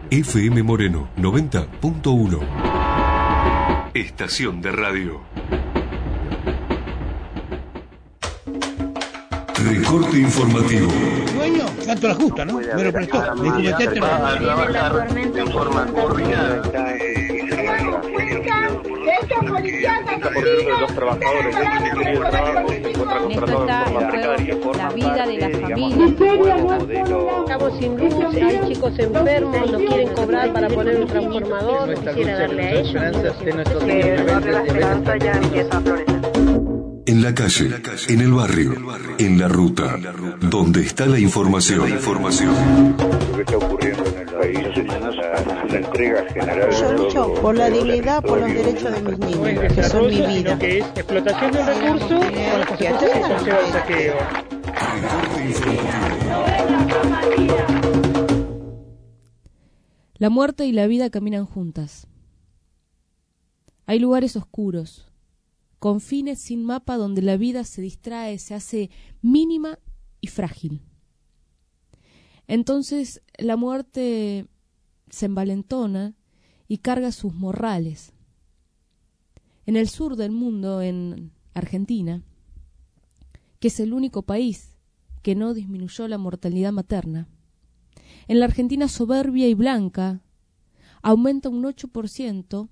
FM Moreno 90.1. Estación de radio. Recorte informativo. Dueño, tanto la justa, ¿no? Me lo prestó. Me dijo, metete la tormenta en forma coordinada. Los trabajadores de la vida de la familia. Estamos sin luz, hay chicos enfermos, no quieren cobrar para poner un transformador, quisiera darle a ellos. En la calle, en el barrio, en la ruta, donde está la información. Lo que está ocurriendo en el país, la entrega general. Yo lucho por la dignidad, por los derechos de mis niños, que son mi vida. Que es explotación del recurso con las consecuencias que conlleva el saqueo. La muerte y la vida caminan juntas. Hay lugares oscuros, confines sin mapa donde la vida se distrae, se hace mínima y frágil. Entonces la muerte se envalentona y carga sus morrales. En el sur del mundo, en Argentina, que es el único país que no disminuyó la mortalidad materna, en la Argentina soberbia y blanca aumenta un 8%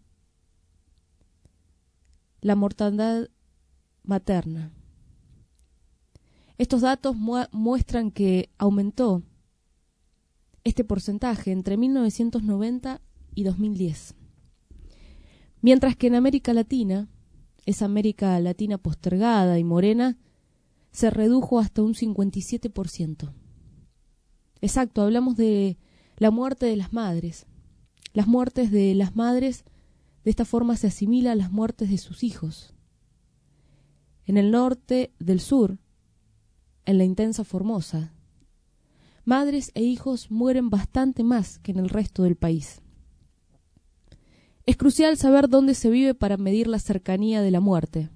la mortalidad materna. Estos datos muestran que aumentó este porcentaje entre 1990 y 2010. Mientras que en América Latina, esa América Latina postergada y morena, se redujo hasta un 57%. Exacto, hablamos de la muerte de las madres. Las muertes de las madres de esta forma se asimila a las muertes de sus hijos. En el norte del sur, en la intensa Formosa, madres e hijos mueren bastante más que en el resto del país. Es crucial saber dónde se vive para medir la cercanía de la muerte.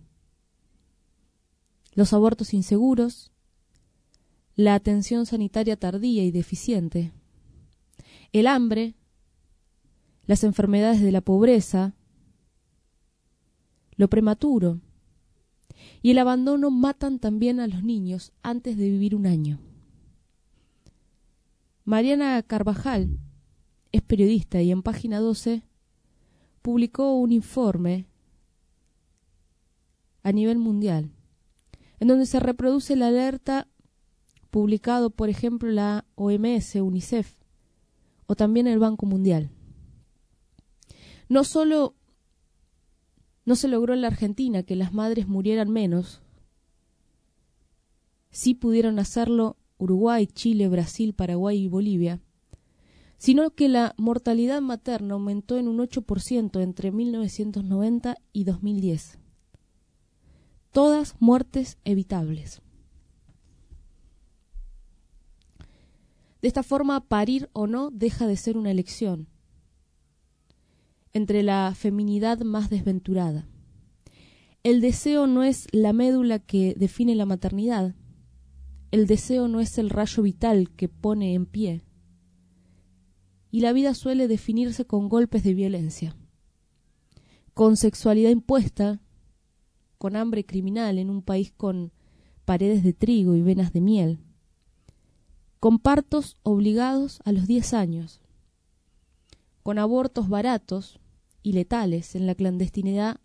Los abortos inseguros, la atención sanitaria tardía y deficiente, el hambre, las enfermedades de la pobreza, lo prematuro y el abandono matan también a los niños antes de vivir un año. Mariana Carvajal es periodista y en Página 12 publicó un informe a nivel mundial en donde se reproduce la alerta publicado, por ejemplo, la OMS, UNICEF o también el Banco Mundial. No solo no se logró en la Argentina que las madres murieran menos, sí pudieron hacerlo Uruguay, Chile, Brasil, Paraguay y Bolivia, sino que la mortalidad materna aumentó en un 8% entre 1990 y 2010. Todas muertes evitables. De esta forma, parir o no deja de ser una elección entre la feminidad más desventurada. El deseo no es la médula que define la maternidad. El deseo no es el rayo vital que pone en pie. Y la vida suele definirse con golpes de violencia, con sexualidad impuesta, con hambre criminal en un país con paredes de trigo y venas de miel, con partos obligados a los 10 años, con abortos baratos y letales en la clandestinidad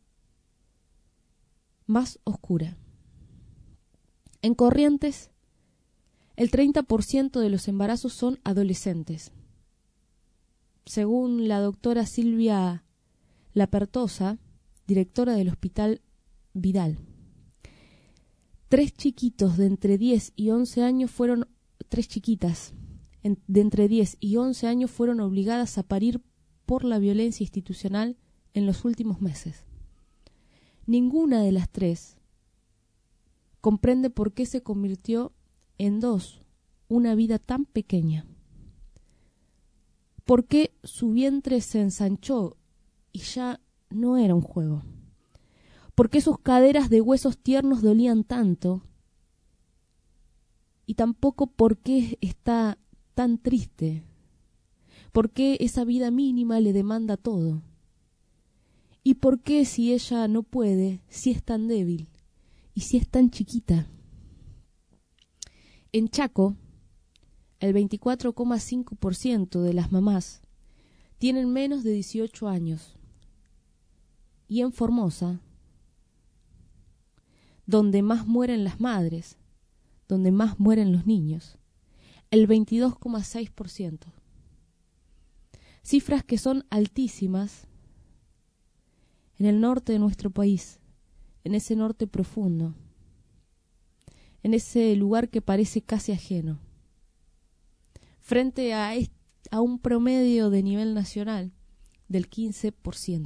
más oscura. En Corrientes, el 30% de los embarazos son adolescentes. Según la doctora Silvia Lapertosa, directora del Hospital Vidal, 3 chiquitos de entre 10 y 11 años fueron 3 chiquitas de entre 10 y 11 años fueron obligadas a parir por la violencia institucional en los últimos meses. Ninguna de las 3 comprende por qué se convirtió en 2 una vida tan pequeña. ¿Por qué su vientre se ensanchó y ya no era un juego? ¿Por qué sus caderas de huesos tiernos dolían tanto? Y tampoco por qué está tan triste. ¿Por qué esa vida mínima le demanda todo? ¿Y por qué si ella no puede, si es tan débil y si es tan chiquita? En Chaco, el 24,5% de las mamás tienen menos de 18 años. Y en Formosa, donde más mueren las madres, donde más mueren los niños, el 22,6%. Cifras que son altísimas en el norte de nuestro país, en ese norte profundo, en ese lugar que parece casi ajeno, frente a un promedio de nivel nacional del 15%.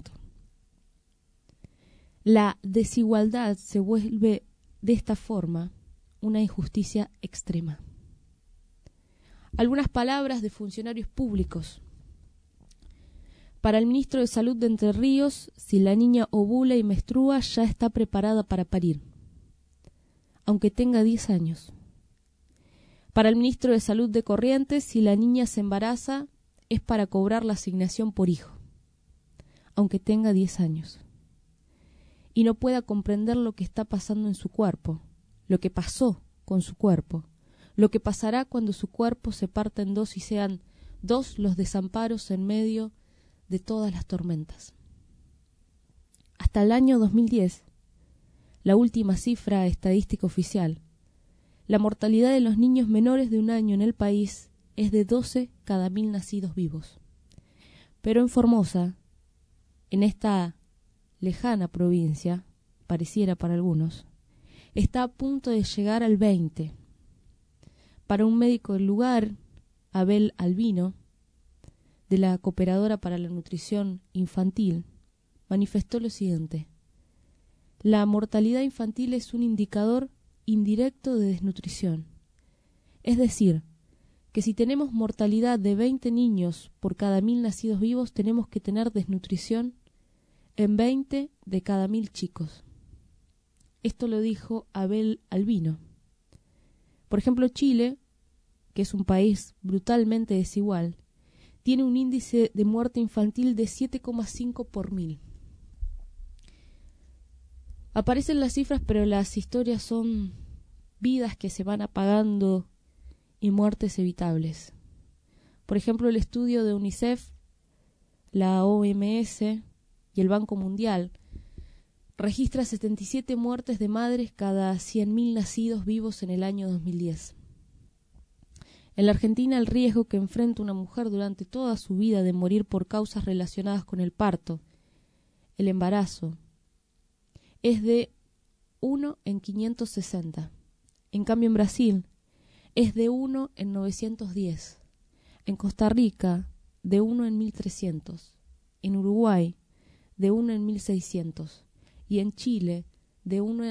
La desigualdad se vuelve de esta forma una injusticia extrema. Algunas palabras de funcionarios públicos. Para el ministro de Salud de Entre Ríos, si la niña ovula y menstrua ya está preparada para parir, aunque tenga 10 años. Para el ministro de Salud de Corrientes, si la niña se embaraza, es para cobrar la asignación por hijo, aunque tenga 10 años. Y no pueda comprender lo que está pasando en su cuerpo, lo que pasó con su cuerpo, lo que pasará cuando su cuerpo se parta en dos y sean dos los desamparos en medio de todas las tormentas. Hasta el año 2010, la última cifra estadística oficial, la mortalidad de los niños menores de 1 año en el país es de 12 cada 1000 nacidos vivos. Pero en Formosa, en esta lejana provincia, pareciera para algunos, está a punto de llegar al 20. Para un médico del lugar, Abel Albino, de la Cooperadora para la Nutrición Infantil, manifestó lo siguiente: la mortalidad infantil es un indicador indirecto de desnutrición. Es decir, que si tenemos mortalidad de 20 niños por cada 1000 nacidos vivos, tenemos que tener desnutrición en 20 de cada 1000 chicos. Esto lo dijo Abel Albino. Por ejemplo, Chile, que es un país brutalmente desigual, tiene un índice de muerte infantil de 7,5 por 1000. Aparecen las cifras, pero las historias son vidas que se van apagando y muertes evitables. Por ejemplo, el estudio de UNICEF, la OMS y el Banco Mundial registra 77 muertes de madres cada 100.000 nacidos vivos en el año 2010. En la Argentina, el riesgo que enfrenta una mujer durante toda su vida de morir por causas relacionadas con el parto, el embarazo, es de 1 en 560. En cambio, en Brasil es de 1 en 910. En Costa Rica, de 1 en 1300. En Uruguay, de 1 en 1600. Y en Chile, de 1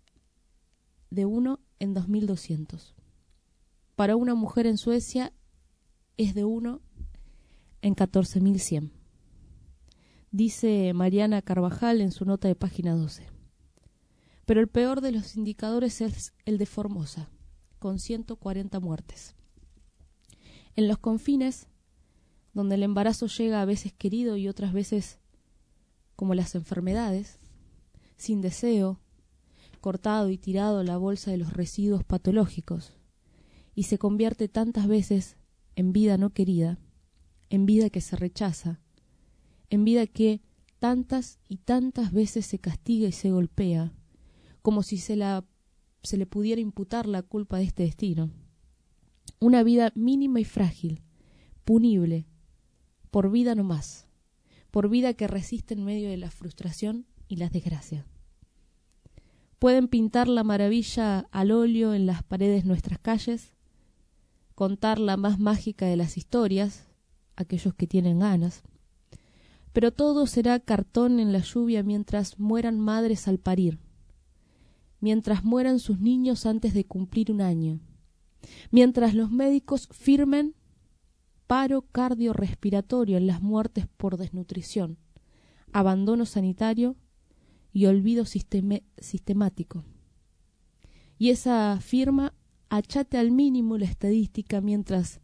en 2200. Para una mujer en Suecia es de 1 en 14.100. Dice Mariana Carvajal en su nota de página 12. Pero el peor de los indicadores es el de Formosa, con 140 muertes. En los confines, donde el embarazo llega a veces querido y otras veces, como las enfermedades, sin deseo, cortado y tirado a la bolsa de los residuos patológicos, y se convierte tantas veces en vida no querida, en vida que se rechaza, en vida que tantas y tantas veces se castiga y se golpea, como si se le pudiera imputar la culpa de este destino. Una vida mínima y frágil, punible, por vida no más, por vida que resiste en medio de la frustración y la desgracia. Pueden pintar la maravilla al óleo en las paredes de nuestras calles, contar la más mágica de las historias, aquellos que tienen ganas, pero todo será cartón en la lluvia mientras mueran madres al parir, mientras mueran sus niños antes de cumplir 1 año, mientras los médicos firmen paro cardiorrespiratorio en las muertes por desnutrición, abandono sanitario y olvido sistemático. Y esa firma achate al mínimo la estadística mientras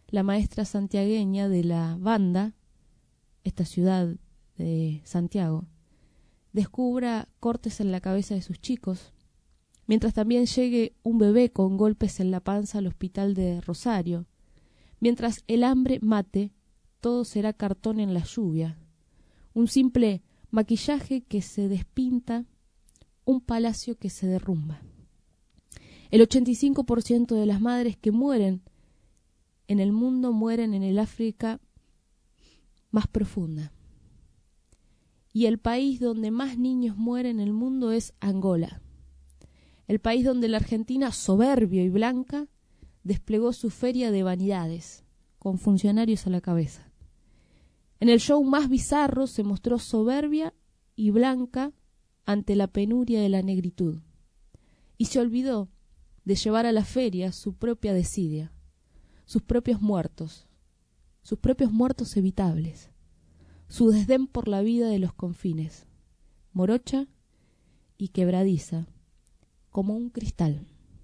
la maestra santiagueña de la banda, esta ciudad de Santiago, descubra cortes en la cabeza de sus chicos, mientras también llegue un bebé con golpes en la panza al hospital de Rosario, mientras el hambre mate, todo será cartón en la lluvia, un simple maquillaje que se despinta, un palacio que se derrumba. El 85% de las madres que mueren en el mundo mueren en el África más profunda. Y el país donde más niños mueren en el mundo es Angola. El país donde la Argentina, soberbia y blanca, desplegó su feria de vanidades, con funcionarios a la cabeza. En el show más bizarro se mostró soberbia y blanca ante la penuria de la negritud. Y se olvidó de llevar a la feria su propia desidia, sus propios muertos evitables, su desdén por la vida de los confines, morocha y quebradiza, como un cristal.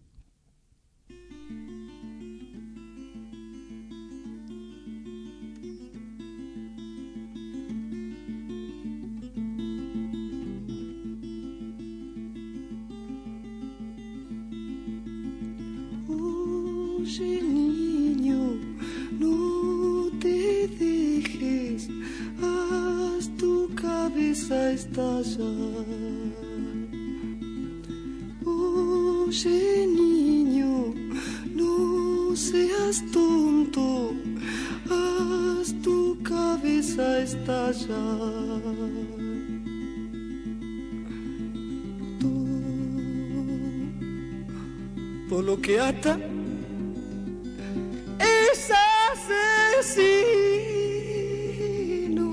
Oye, niño, no te dejes, haz tu cabeza estallar. Oye, niño, no seas tonto, haz tu cabeza estallar. Todo lo que ata es asesino.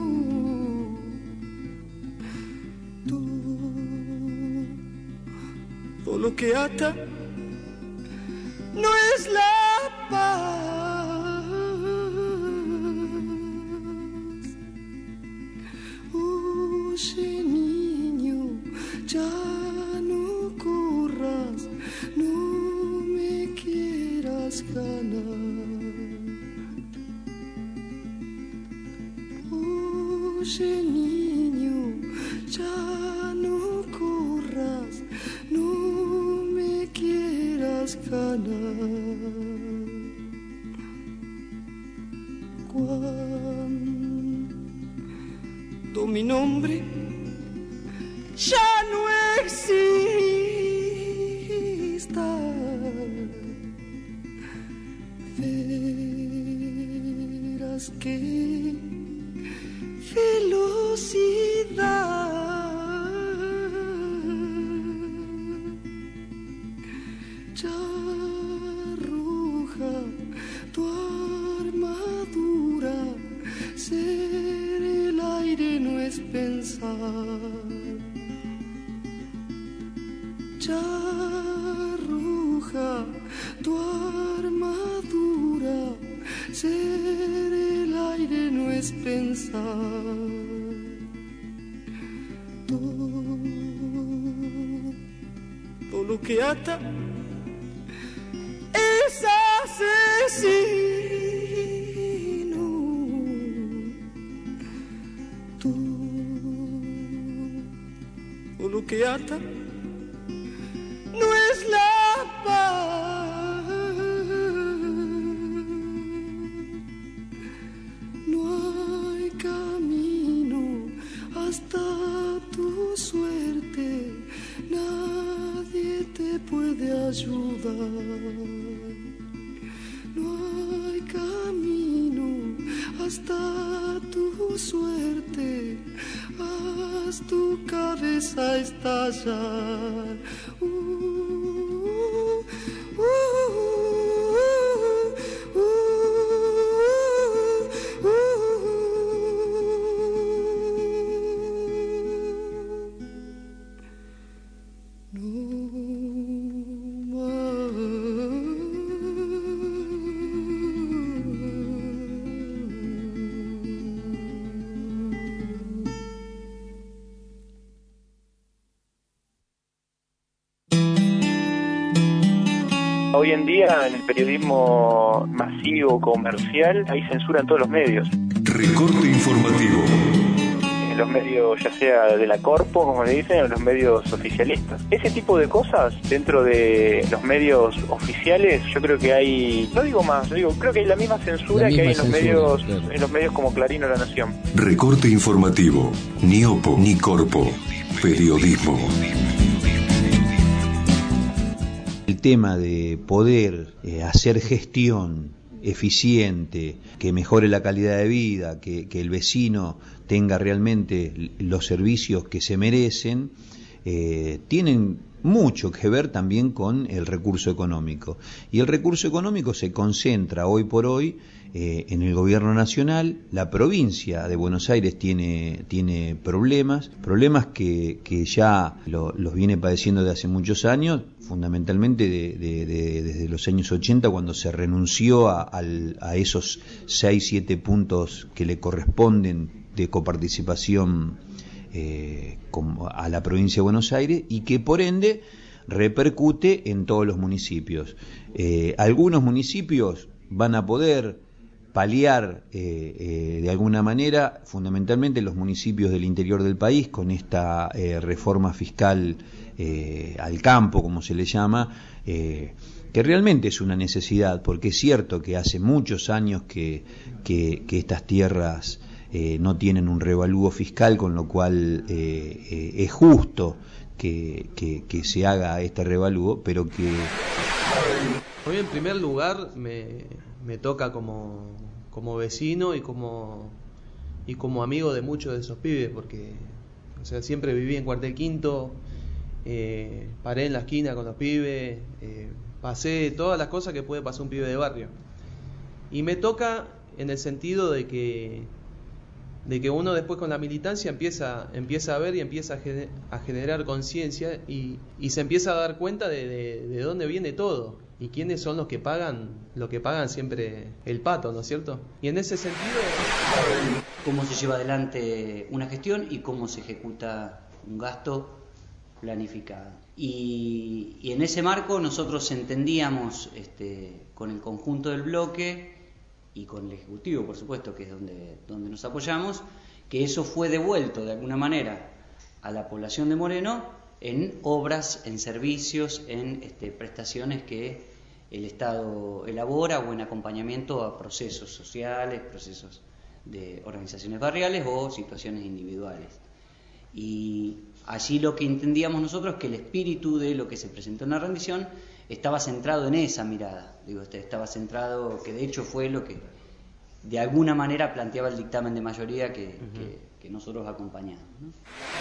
Todo lo que ata no es la paz. Oye, niño, ya no corras, no me quieras ganar. Oye, niño, ya no corras, no me quieras ganar. Cuando mi nombre ya no exista, verás que velocidad ya arroja tu armadura. Ser el aire no es pensar, ya arroja tu armadura. Ser el aire no es pensar. Todo lo que ata es asesino. Todo lo que ata no es la paz. No hay camino hasta tu suerte, nadie te puede ayudar. No hay camino hasta tu suerte, haz tu cabeza estallar. hoy en día en el periodismo masivo, comercial, hay censura en todos los medios. Recorte informativo. En los medios, ya sea de la corpo, como le dicen, o en los medios oficialistas. Ese tipo de cosas dentro de los medios oficiales, yo creo que hay, no digo más, creo que hay la misma censura que hay en los medios, claro, en los medios como Clarín o La Nación. Recorte informativo. Ni opo, ni corpo. Periodismo. El tema de poder hacer gestión eficiente, que mejore la calidad de vida, que el vecino tenga realmente los servicios que se merecen, tienen mucho que ver también con el recurso económico. Y el recurso económico se concentra hoy por hoy en el gobierno nacional. La provincia de Buenos Aires tiene problemas que ya los viene padeciendo de hace muchos años, fundamentalmente desde los años 80, cuando se renunció a esos 6-7 puntos que le corresponden de coparticipación a la provincia de Buenos Aires, y que por ende repercute en todos los municipios. Algunos municipios van a poder paliar de alguna manera, fundamentalmente los municipios del interior del país, con esta reforma fiscal al campo, como se le llama, que realmente es una necesidad, porque es cierto que hace muchos años que estas tierras no tienen un revalúo fiscal, con lo cual es justo que se haga este revalúo, pero que... Hoy en primer lugar me toca como vecino y como amigo de muchos de esos pibes, porque siempre viví en Cuartel Quinto, paré en la esquina con los pibes, pasé todas las cosas que puede pasar un pibe de barrio, y me toca en el sentido de que uno después con la militancia empieza a ver y empieza a generar conciencia y se empieza a dar cuenta de dónde viene todo y quiénes son los que pagan siempre el pato, ¿no es cierto? Y en ese sentido, cómo se lleva adelante una gestión y cómo se ejecuta un gasto planificado. Y en ese marco nosotros entendíamos con el conjunto del bloque y con el Ejecutivo, por supuesto, que es donde nos apoyamos, que eso fue devuelto de alguna manera a la población de Moreno en obras, en servicios, en prestaciones que el Estado elabora, o en acompañamiento a procesos sociales, procesos de organizaciones barriales o situaciones individuales. Y allí lo que entendíamos nosotros es que el espíritu de lo que se presentó en la rendición estaba centrado en esa mirada, estaba centrado, que de hecho fue lo que de alguna manera planteaba el dictamen de mayoría que nosotros acompañamos, ¿no?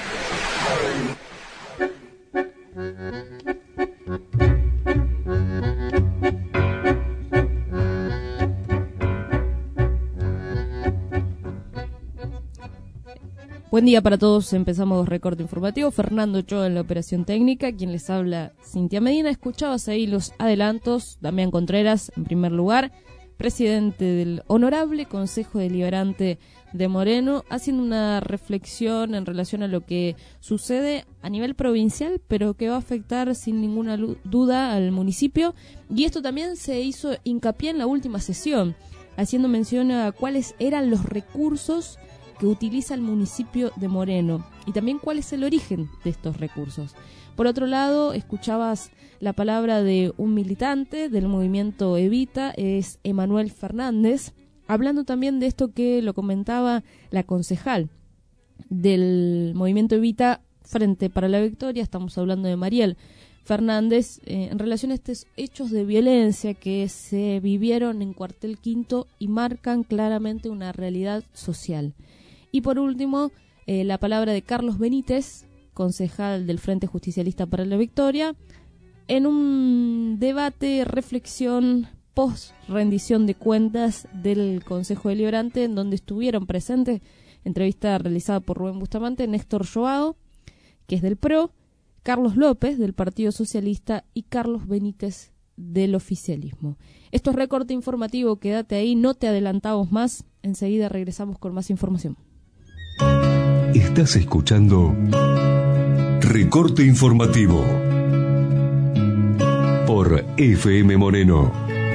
Buen día para todos, empezamos Recorte Informativo. Fernando Ochoa en la operación técnica, quien les habla Cintia Medina. Escuchabas ahí los adelantos. Damián Contreras, en primer lugar, presidente del Honorable Consejo Deliberante de Moreno, haciendo una reflexión en relación a lo que sucede a nivel provincial, pero que va a afectar sin ninguna duda al municipio. Y esto también se hizo hincapié en la última sesión, haciendo mención a cuáles eran los recursos que utiliza el municipio de Moreno y también cuál es el origen de estos recursos. Por otro lado, escuchabas la palabra de un militante del movimiento Evita, es Emanuel Fernández, hablando también de esto que lo comentaba la concejal del movimiento Evita Frente para la Victoria, estamos hablando de Mariel Fernández, en relación a estos hechos de violencia que se vivieron en Cuartel Quinto y marcan claramente una realidad social. Y por último, la palabra de Carlos Benítez, concejal del Frente Justicialista para la Victoria, en un debate, reflexión, post-rendición de cuentas del Consejo Deliberante, en donde estuvieron presentes, entrevista realizada por Rubén Bustamante, Néstor Joao, que es del PRO, Carlos López, del Partido Socialista, y Carlos Benítez, del oficialismo. Esto es Recorte Informativo, quédate ahí, no te adelantamos más, enseguida regresamos con más información. Estás escuchando Recorte Informativo por por FM Moreno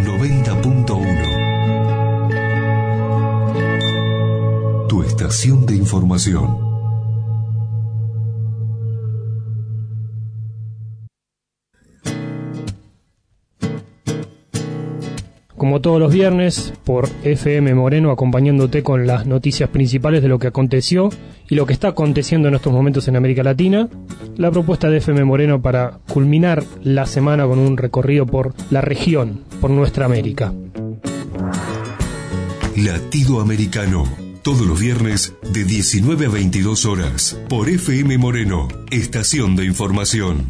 90.1. Tu estación de información. Como todos los viernes, por FM Moreno, acompañándote con las noticias principales de lo que aconteció y lo que está aconteciendo en estos momentos en América Latina. La propuesta de FM Moreno para culminar la semana con un recorrido por la región, por nuestra América. Latido Americano, todos los viernes de 19 a 22 horas, por FM Moreno, estación de información.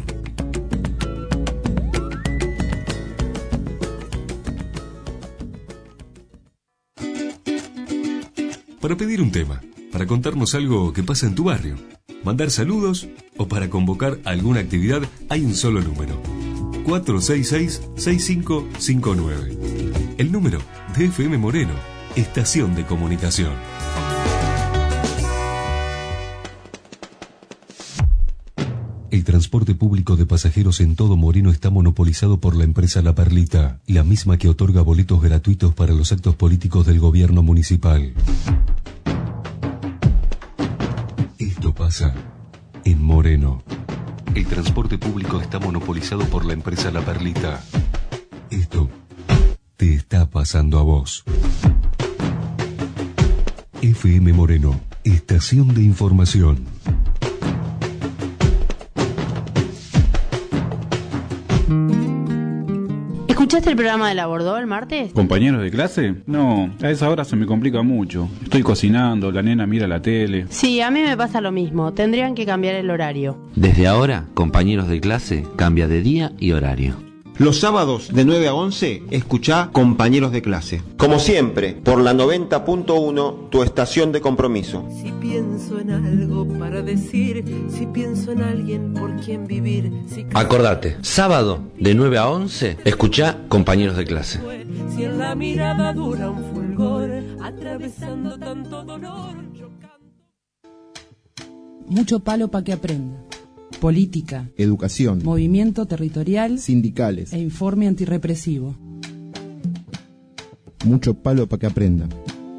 Para pedir un tema, para contarnos algo que pasa en tu barrio, mandar saludos o para convocar alguna actividad, hay un solo número: 466-6559. El número de FM Moreno, estación de comunicación. El transporte público de pasajeros en todo Moreno está monopolizado por la empresa La Perlita, la misma que otorga boletos gratuitos para los actos políticos del gobierno municipal. Esto pasa en Moreno. El transporte público está monopolizado por la empresa La Perlita. Esto te está pasando a vos. FM Moreno, estación de información. ¿Escuchaste el programa del Abordó el martes? ¿Compañeros de clase? No, a esa hora se me complica mucho. Estoy cocinando, la nena mira la tele. Sí, a mí me pasa lo mismo. Tendrían que cambiar el horario. Desde ahora, compañeros de clase cambia de día y horario. Los sábados de 9 a 11, escuchá Compañeros de Clase. Como siempre, por la 90.1, tu estación de compromiso. Si pienso en algo para decir, si pienso en alguien por quien vivir. Acordate, sábado de 9 a 11, escuchá Compañeros de Clase. Si en la mirada dura un fulgor, atravesando tanto dolor. Mucho palo para que aprenda. Política, educación, movimiento territorial, sindicales e informe antirrepresivo. Mucho palo para que aprenda.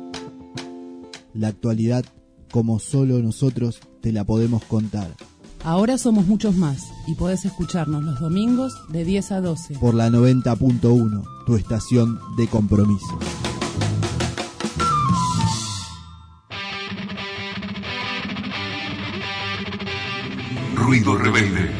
La actualidad, como solo nosotros te la podemos contar. Ahora somos muchos más y podés escucharnos los domingos de 10 a 12. Por la 90.1, tu estación de compromiso. Ruido rebelde.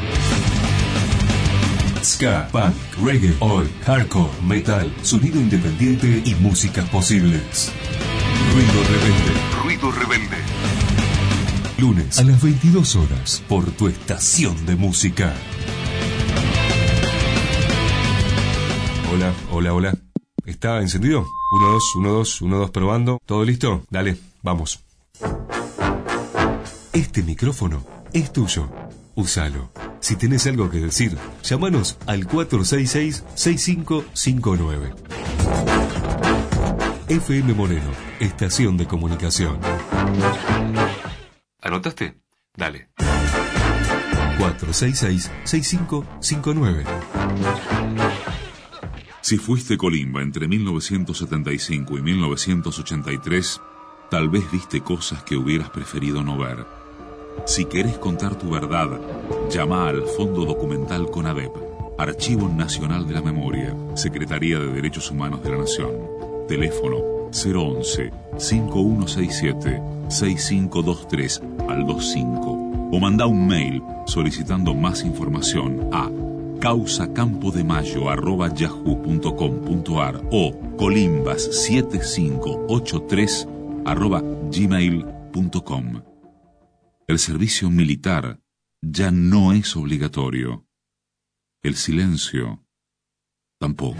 Ska, punk, reggae, oi, hardcore, metal, sonido independiente y músicas posibles. Ruido rebelde. Ruido rebelde. Lunes a las 22 horas por tu estación de música. Hola, hola, hola. ¿Está encendido? 1, 2, 1, 2, 1, 2, probando. ¿Todo listo? Dale, vamos. Este micrófono es tuyo. Úsalo. Si tenés algo que decir, llámanos al 466-6559. FM Moreno, estación de comunicación. ¿Anotaste? Dale. 466-6559. Si fuiste Colimba entre 1975 y 1983, tal vez viste cosas que hubieras preferido no ver. Si querés contar tu verdad, llama al Fondo Documental CONADEP, Archivo Nacional de la Memoria, Secretaría de Derechos Humanos de la Nación. Teléfono 011-5167-6523 al 25. O manda un mail solicitando más información a causacampoDeMayo@yahoo.com.ar o colimbas7583@gmail.com. El servicio militar ya no es obligatorio. El silencio tampoco.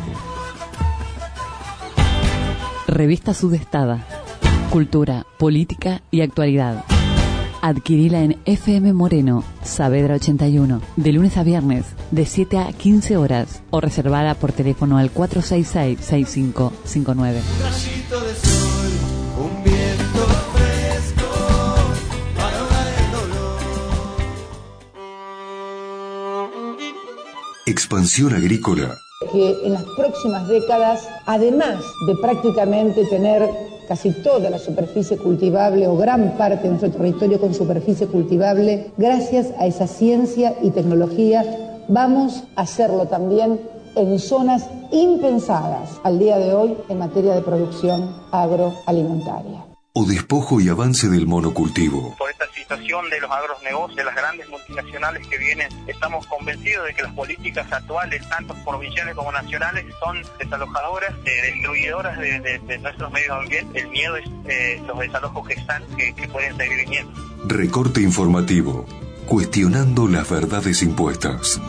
Revista Sudestada. Cultura, política y actualidad. Adquirila en FM Moreno, Saavedra 81, de lunes a viernes, de 7 a 15 horas, o reservada por teléfono al 466-6559. Un rayito de sol, un viento fresco, para ahogar el dolor. Expansión Agrícola que en las próximas décadas, además de prácticamente tener casi toda la superficie cultivable o gran parte de nuestro territorio con superficie cultivable, gracias a esa ciencia y tecnología, vamos a hacerlo también en zonas impensadas al día de hoy en materia de producción agroalimentaria. O despojo y avance del monocultivo. Por esta situación de los agronegocios, de las grandes multinacionales que vienen, estamos convencidos de que las políticas actuales, tanto provinciales como nacionales, son desalojadoras, destruidoras de nuestros medios ambientes. El miedo es los desalojos que pueden seguir viniendo. Recorte informativo, cuestionando las verdades impuestas.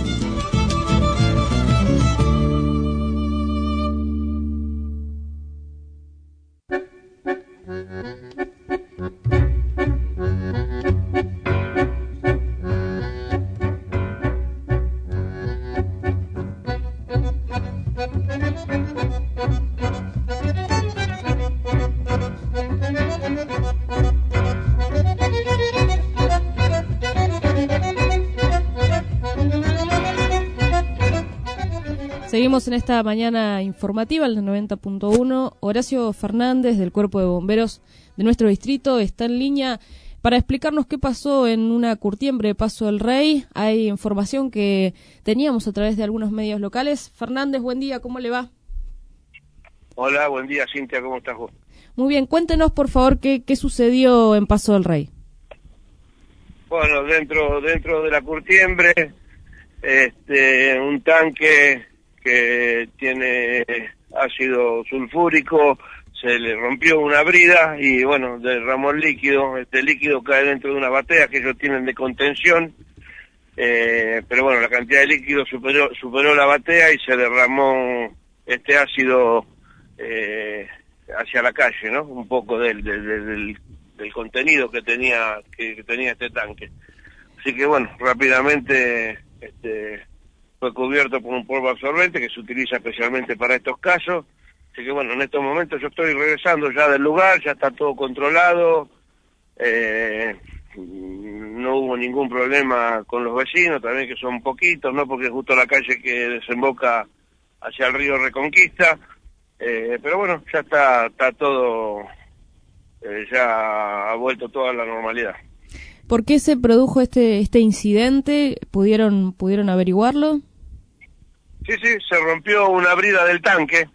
Seguimos en esta mañana informativa, el 90.1. Horacio Fernández, del Cuerpo de Bomberos de nuestro distrito, está en línea para explicarnos qué pasó en una curtiembre de Paso del Rey. Hay información que teníamos a través de algunos medios locales. Fernández, buen día, ¿cómo le va? Hola, buen día, Cintia, ¿cómo estás vos? Muy bien, cuéntenos por favor qué sucedió en Paso del Rey. Bueno, dentro de la curtiembre, un tanque que tiene ácido sulfúrico, se le rompió una brida y bueno, derramó el líquido. Este líquido cae dentro de una batea que ellos tienen de contención, pero bueno, la cantidad de líquido superó la batea y se derramó este ácido hacia la calle, ¿no? Un poco del contenido que tenía este tanque. Así que bueno, rápidamente fue cubierto por un polvo absorbente que se utiliza especialmente para estos casos. Así que bueno, en estos momentos yo estoy regresando ya del lugar, ya está todo controlado, no hubo ningún problema con los vecinos, también que son poquitos, ¿no? Porque es justo la calle que desemboca hacia el río Reconquista, pero bueno, ya está todo, ya ha vuelto toda la normalidad. ¿Por qué se produjo este incidente? ¿Pudieron averiguarlo? Sí, se rompió una brida del tanque,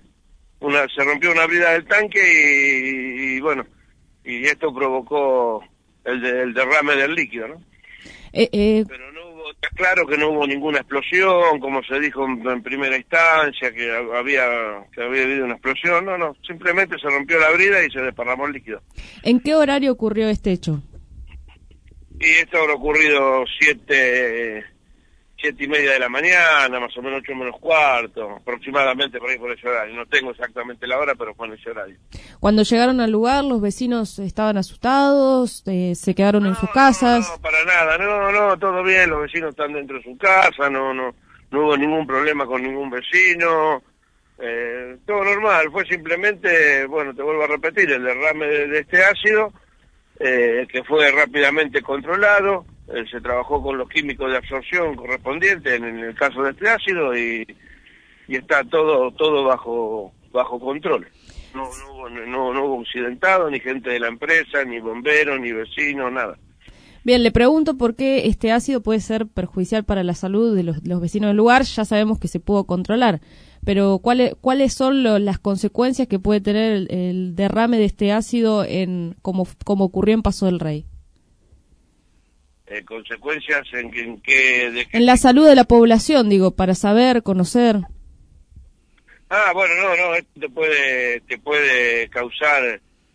y bueno, y esto provocó el derrame del líquido, ¿no? Pero no hubo, está claro que no hubo ninguna explosión, como se dijo en primera instancia, que había habido una explosión, no, simplemente se rompió la brida y se desparramó el líquido. ¿En qué horario ocurrió este hecho? Y esto habrá ocurrido 7:30 de la mañana, más o menos 8 menos cuarto, aproximadamente por ahí por ese horario. No tengo exactamente la hora, pero fue en ese horario. Cuando llegaron al lugar, ¿los vecinos estaban asustados? ¿Se quedaron en sus casas? No, para nada, no, todo bien, los vecinos están dentro de su casa, no hubo ningún problema con ningún vecino, todo normal, fue simplemente, bueno, te vuelvo a repetir, el derrame de este ácido, que fue rápidamente controlado. Se trabajó con los químicos de absorción correspondientes en el caso de este ácido y está todo bajo control. No hubo accidentado, ni gente de la empresa, ni bomberos, ni vecinos, nada. Bien, le pregunto por qué este ácido puede ser perjudicial para la salud de los vecinos del lugar. Ya sabemos que se pudo controlar, pero ¿cuáles son las consecuencias que puede tener el derrame de este ácido como ocurrió en Paso del Rey? ¿Consecuencias en qué? En la salud de la población, digo, para saber, conocer. Bueno, no, esto te puede causar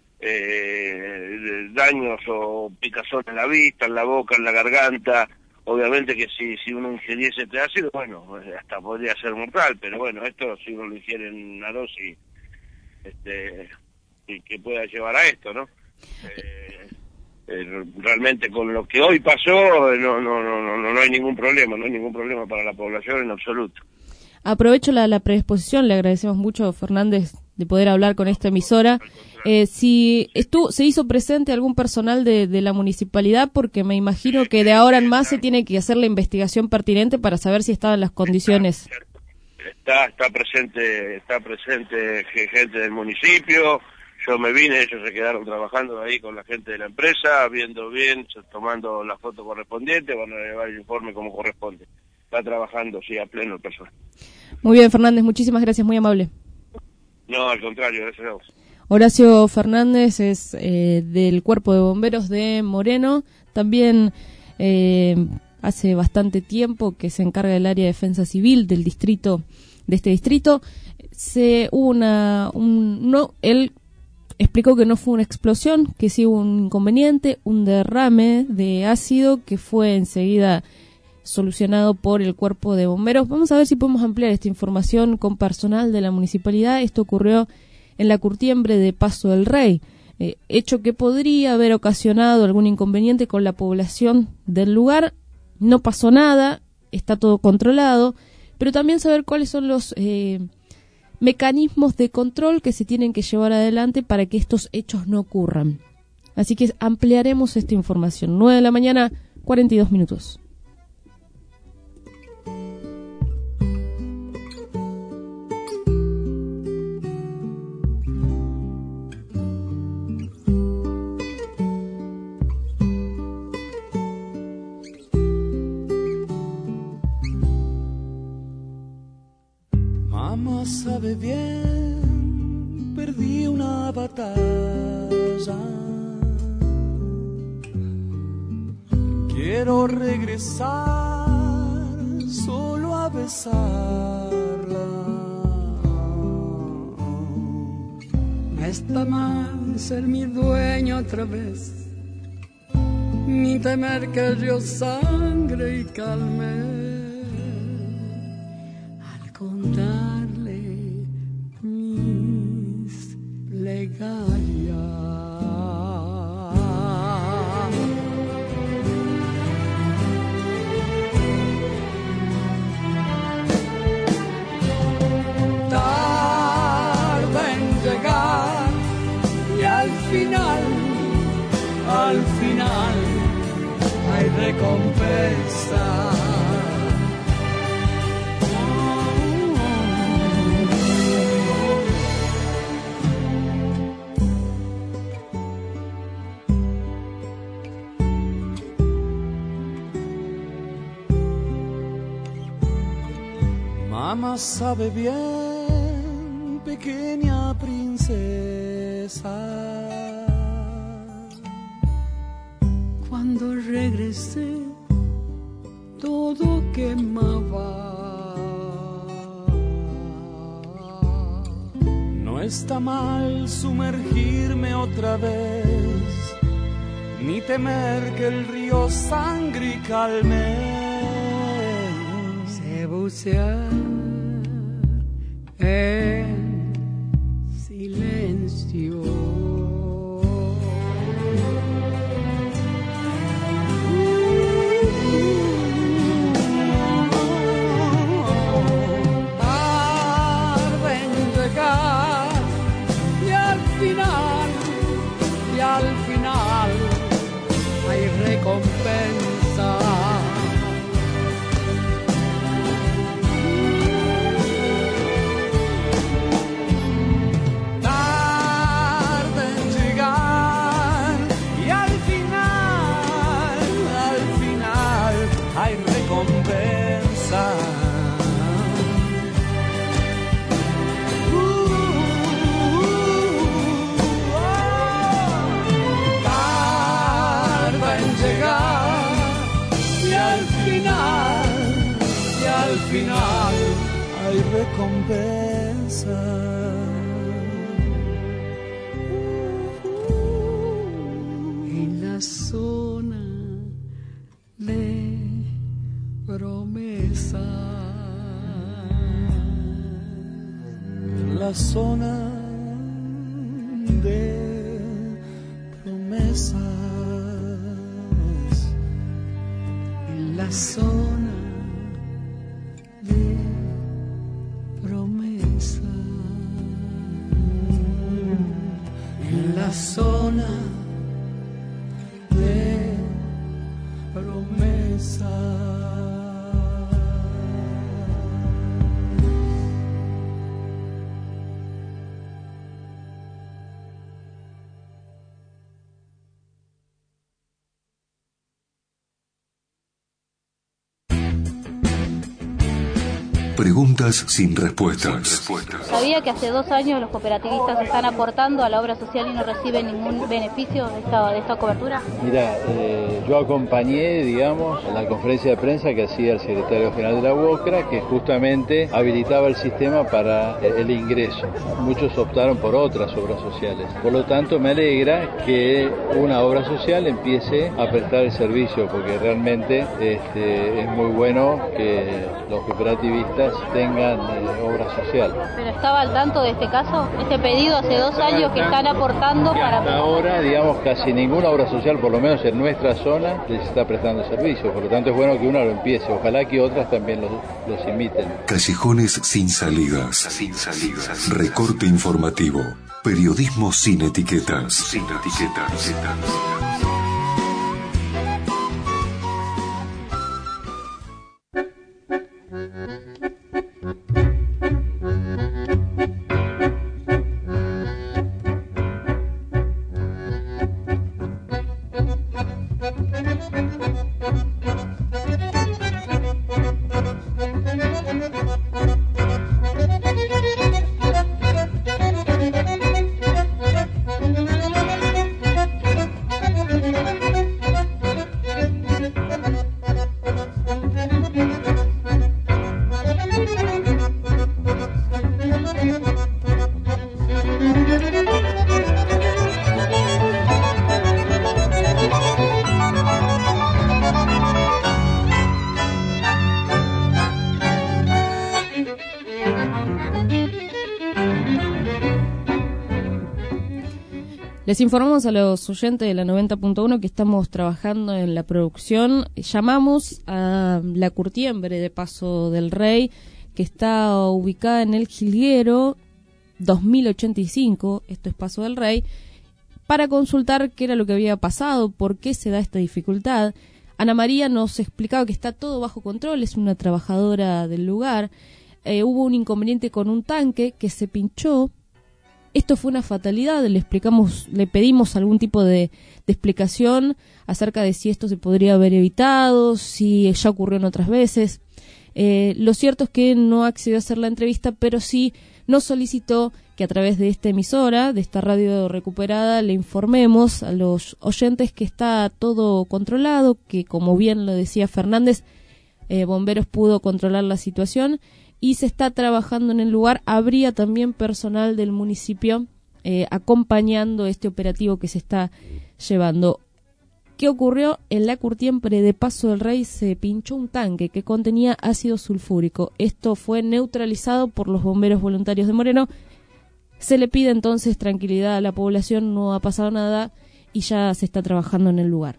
daños o picazón en la vista, en la boca, en la garganta. Obviamente que si uno ingiriese este ácido, bueno, hasta podría ser mortal, pero bueno, esto si uno lo ingiere en una dosis que pueda llevar a esto, ¿no? Realmente con lo que hoy pasó no hay ningún problema para la población en absoluto. Aprovecho la predisposición, le agradecemos mucho, Fernández, de poder hablar con esta emisora. Si se hizo presente algún personal de la municipalidad, porque me imagino que de ahora en más se tiene que hacer la investigación pertinente para saber si estaban las condiciones. está presente gente del municipio. Yo me vine, ellos se quedaron trabajando ahí con la gente de la empresa, viendo bien, tomando la foto correspondiente, van a llevar el informe como corresponde. Está trabajando, sí, a pleno el personal. Muy bien, Fernández, muchísimas gracias, muy amable. No, al contrario, gracias a vos. Horacio Fernández es del Cuerpo de Bomberos de Moreno, también hace bastante tiempo que se encarga del área de defensa civil del distrito, de este distrito. Él explicó que no fue una explosión, que sí hubo un inconveniente, un derrame de ácido que fue enseguida solucionado por el Cuerpo de Bomberos. Vamos a ver si podemos ampliar esta información con personal de la municipalidad. Esto ocurrió en la curtiembre de Paso del Rey, hecho que podría haber ocasionado algún inconveniente con la población del lugar. No pasó nada, está todo controlado, pero también saber cuáles son los mecanismos de control que se tienen que llevar adelante para que estos hechos no ocurran. Así que ampliaremos esta información. 9 de la mañana, 42 minutos. Mamá sabe bien, perdí una batalla. Quiero regresar solo a besarla. No está mal ser mi dueño otra vez, ni temer que el río sangre y calme. Contarle mis plegarias. Tarda en llegar y al final hay recompensa. Mamá sabe bien, pequeña princesa. Cuando regresé, todo quemaba. No está mal sumergirme otra vez, ni temer que el río sangre y calme. Se bucea en silencio. Tarde en llegar y al final hay recompensa. Al final hay recompensa. En la zona de promesa. La zona de promesas. En la zona de promesa, en la zona de promesa. Preguntas sin respuestas. ¿Sabía que hace 2 años los cooperativistas están aportando a la obra social y no reciben ningún beneficio de esta cobertura? Mira, yo acompañé, digamos, la conferencia de prensa que hacía el secretario general de la UOCRA, que justamente habilitaba el sistema para el ingreso. Muchos optaron por otras obras sociales. Por lo tanto, me alegra que una obra social empiece a prestar el servicio, porque realmente es muy bueno que los cooperativistas tengan obra social. ¿Pero estaba al tanto de este caso? Este pedido hace 2 años que están aportando para... Hasta ahora, digamos, casi ninguna obra social, por lo menos en nuestra zona, les está prestando servicio. Por lo tanto, es bueno que una lo empiece. Ojalá que otras también los imiten. Callejones sin salidas. Recorte informativo. Periodismo sin etiquetas. Les informamos a los oyentes de la 90.1 que estamos trabajando en la producción. Llamamos a la curtiembre de Paso del Rey, que está ubicada en el Jilguero 2085, esto es Paso del Rey, para consultar qué era lo que había pasado, por qué se da esta dificultad. Ana María nos explicaba que está todo bajo control, es una trabajadora del lugar. Hubo un inconveniente con un tanque que se pinchó. Esto fue una fatalidad, le pedimos algún tipo de explicación acerca de si esto se podría haber evitado, si ya ocurrió en otras veces. Lo cierto es que no accedió a hacer la entrevista, pero sí nos solicitó que a través de esta emisora, de esta radio recuperada, le informemos a los oyentes que está todo controlado, que como bien lo decía Fernández, Bomberos pudo controlar la situación y se está trabajando en el lugar. Habría también personal del municipio acompañando este operativo que se está llevando. ¿Qué ocurrió? En la curtiembre de Paso del Rey se pinchó un tanque que contenía ácido sulfúrico. Esto fue neutralizado por los bomberos voluntarios de Moreno. Se le pide entonces tranquilidad a la población, no ha pasado nada y ya se está trabajando en el lugar.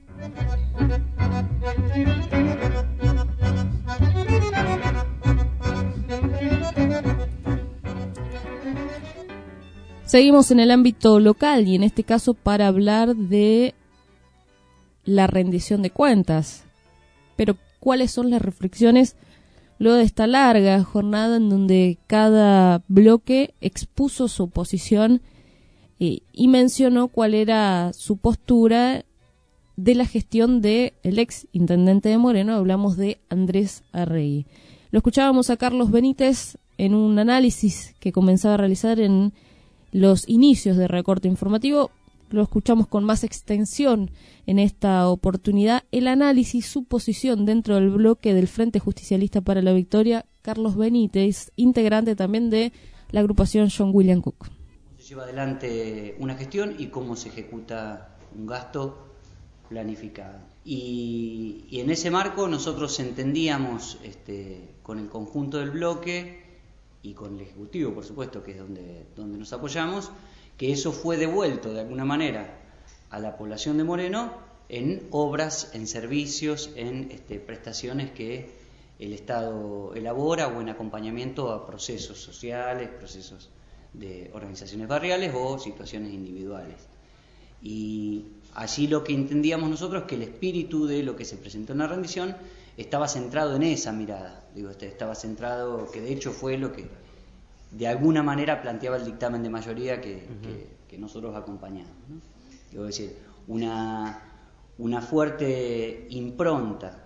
Seguimos en el ámbito local y en este caso para hablar de la rendición de cuentas. Pero ¿cuáles son las reflexiones luego de esta larga jornada en donde cada bloque expuso su posición y mencionó cuál era su postura de la gestión del ex intendente de Moreno? Hablamos de Andrés Arregui. Lo escuchábamos a Carlos Benítez en un análisis que comenzaba a realizar en los inicios de Recorte Informativo. Lo escuchamos con más extensión en esta oportunidad. El análisis, su posición dentro del bloque del Frente Justicialista para la Victoria, Carlos Benítez, integrante también de la agrupación John William Cook. ¿Cómo se lleva adelante una gestión y cómo se ejecuta un gasto planificado? Y en ese marco nosotros entendíamos con el conjunto del bloque y con el Ejecutivo, por supuesto, que es donde nos apoyamos, que eso fue devuelto de alguna manera a la población de Moreno en obras, en servicios, en prestaciones que el Estado elabora o en acompañamiento a procesos sociales, procesos de organizaciones barriales o situaciones individuales. Y allí lo que entendíamos nosotros es que el espíritu de lo que se presentó en la rendición estaba centrado en esa mirada. Estaba centrado, que de hecho fue lo que de alguna manera planteaba el dictamen de mayoría que nosotros acompañamos, ¿no? Es decir, una fuerte impronta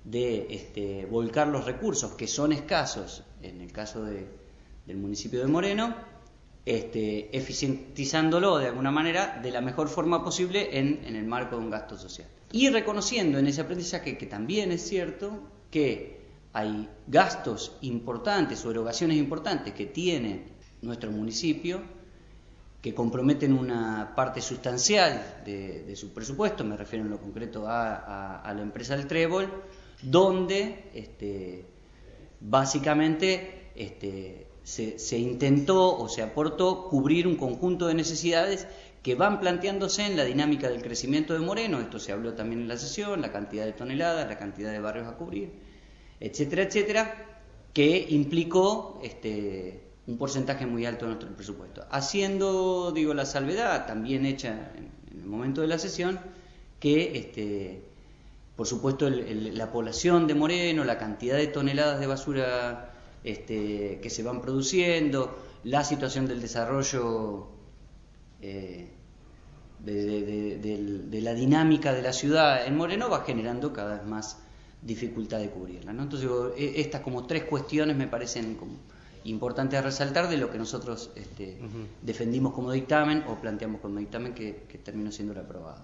de volcar los recursos que son escasos, en el caso del municipio de Moreno, eficientizándolo de alguna manera de la mejor forma posible en el marco de un gasto social. Y reconociendo en ese aprendizaje que también es cierto que hay gastos importantes o erogaciones importantes que tiene nuestro municipio que comprometen una parte sustancial de su presupuesto, me refiero en lo concreto a la empresa del Trébol, donde básicamente se intentó o se aportó cubrir un conjunto de necesidades que van planteándose en la dinámica del crecimiento de Moreno. Esto se habló también en la sesión, la cantidad de toneladas, la cantidad de barrios a cubrir, etcétera, etcétera, que implicó un porcentaje muy alto de nuestro presupuesto. Haciendo, la salvedad también hecha en el momento de la sesión, que por supuesto la población de Moreno, la cantidad de toneladas de basura que se van produciendo, la situación del desarrollo de la dinámica de la ciudad en Moreno va generando cada vez más dificultad de cubrirla, ¿no? Entonces estas como tres cuestiones me parecen como importantes a resaltar de lo que nosotros defendimos como dictamen o planteamos como dictamen que terminó siendo aprobado.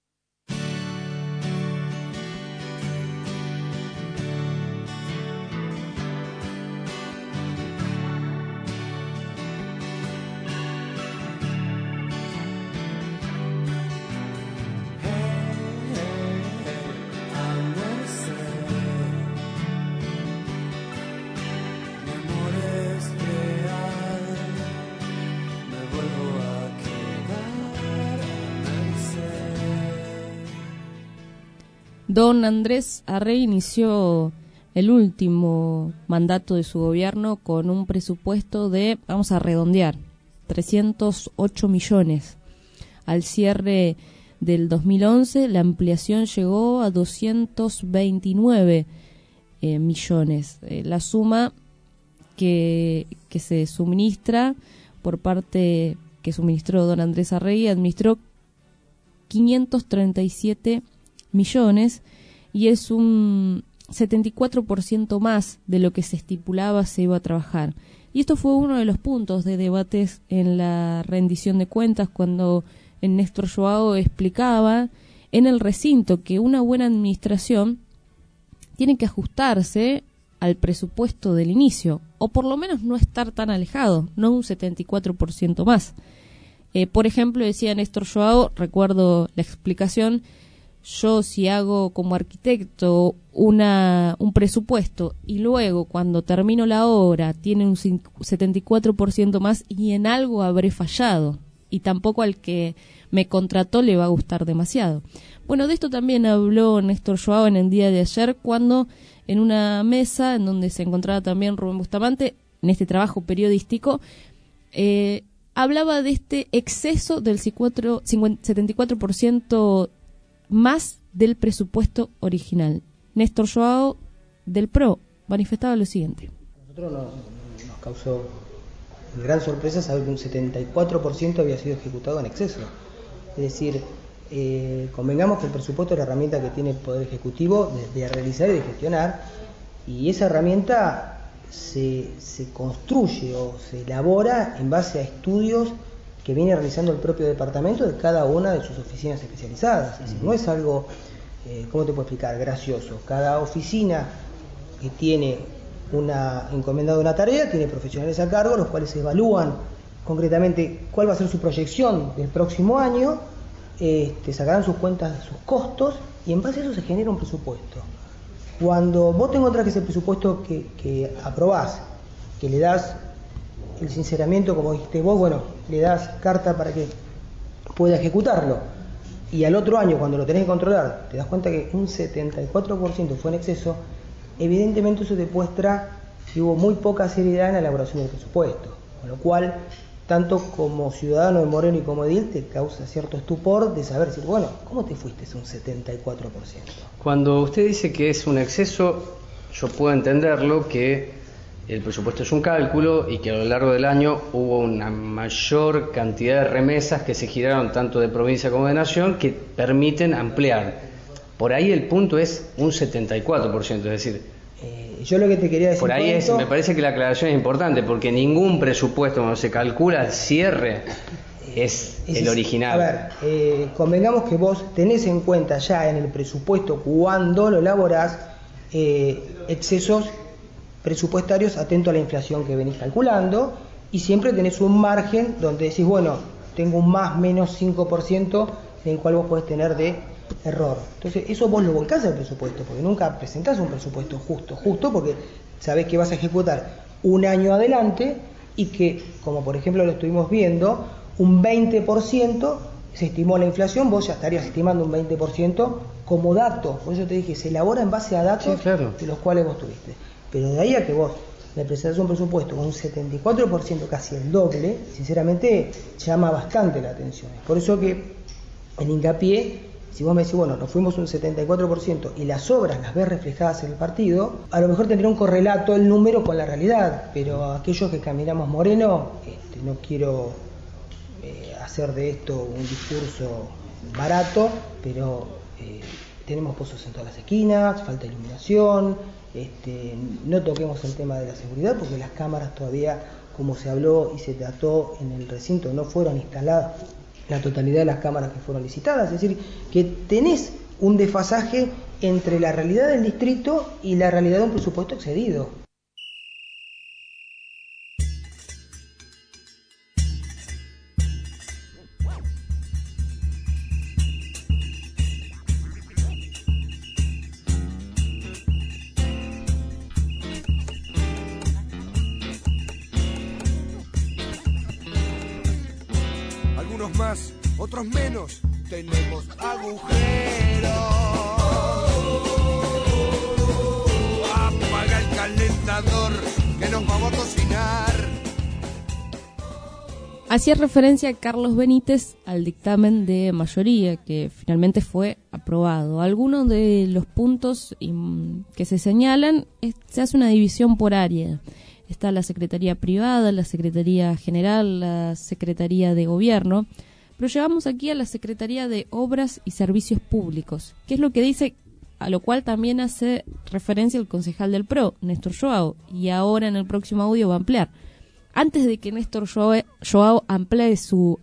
Don Andrés Arrey inició el último mandato de su gobierno con un presupuesto de, vamos a redondear, 308 millones. Al cierre del 2011 la ampliación llegó a 229 millones. La suma que se suministra por parte que suministró don Andrés Arrey administró 537 millones y es un 74% más de lo que se estipulaba se iba a trabajar. Y esto fue uno de los puntos de debates en la rendición de cuentas cuando el Néstor Joao explicaba en el recinto que una buena administración tiene que ajustarse al presupuesto del inicio, o por lo menos no estar tan alejado, no un 74% más. Por ejemplo, decía Néstor Joao, recuerdo la explicación, yo si hago como arquitecto un presupuesto y luego cuando termino la obra tiene un 74% más y en algo habré fallado y tampoco al que me contrató le va a gustar demasiado. Bueno, de esto también habló Néstor Joao en el día de ayer cuando en una mesa en donde se encontraba también Rubén Bustamante en este trabajo periodístico hablaba de este exceso del 74% más del presupuesto original. Néstor Joao del PRO manifestaba lo siguiente. Nosotros nos causó gran sorpresa saber que un 74% había sido ejecutado en exceso. Es decir, convengamos que el presupuesto es la herramienta que tiene el Poder Ejecutivo de realizar y de gestionar, y esa herramienta se construye o se elabora en base a estudios que viene realizando el propio departamento de cada una de sus oficinas especializadas. Es decir, no es algo, ¿cómo te puedo explicar?, gracioso. Cada oficina que tiene encomendada una tarea tiene profesionales a cargo, los cuales evalúan concretamente cuál va a ser su proyección del próximo año, sacarán sus cuentas, sus costos, y en base a eso se genera un presupuesto. Cuando vos te encontrás que ese presupuesto que aprobás, que le das el sinceramiento, como dijiste vos, bueno, le das carta para que pueda ejecutarlo, y al otro año cuando lo tenés que controlar te das cuenta que un 74% fue en exceso, evidentemente eso te muestra que hubo muy poca seriedad en la elaboración del presupuesto, con lo cual tanto como ciudadano de Moreno y como edil te causa cierto estupor de saber decir, bueno, ¿cómo te fuiste un 74%? Cuando usted dice que es un exceso, yo puedo entenderlo que el presupuesto es un cálculo y que a lo largo del año hubo una mayor cantidad de remesas que se giraron tanto de provincia como de nación que permiten ampliar. Por ahí el punto es un 74%, es decir, yo lo que te quería decir por ahí me parece que la aclaración es importante, porque ningún presupuesto cuando se calcula el cierre es el original. A ver, convengamos que vos tenés en cuenta ya en el presupuesto, cuando lo elaborás, excesos presupuestarios atento a la inflación que venís calculando, y siempre tenés un margen donde decís, bueno, tengo un más menos 5% en el cual vos podés tener de error. Entonces eso vos lo volcás al presupuesto, porque nunca presentás un presupuesto justo, porque sabés que vas a ejecutar un año adelante y que, como por ejemplo lo estuvimos viendo, un 20% se estimó la inflación, vos ya estarías estimando un 20% como dato. Por eso te dije, se elabora en base a datos de los cuales vos tuviste. Pero de ahí a que vos me presentás un presupuesto con un 74%, casi el doble, sinceramente llama bastante la atención. Por eso que el hincapié, si vos me decís, bueno, nos fuimos un 74% y las obras las ves reflejadas en el partido, a lo mejor tendría un correlato el número con la realidad, pero aquellos que caminamos Moreno, no quiero hacer de esto un discurso barato, pero tenemos pozos en todas las esquinas, falta iluminación, no toquemos el tema de la seguridad porque las cámaras todavía, como se habló y se trató en el recinto, no fueron instaladas la totalidad de las cámaras que fueron licitadas, es decir, que tenés un desfasaje entre la realidad del distrito y la realidad de un presupuesto excedido. Más, otros menos, tenemos agujeros. Apaga el calentador que nos vamos a cocinar. Hacía referencia a Carlos Benítez al dictamen de mayoría que finalmente fue aprobado. Algunos de los puntos que se señalan, se hace una división por área. Está la Secretaría Privada, la Secretaría General, la Secretaría de Gobierno, pero llegamos aquí a la Secretaría de Obras y Servicios Públicos, que es lo que dice, a lo cual también hace referencia el concejal del PRO, Néstor Joao, y ahora en el próximo audio va a ampliar. Antes de que Néstor Joao amplíe su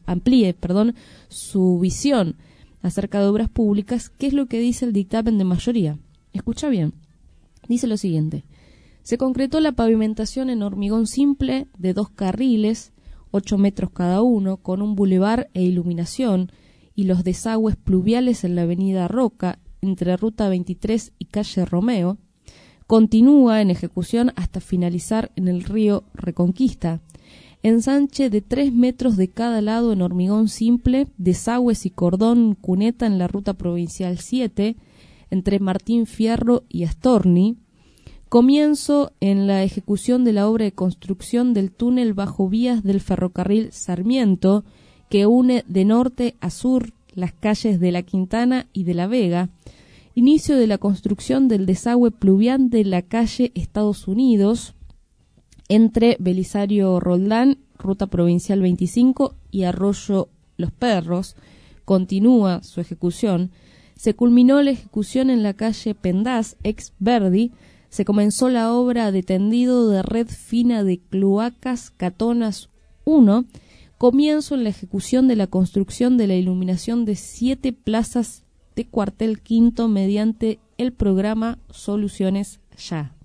visión acerca de obras públicas, ¿qué es lo que dice el dictamen de mayoría? Escucha bien, dice lo siguiente. Se concretó la pavimentación en hormigón simple de 2 carriles, 8 metros cada uno, con un bulevar e iluminación, y los desagües pluviales en la avenida Roca, entre Ruta 23 y Calle Romeo. Continúa en ejecución hasta finalizar en el río Reconquista. Ensanche de 3 metros de cada lado en hormigón simple, desagües y cordón cuneta en la Ruta Provincial 7, entre Martín Fierro y Astorni. Comienzo en la ejecución de la obra de construcción del túnel bajo vías del ferrocarril Sarmiento, que une de norte a sur las calles de La Quintana y de La Vega. Inicio de la construcción del desagüe pluvial de la calle Estados Unidos, entre Belisario Roldán, Ruta Provincial 25, y Arroyo Los Perros. Continúa su ejecución. Se culminó la ejecución en la calle Pendaz, ex Verdi. Se comenzó la obra de tendido de red fina de cloacas Catonas 1, comienzo en la ejecución de la construcción de la iluminación de 7 plazas de cuartel quinto mediante el programa Soluciones Ya.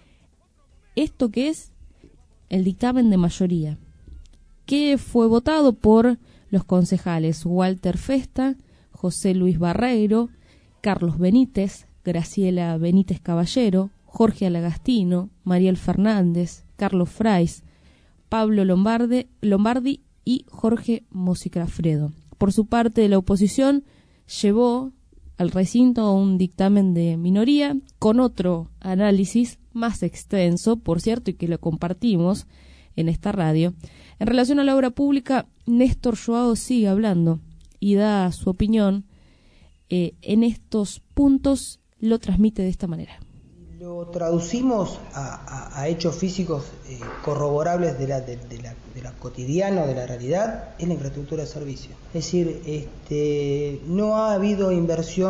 ¿Esto qué es? El dictamen de mayoría, que fue votado por los concejales Walter Festa, José Luis Barreiro, Carlos Benítez, Graciela Benítez Caballero, Jorge Alagastino, Mariel Fernández, Carlos Frais, Pablo Lombardi y Jorge Mosicrafredo. Por su parte, la oposición llevó al recinto un dictamen de minoría con otro análisis más extenso, por cierto, y que lo compartimos en esta radio. En relación a la obra pública, Néstor Joao sigue hablando y da su opinión. En estos puntos lo transmite de esta manera. Lo traducimos a hechos físicos corroborables de la cotidiano, de la realidad, es la infraestructura de servicio. Es decir, no ha habido inversión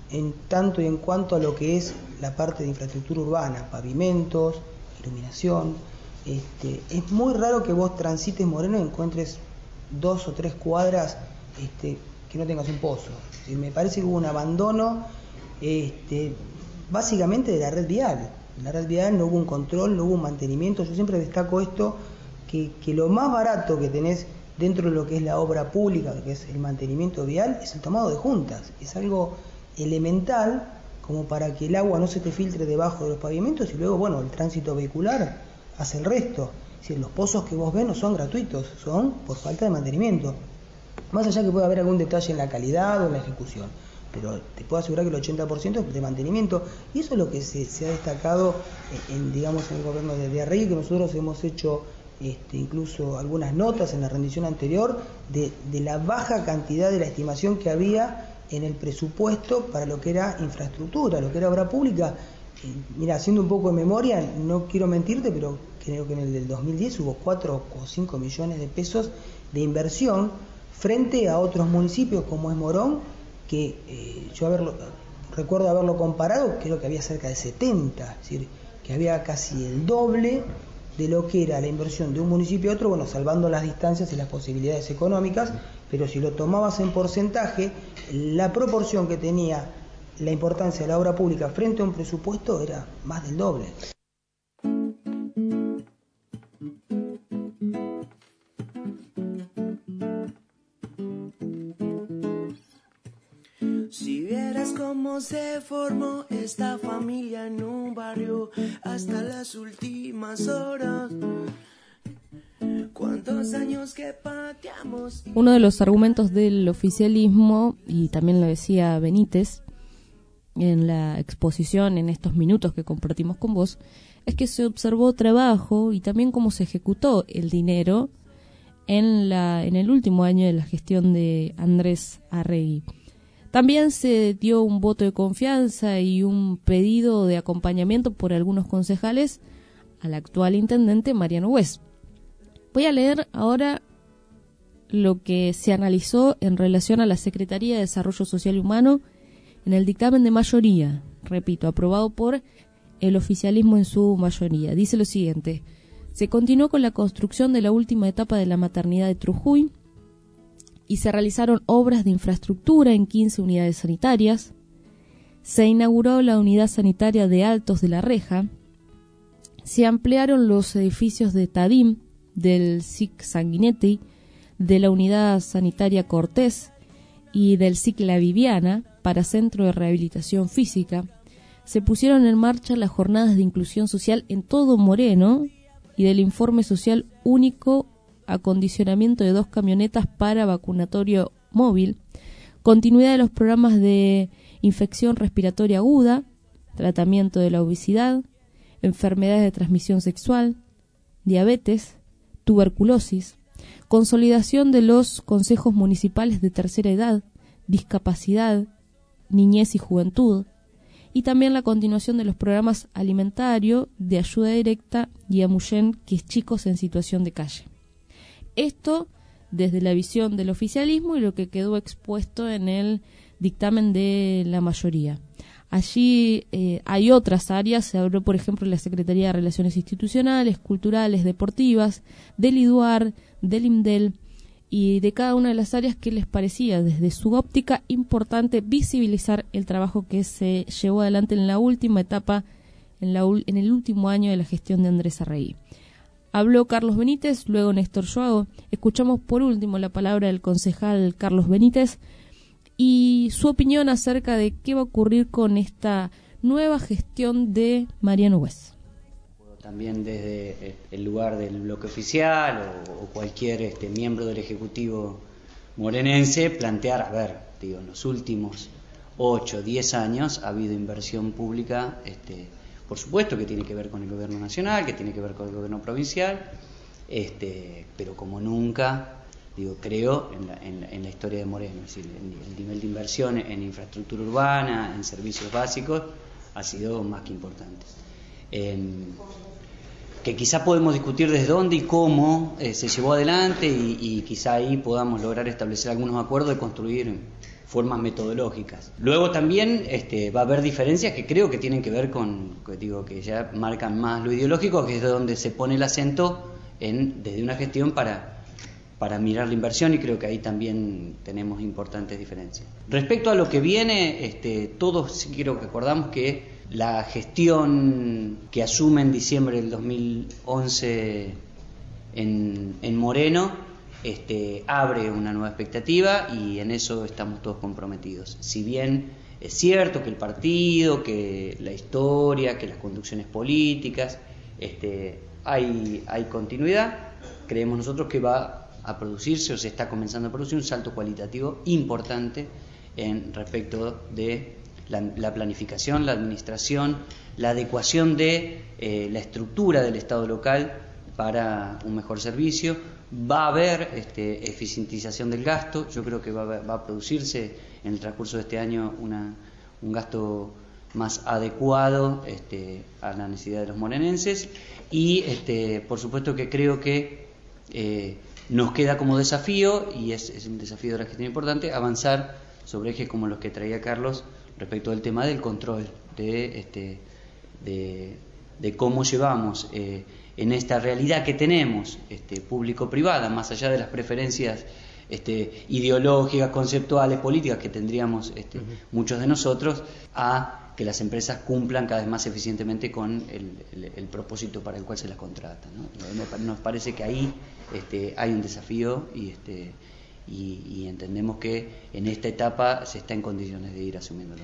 en tanto y en cuanto a lo que es la parte de infraestructura urbana, pavimentos, iluminación. Es muy raro que vos transites Moreno y encuentres 2 o 3 cuadras que no tengas un pozo. Me parece que hubo un abandono básicamente de la red vial. En la red vial no hubo un control, no hubo un mantenimiento. Yo siempre destaco esto, que lo más barato que tenés dentro de lo que es la obra pública, que es el mantenimiento vial, es el tomado de juntas. Es algo elemental como para que el agua no se te filtre debajo de los pavimentos y luego, bueno, el tránsito vehicular hace el resto. Es decir, los pozos que vos ves no son gratuitos, son por falta de mantenimiento. Más allá que pueda haber algún detalle en la calidad o en la ejecución, pero te puedo asegurar que el 80% es de mantenimiento, y eso es lo que se ha destacado en el gobierno de Arregui, que nosotros hemos hecho incluso algunas notas en la rendición anterior de la baja cantidad de la estimación que había en el presupuesto para lo que era infraestructura, lo que era obra pública. Mira, haciendo un poco de memoria, no quiero mentirte, pero creo que en el del 2010 hubo 4 o 5 millones de pesos de inversión frente a otros municipios como es Morón, que recuerdo haberlo comparado, creo que había cerca de 70, es decir, que había casi el doble de lo que era la inversión de un municipio a otro, bueno, salvando las distancias y las posibilidades económicas, pero si lo tomabas en porcentaje, la proporción que tenía la importancia de la obra pública frente a un presupuesto era más del doble. Si vieras cómo se formó esta familia en un barrio hasta las últimas horas, cuántos años que pateamos. Uno de los argumentos del oficialismo, y también lo decía Benítez en la exposición, en estos minutos que compartimos con vos, es que se observó trabajo y también cómo se ejecutó el dinero en el último año de la gestión de Andrés Arregui. También se dio un voto de confianza y un pedido de acompañamiento por algunos concejales al actual intendente Mariano Hues. Voy a leer ahora lo que se analizó en relación a la Secretaría de Desarrollo Social y Humano en el dictamen de mayoría, repito, aprobado por el oficialismo en su mayoría. Dice lo siguiente: se continuó con la construcción de la última etapa de la maternidad de Trujuy y se realizaron obras de infraestructura en 15 unidades sanitarias. Se inauguró la unidad sanitaria de Altos de la Reja. Se ampliaron los edificios de Tadim, del SIC Sanguinetti, de la unidad sanitaria Cortés y del SIC La Viviana para centro de rehabilitación física. Se pusieron en marcha las jornadas de inclusión social en todo Moreno y del informe social único, acondicionamiento de 2 camionetas para vacunatorio móvil, continuidad de los programas de infección respiratoria aguda, tratamiento de la obesidad, enfermedades de transmisión sexual, diabetes, tuberculosis, consolidación de los consejos municipales de tercera edad, discapacidad, niñez y juventud, y también la continuación de los programas alimentario, de ayuda directa y Amuyen, que es chicos en situación de calle. Esto desde la visión del oficialismo y lo que quedó expuesto en el dictamen de la mayoría. Allí hay otras áreas, se habló por ejemplo de la Secretaría de Relaciones Institucionales, Culturales, Deportivas, del IDUAR, del IMDEL, y de cada una de las áreas que les parecía desde su óptica importante visibilizar el trabajo que se llevó adelante en la última etapa, en el último año de la gestión de Andrés Arregui. Habló Carlos Benítez, luego Néstor Joago. Escuchamos por último la palabra del concejal Carlos Benítez y su opinión acerca de qué va a ocurrir con esta nueva gestión de Mariano Hues. También desde el lugar del bloque oficial o cualquier miembro del Ejecutivo morenense plantear, en los últimos 8 o 10 años ha habido inversión pública, por supuesto que tiene que ver con el gobierno nacional, que tiene que ver con el gobierno provincial, pero como nunca, creo, en la historia de Moreno. Es decir, el nivel de inversión en infraestructura urbana, en servicios básicos, ha sido más que importante. que quizá podemos discutir desde dónde y cómo se llevó adelante y quizá ahí podamos lograr establecer algunos acuerdos y construir formas metodológicas. Luego también va a haber diferencias que creo que tienen que ver con, que ya marcan más lo ideológico, que es donde se pone el acento desde una gestión para mirar la inversión, y creo que ahí también tenemos importantes diferencias. Respecto a lo que viene, todos creo que acordamos que la gestión que asume en diciembre del 2011 en Moreno abre una nueva expectativa, y en eso estamos todos comprometidos. Si bien es cierto que el partido, que la historia, que las conducciones políticas, hay continuidad, creemos nosotros que va a producirse, o se está comenzando a producir, un salto cualitativo importante en respecto de la planificación, la administración, la adecuación de la estructura del Estado local para un mejor servicio. Va a haber eficientización del gasto. Yo creo que va a producirse en el transcurso de este año un gasto más adecuado a la necesidad de los morenenses, y por supuesto que creo que nos queda como desafío, y es un desafío de la gestión importante, avanzar sobre ejes como los que traía Carlos respecto del tema del control, de cómo llevamos en esta realidad que tenemos público-privada, más allá de las preferencias ideológicas, conceptuales, políticas que tendríamos muchos de nosotros, a que las empresas cumplan cada vez más eficientemente con el propósito para el cual se las contrata, ¿no? Nos parece que ahí hay un desafío, y entendemos que en esta etapa se está en condiciones de ir asumiéndolo.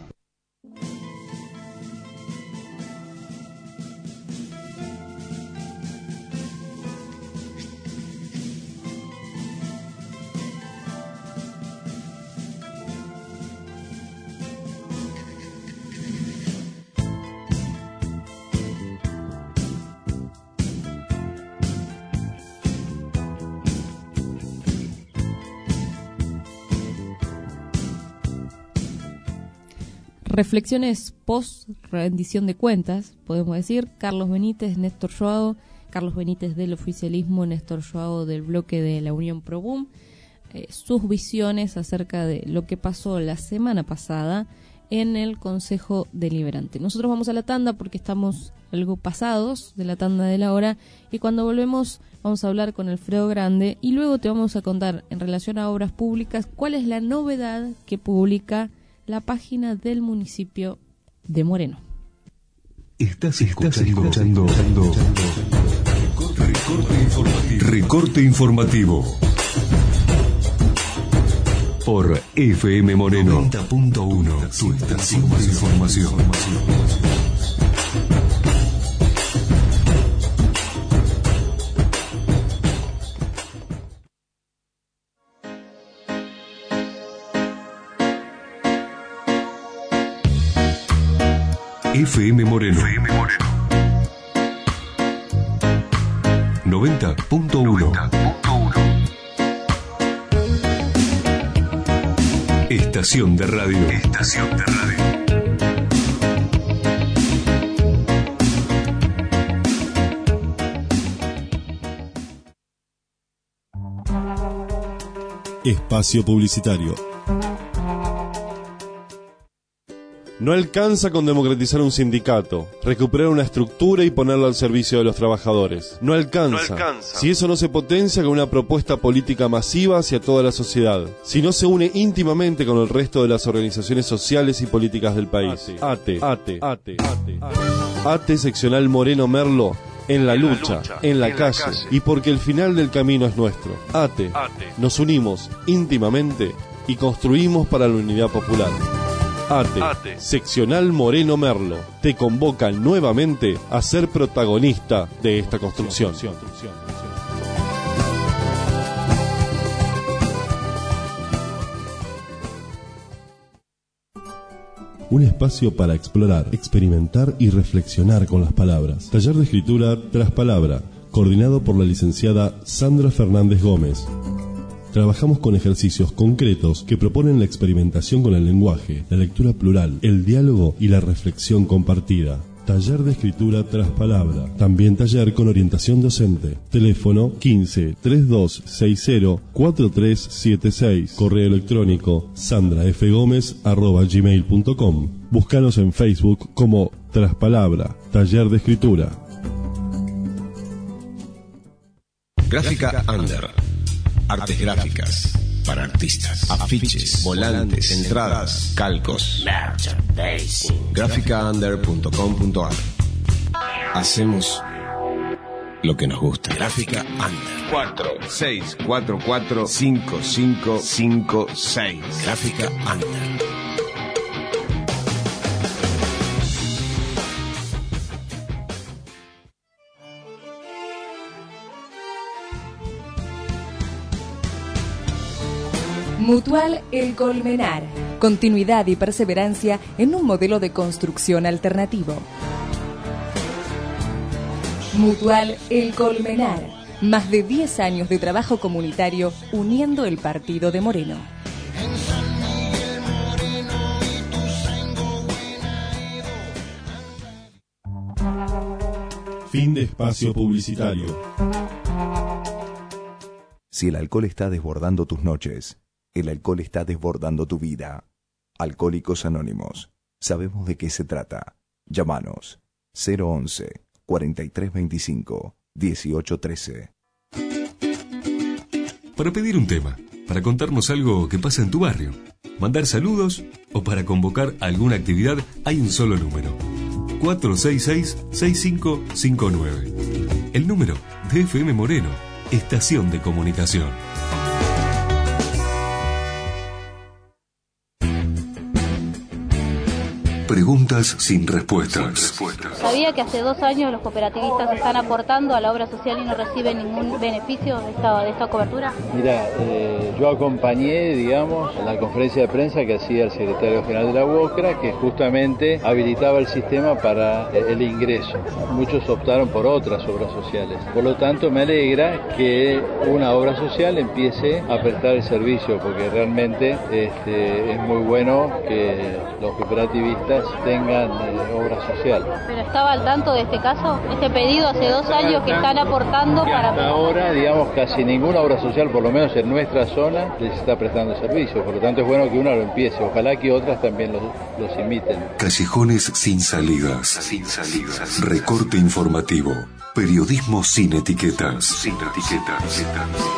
Reflexiones post rendición de cuentas, podemos decir. Carlos Benítez, Néstor Joao, Carlos Benítez del oficialismo, Néstor Joao del bloque de la Unión Pro Boom, sus visiones acerca de lo que pasó la semana pasada en el Consejo Deliberante. Nosotros vamos a la tanda porque estamos algo pasados de la tanda de la hora, y cuando volvemos vamos a hablar con Alfredo Grande, y luego te vamos a contar, en relación a obras públicas, cuál es la novedad que publica la página del municipio de Moreno. Estás escuchando Recorte Informativo por FM Moreno 90.1, tu estación de información. FM Moreno 90.1. Estación de radio. Espacio publicitario. No alcanza con democratizar un sindicato, recuperar una estructura y ponerlo al servicio de los trabajadores. No alcanza. Si eso no se potencia con una propuesta política masiva hacia toda la sociedad. Si no se une íntimamente con el resto de las organizaciones sociales y políticas del país. ATE Seccional Moreno Merlo, en la lucha, en la calle, y porque el final del camino es nuestro. ATE. Nos unimos íntimamente y construimos para la unidad popular. ATE, Seccional Moreno Merlo, te convoca nuevamente a ser protagonista de esta construcción. Un espacio para explorar, experimentar y reflexionar con las palabras. Taller de escritura tras palabra, coordinado por la licenciada Sandra Fernández Gómez. Trabajamos con ejercicios concretos que proponen la experimentación con el lenguaje, la lectura plural, el diálogo y la reflexión compartida. Taller de escritura tras palabra. También taller con orientación docente. Teléfono 15 3260 4376. Correo electrónico sandrafgomez@gmail.com. Búscanos en Facebook como Traspalabra, Taller de Escritura. Gráfica Under. Artes gráficas para artistas. Afiches, volantes, entradas, calcos. Merchandising. Gráficaunder.com.ar. Hacemos lo que nos gusta. Gráfica Under. 46445556. Gráfica Under. Mutual El Colmenar. Continuidad y perseverancia en un modelo de construcción alternativo. Mutual El Colmenar. Más de 10 años de trabajo comunitario uniendo el partido de Moreno. Fin de espacio publicitario. Si el alcohol está desbordando tus noches, el alcohol está desbordando tu vida. Alcohólicos Anónimos. Sabemos de qué se trata. Llámanos 011 4325 1813. Para pedir un tema, para contarnos algo que pasa en tu barrio, mandar saludos o para convocar alguna actividad, hay un solo número: 466-6559. El número de FM Moreno, Estación de Comunicación. Preguntas sin respuestas. ¿Sabía que hace 2 años los cooperativistas están aportando a la obra social y no reciben ningún beneficio de esta cobertura? Mira, yo acompañé, digamos, la conferencia de prensa que hacía el secretario general de la UOCRA, que justamente habilitaba el sistema para el ingreso. Muchos optaron por otras obras sociales. Por lo tanto, me alegra que una obra social empiece a prestar el servicio, porque realmente es muy bueno que los cooperativistas tengan obra social. ¿Pero estaba al tanto de este caso? ¿Este pedido hace 2 años que están aportando para...? Hasta ahora, digamos, casi ninguna obra social, por lo menos en nuestra zona, les está prestando servicio. Por lo tanto, es bueno que una lo empiece. Ojalá que otras también los imiten. Callejones sin salidas. Sin salidas. Recorte informativo. Periodismo sin etiquetas. Sin etiquetas.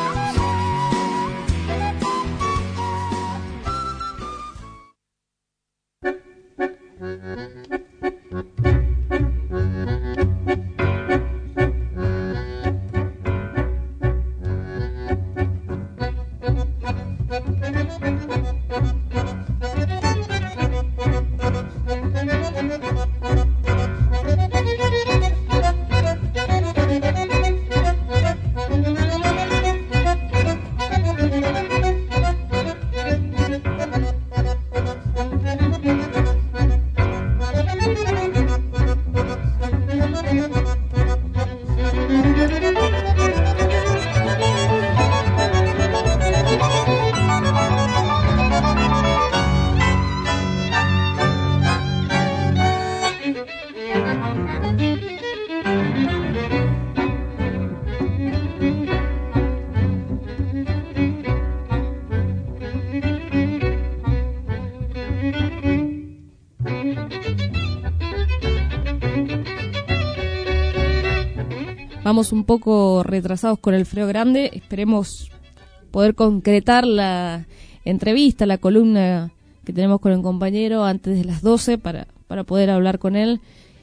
Vamos un poco retrasados con el Freo Grande, esperemos poder concretar la entrevista, la columna que tenemos con el compañero antes de las 12 para poder hablar con él.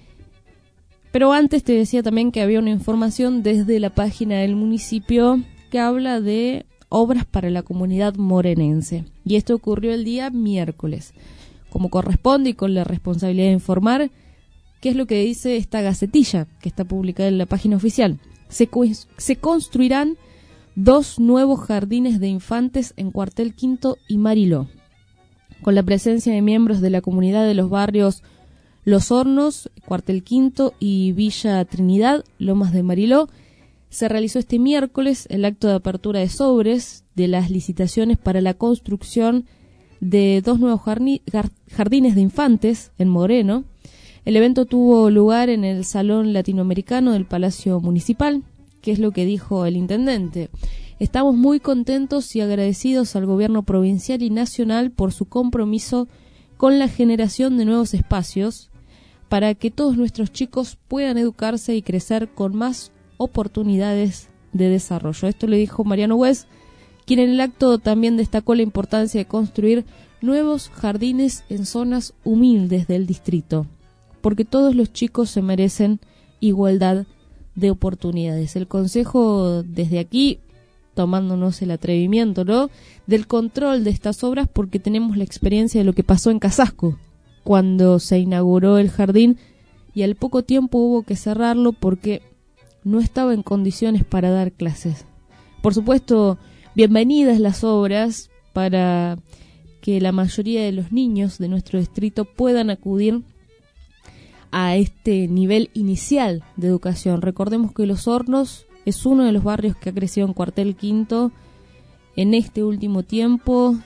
Pero antes te decía también que había una información desde la página del municipio que habla de obras para la comunidad morenense. Y esto ocurrió el día miércoles. Como corresponde y con la responsabilidad de informar, ¿qué es lo que dice esta gacetilla que está publicada en la página oficial? Se construirán 2 nuevos jardines de infantes en Cuartel Quinto y Mariló, con la presencia de miembros de la comunidad de los barrios Los Hornos, Cuartel Quinto y Villa Trinidad, Lomas de Mariló. Se realizó este miércoles el acto de apertura de sobres de las licitaciones para la construcción de 2 nuevos jardines de infantes en Moreno. El evento tuvo lugar en el Salón Latinoamericano del Palacio Municipal, que es lo que dijo el intendente. Estamos muy contentos y agradecidos al gobierno provincial y nacional por su compromiso con la generación de nuevos espacios para que todos nuestros chicos puedan educarse y crecer con más oportunidades de desarrollo. Esto le dijo Mariano West, quien en el acto también destacó la importancia de construir nuevos jardines en zonas humildes del distrito, porque todos los chicos se merecen igualdad de oportunidades. El Consejo, desde aquí, tomándonos el atrevimiento, ¿no?, del control de estas obras, porque tenemos la experiencia de lo que pasó en Casasco, cuando se inauguró el jardín y al poco tiempo hubo que cerrarlo porque no estaba en condiciones para dar clases. Por supuesto, bienvenidas las obras para que la mayoría de los niños de nuestro distrito puedan acudir a este nivel inicial de educación. Recordemos que Los Hornos es uno de los barrios que ha crecido en Cuartel Quinto en este último tiempo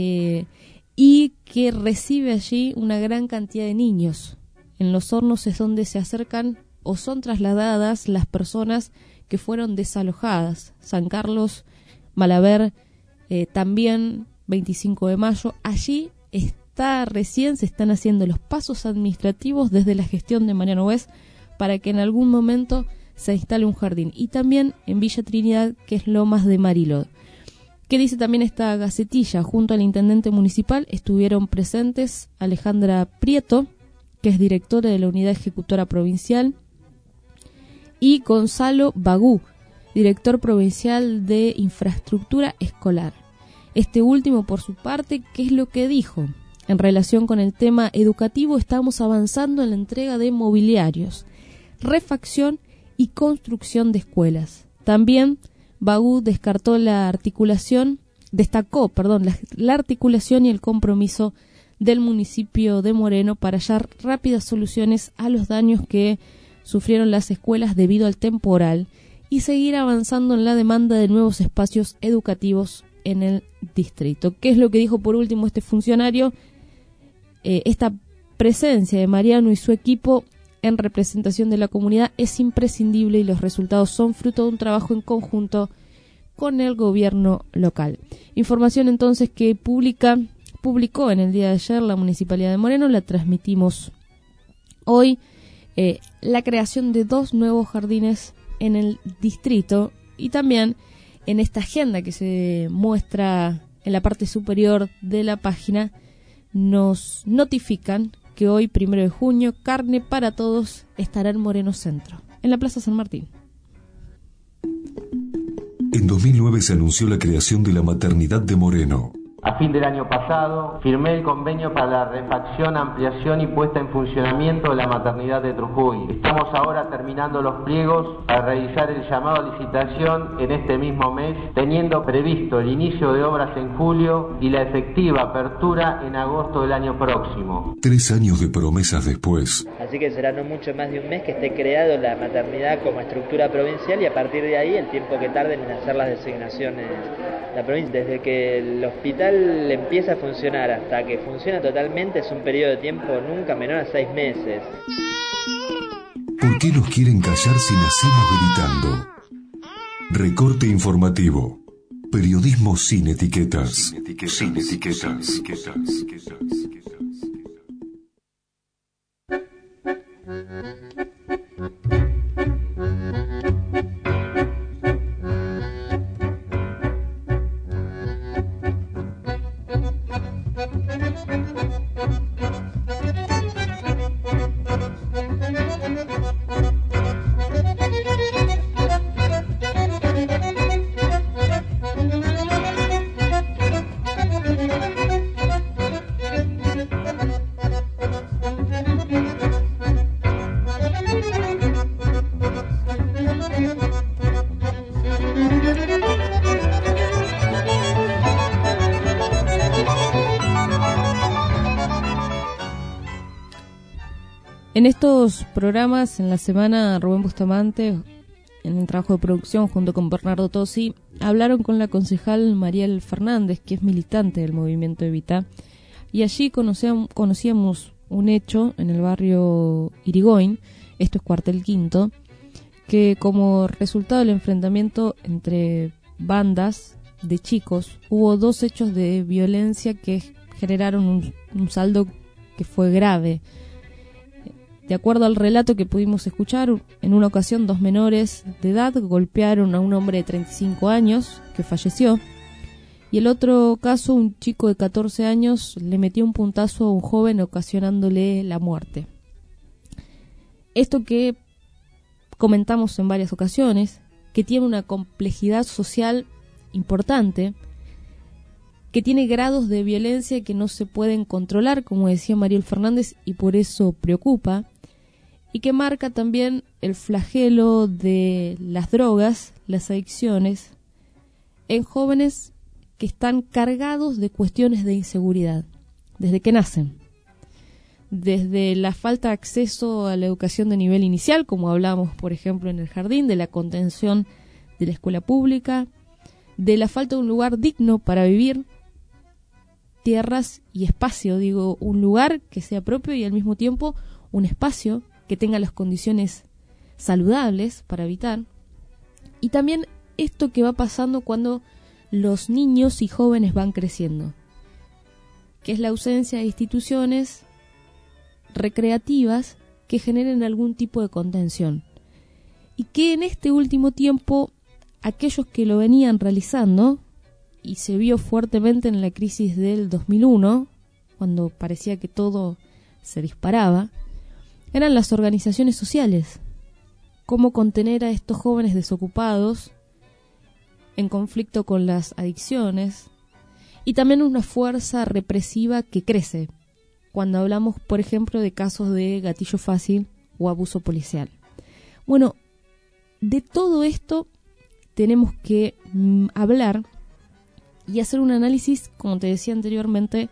y que recibe allí una gran cantidad de niños. En Los Hornos es donde se acercan o son trasladadas las personas que fueron desalojadas. San Carlos, Malaber, también 25 de mayo. Allí recién se están haciendo los pasos administrativos desde la gestión de Mariano West para que en algún momento se instale un jardín. Y también en Villa Trinidad, que es Lomas de Mariló. ¿Qué dice también esta gacetilla? Junto al intendente municipal estuvieron presentes Alejandra Prieto, que es directora de la Unidad Ejecutora Provincial, y Gonzalo Bagú, director provincial de Infraestructura Escolar. Este último, por su parte, ¿qué es lo que dijo? En relación con el tema educativo, estamos avanzando en la entrega de mobiliarios, refacción y construcción de escuelas. También Bagú destacó la articulación y el compromiso del municipio de Moreno para hallar rápidas soluciones a los daños que sufrieron las escuelas debido al temporal y seguir avanzando en la demanda de nuevos espacios educativos en el distrito. ¿Qué es lo que dijo por último este funcionario? Esta presencia de Mariano y su equipo en representación de la comunidad es imprescindible y los resultados son fruto de un trabajo en conjunto con el gobierno local. Información entonces que publicó en el día de ayer la Municipalidad de Moreno, la transmitimos hoy, la creación de 2 nuevos jardines en el distrito y también en esta agenda que se muestra en la parte superior de la página nos notifican que hoy, 1 de junio, Carne para Todos estará en Moreno Centro, en la Plaza San Martín. En 2009 se anunció la creación de la maternidad de Moreno. A fin del año pasado, firmé el convenio para la refacción, ampliación y puesta en funcionamiento de la maternidad de Trujuy. Estamos ahora terminando los pliegos para realizar el llamado a licitación en este mismo mes, teniendo previsto el inicio de obras en julio y la efectiva apertura en agosto del año próximo. 3 años de promesas después. Así que será no mucho más de un mes que esté creado la maternidad como estructura provincial y a partir de ahí el tiempo que tarden en hacer las designaciones la provincia. Desde que el hospital empieza a funcionar hasta que funciona totalmente es un periodo de tiempo nunca menor a 6 meses. ¿Por qué nos quieren callar si nacimos gritando? Recorte informativo. Periodismo sin etiquetas. Sin etiquetas. En estos programas, en la semana, Rubén Bustamante, en el trabajo de producción junto con Bernardo Tosi, hablaron con la concejal Mariel Fernández, que es militante del movimiento Evita, y allí conocíamos un hecho en el barrio Irigoyen, esto es Cuartel Quinto, que como resultado del enfrentamiento entre bandas de chicos, hubo 2 hechos de violencia que generaron un saldo que fue grave. De acuerdo al relato que pudimos escuchar, en una ocasión 2 menores de edad golpearon a un hombre de 35 años que falleció, y el otro caso, un chico de 14 años le metió un puntazo a un joven ocasionándole la muerte. Esto que comentamos en varias ocasiones, que tiene una complejidad social importante, que tiene grados de violencia que no se pueden controlar, como decía Mariel Fernández, y por eso preocupa, y que marca también el flagelo de las drogas, las adicciones, en jóvenes que están cargados de cuestiones de inseguridad, desde que nacen. Desde la falta de acceso a la educación de nivel inicial, como hablábamos, por ejemplo, en el jardín, de la contención de la escuela pública, de la falta de un lugar digno para vivir, tierras y espacio, digo, un lugar que sea propio y al mismo tiempo un espacio que tenga las condiciones saludables para habitar. Y también esto que va pasando cuando los niños y jóvenes van creciendo, que es la ausencia de instituciones recreativas que generen algún tipo de contención, y que en este último tiempo aquellos que lo venían realizando, y se vio fuertemente en la crisis del 2001, cuando parecía que todo se disparaba, eran las organizaciones sociales. Cómo contener a estos jóvenes desocupados en conflicto con las adicciones, y también una fuerza represiva que crece cuando hablamos, por ejemplo, de casos de gatillo fácil o abuso policial. Bueno, de todo esto tenemos que hablar y hacer un análisis, como te decía anteriormente,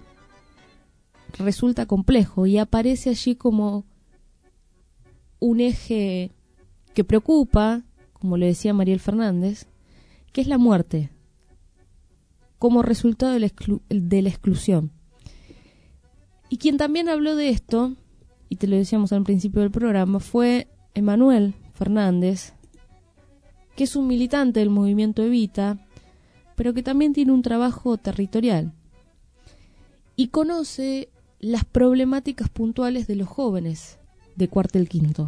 resulta complejo y aparece allí como un eje que preocupa, como le decía Mariel Fernández, que es la muerte, como resultado de la exclusión. Y quien también habló de esto, y te lo decíamos al principio del programa, fue Emanuel Fernández, que es un militante del movimiento Evita, pero que también tiene un trabajo territorial y conoce las problemáticas puntuales de los jóvenes de Cuartel Quinto.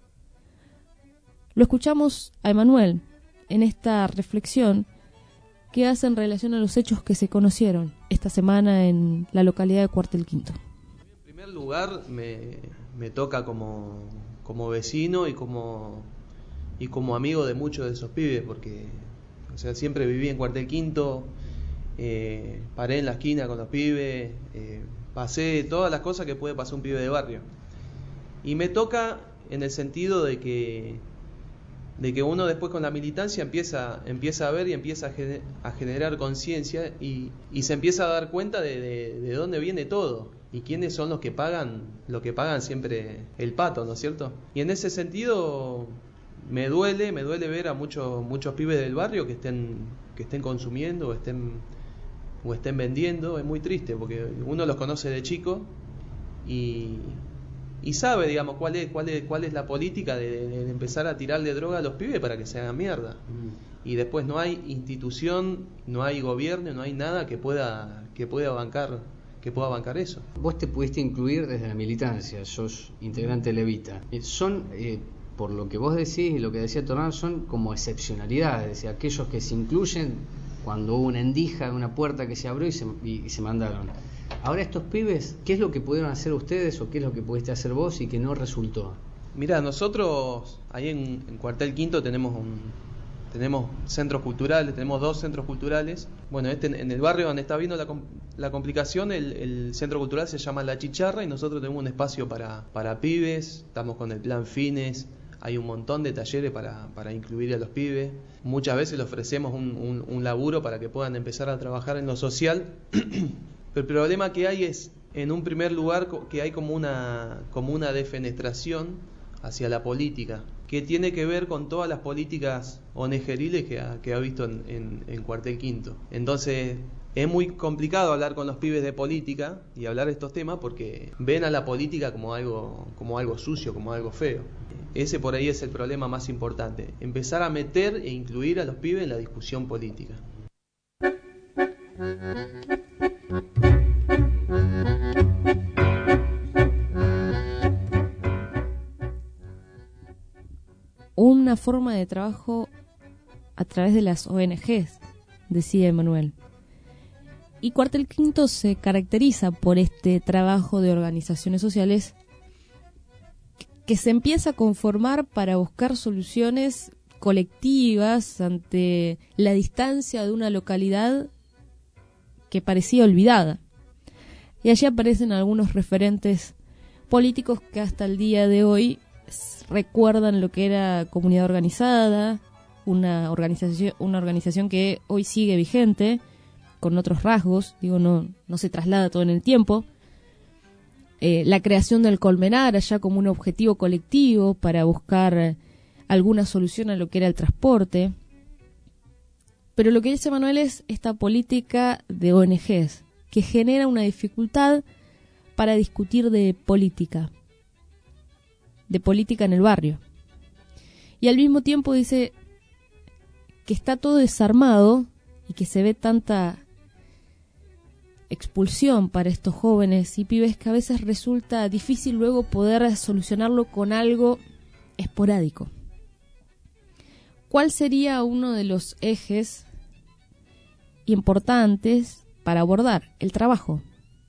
Lo escuchamos a Emanuel en esta reflexión que hace en relación a los hechos que se conocieron esta semana en la localidad de Cuartel Quinto. En primer lugar, me toca como vecino y como amigo de muchos de esos pibes, porque siempre viví en Cuartel Quinto, paré en la esquina con los pibes, pasé todas las cosas que puede pasar un pibe de barrio. Y me toca en el sentido de que uno después con la militancia empieza a ver y empieza a generar conciencia y se empieza a dar cuenta de dónde viene todo y quiénes son los que pagan siempre el pato, ¿no es cierto? Y en ese sentido me duele ver a muchos pibes del barrio que estén consumiendo o estén vendiendo. Es muy triste porque uno los conoce de chico y sabe, digamos, cuál es la política de empezar a tirarle droga a los pibes para que se hagan mierda. Y después no hay institución, no hay gobierno, no hay nada que pueda bancar eso. Vos te pudiste incluir desde la militancia, sos integrante de Evita. Por lo que vos decís y lo que decía Tornal, son como excepcionalidades, es decir, aquellos que se incluyen cuando hubo una endija, una puerta que se abrió y se mandaron. Ahora estos pibes, ¿qué es lo que pudieron hacer ustedes o qué es lo que pudiste hacer vos y que no resultó? Mirá, nosotros ahí en Cuartel Quinto tenemos centros culturales, tenemos 2 centros culturales. Bueno, en el barrio donde está viendo la complicación, el centro cultural se llama La Chicharra y nosotros tenemos un espacio para pibes, estamos con el plan Fines, hay un montón de talleres para incluir a los pibes. Muchas veces les ofrecemos un laburo para que puedan empezar a trabajar en lo social. Pero el problema que hay es, en un primer lugar, que hay como una defenestración hacia la política, que tiene que ver con todas las políticas onegeriles que ha visto en Cuartel Quinto. Entonces, Es muy complicado hablar con los pibes de política y hablar de estos temas porque ven a la política como algo sucio, como algo feo. Ese por ahí es el problema más importante, empezar a meter e incluir a los pibes en la discusión política. Una forma de trabajo a través de las ONGs, decía Emanuel. Y Cuartel Quinto se caracteriza por este trabajo de organizaciones sociales que se empieza a conformar para buscar soluciones colectivas ante la distancia de una localidad que parecía olvidada. Y allí aparecen algunos referentes políticos que hasta el día de hoy recuerdan lo que era comunidad organizada, una organización que hoy sigue vigente, con otros rasgos, no se traslada todo en el tiempo. La creación del Colmenar allá como un objetivo colectivo para buscar alguna solución a lo que era el transporte. Pero lo que dice Manuel es esta política de ONGs que genera una dificultad para discutir de política en el barrio. Y al mismo tiempo dice que está todo desarmado y que se ve tanta expulsión para estos jóvenes y pibes que a veces resulta difícil luego poder solucionarlo con algo esporádico. ¿Cuál sería uno de los ejes importantes para abordar? El trabajo.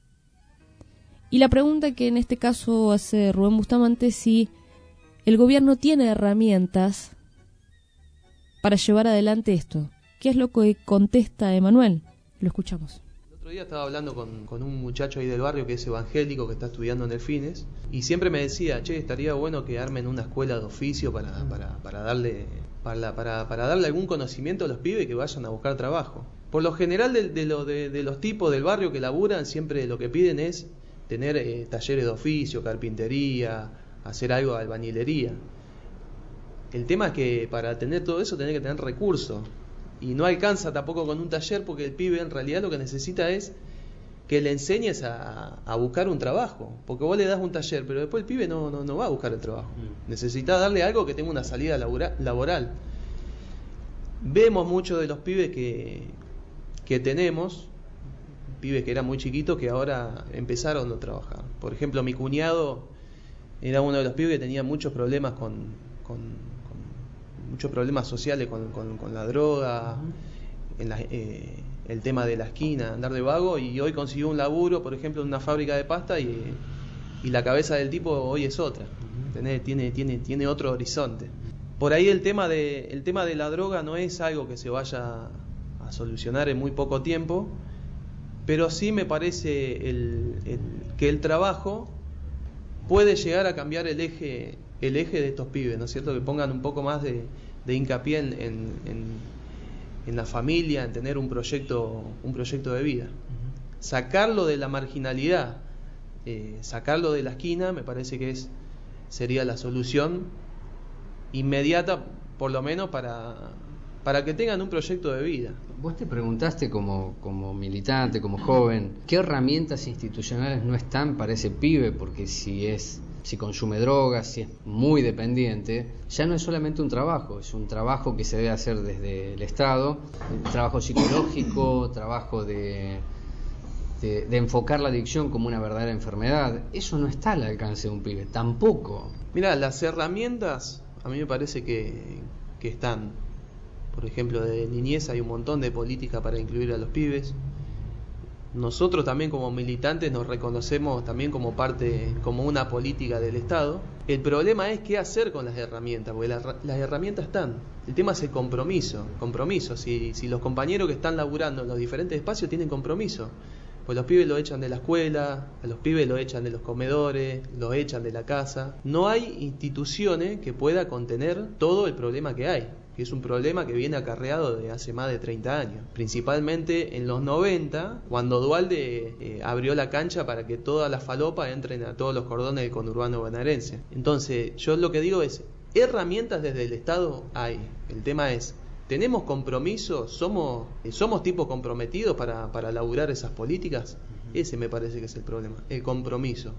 Y la pregunta que en este caso hace Rubén Bustamante es si el gobierno tiene herramientas para llevar adelante esto. ¿Qué es lo que contesta Emanuel? Lo escuchamos. El otro día estaba hablando con un muchacho ahí del barrio que es evangélico, que está estudiando en el Fines, y siempre me decía, estaría bueno que armen una escuela de oficio para darle algún conocimiento a los pibes que vayan a buscar trabajo. Por lo general de los tipos del barrio que laburan, siempre lo que piden es tener talleres de oficio, carpintería, hacer algo de albañilería. El tema es que para tener todo eso tenés que tener recursos. Y no alcanza tampoco con un taller, porque el pibe en realidad lo que necesita es que le enseñes a buscar un trabajo. Porque vos le das un taller, pero después el pibe no va a buscar el trabajo. Necesita darle algo que tenga una salida laboral. Vemos muchos de los pibes que tenemos, pibes que eran muy chiquitos, que ahora empezaron a trabajar. Por ejemplo, mi cuñado era uno de los pibes que tenía muchos problemas muchos problemas sociales con la droga, el tema de la esquina, andar de vago, y hoy consiguió un laburo, por ejemplo, en una fábrica de pasta, y la cabeza del tipo hoy es otra. Tiene otro horizonte. Por ahí el tema de la droga no es algo que se vaya a solucionar en muy poco tiempo, pero sí me parece que el trabajo puede llegar a cambiar el eje de estos pibes, ¿no es cierto? Que pongan un poco más de hincapié en la familia, en tener un proyecto de vida. Sacarlo de la marginalidad, sacarlo de la esquina, me parece que sería la solución inmediata, por lo menos para que tengan un proyecto de vida. Vos te preguntaste como militante, como joven, ¿qué herramientas institucionales no están para ese pibe? Porque si consume drogas, si es muy dependiente, ya no es solamente un trabajo, es un trabajo que se debe hacer desde el Estado, un trabajo psicológico, trabajo de enfocar la adicción como una verdadera enfermedad. Eso no está al alcance de un pibe, tampoco. Mirá, las herramientas a mí me parece que están. Por ejemplo, de niñez hay un montón de políticas para incluir a los pibes. Nosotros también como militantes nos reconocemos también como una política del Estado. El problema es qué hacer con las herramientas, porque las herramientas están. El tema es el compromiso. Si los compañeros que están laburando en los diferentes espacios tienen compromiso, pues los pibes lo echan de la escuela, a los pibes lo echan de los comedores, lo echan de la casa. No hay instituciones que pueda contener todo el problema que hay, que es un problema que viene acarreado de hace más de 30 años. Principalmente en los 90, cuando Duhalde abrió la cancha para que todas las falopas entren a todos los cordones del conurbano bonaerense. Entonces, yo lo que digo es, herramientas desde el Estado hay. El tema es ¿Tenemos compromiso? ¿Somos tipos comprometidos para laburar esas políticas? Ese me parece que es el problema, el compromiso.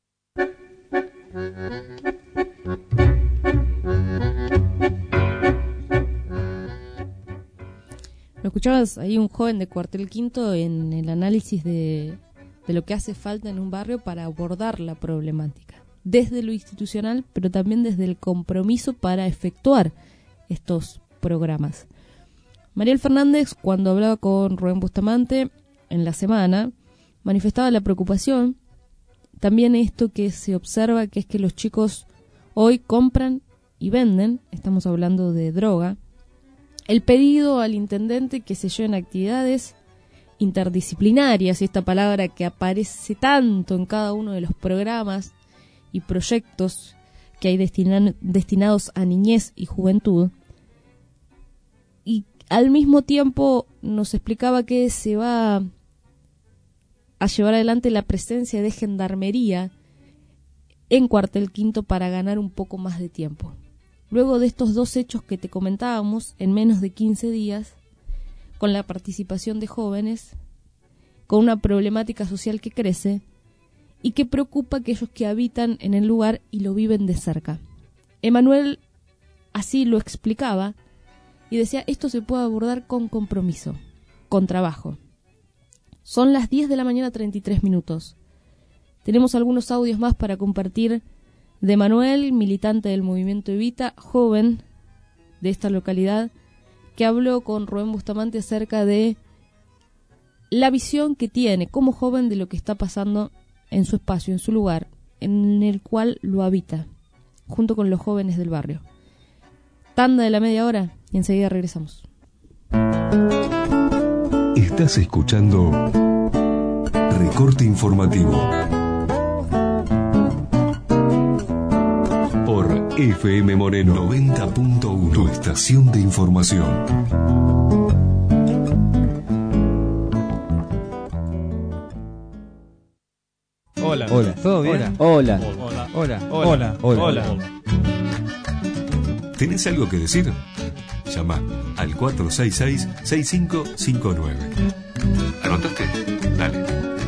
Lo escuchabas ahí un joven de Cuartel Quinto en el análisis de lo que hace falta en un barrio para abordar la problemática, desde lo institucional, pero también desde el compromiso para efectuar estos programas. Mariel Fernández, cuando hablaba con Rubén Bustamante en la semana, manifestaba la preocupación, también esto que se observa, que es que los chicos hoy compran y venden, estamos hablando de droga. El pedido al intendente que se lleven actividades interdisciplinarias, y esta palabra que aparece tanto en cada uno de los programas y proyectos que hay destinados a niñez y juventud, y al mismo tiempo nos explicaba que se va a llevar adelante la presencia de gendarmería en Cuartel Quinto para ganar un poco más de tiempo. Luego de estos dos hechos que te comentábamos, en menos de 15 días, con la participación de jóvenes, con una problemática social que crece y que preocupa a aquellos que habitan en el lugar y lo viven de cerca. Emanuel así lo explicaba y decía, esto se puede abordar con compromiso, con trabajo. Son las 10 de la mañana, 33 minutos. Tenemos algunos audios más para compartir de Manuel, militante del movimiento Evita, joven de esta localidad, que habló con Rubén Bustamante acerca de la visión que tiene como joven de lo que está pasando en su espacio, en su lugar, en el cual lo habita, junto con los jóvenes del barrio. Tanda de la media hora y enseguida regresamos. Estás escuchando Recorte Informativo por FM Moreno 90.1, tu estación de información. Hola. Hola. ¿Todo bien? Hola. Hola. Hola. Hola. Hola. Hola. ¿Tenés algo que decir? Llama al 466-6559. ¿Anotaste? Dale.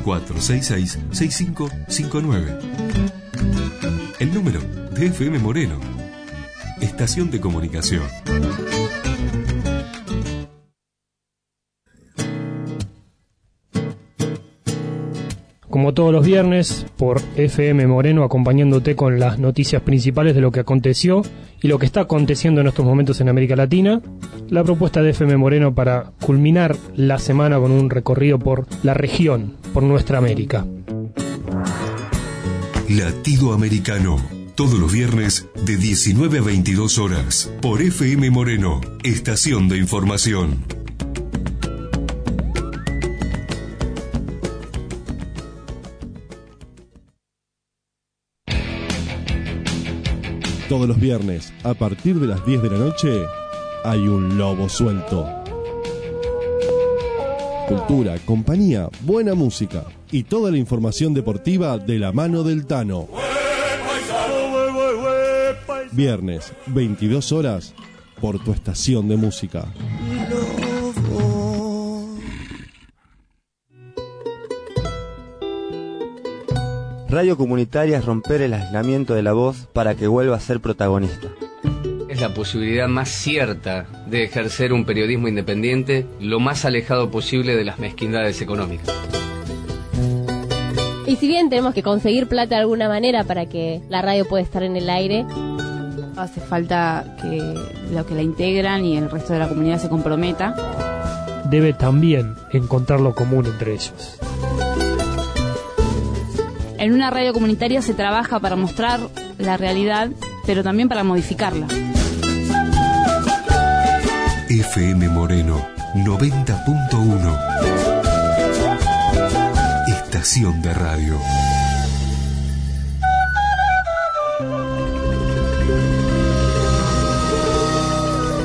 466-6559. El número de FM Moreno. Estación de comunicación. Como todos los viernes, por FM Moreno, acompañándote con las noticias principales de lo que aconteció y lo que está aconteciendo en estos momentos en América Latina. La propuesta de FM Moreno para culminar la semana con un recorrido por la región, por nuestra América. Latido Americano. Todos los viernes de 19 a 22 horas. Por FM Moreno. Estación de información. Todos los viernes, a partir de las 10 de la noche, hay un lobo suelto. Cultura, compañía, buena música y toda la información deportiva de la mano del Tano. Viernes, 22 horas, por tu estación de música. Radio comunitaria es romper el aislamiento de la voz para que vuelva a ser protagonista. Es la posibilidad más cierta de ejercer un periodismo independiente lo más alejado posible de las mezquindades económicas. Y si bien tenemos que conseguir plata de alguna manera para que la radio pueda estar en el aire, hace falta que los que la integran y el resto de la comunidad se comprometa. Debe también encontrar lo común entre ellos. En una radio comunitaria se trabaja para mostrar la realidad, pero también para modificarla. FM Moreno 90.1. Estación de radio.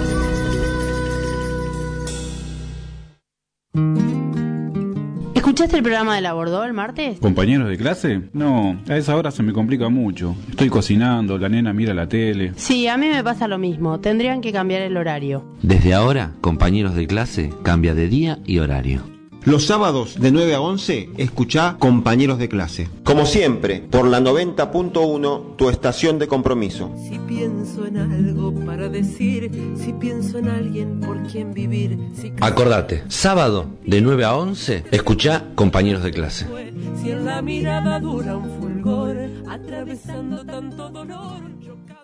¿Escuchaste el programa del Abordó el martes? ¿Compañeros de clase? No, a esa hora se me complica mucho. Estoy cocinando, la nena mira la tele. Sí, a mí me pasa lo mismo. Tendrían que cambiar el horario. Desde ahora, compañeros de clase, cambia de día y horario. Los sábados de 9 a 11, escuchá Compañeros de Clase. Como siempre, por la 90.1, tu estación de compromiso. Si pienso en algo para decir, si pienso en alguien por quien vivir. Si Acordate, sábado de 9 a 11, escuchá Compañeros de Clase. Si en la mirada dura un fulgor, atravesando tanto dolor, yo canto.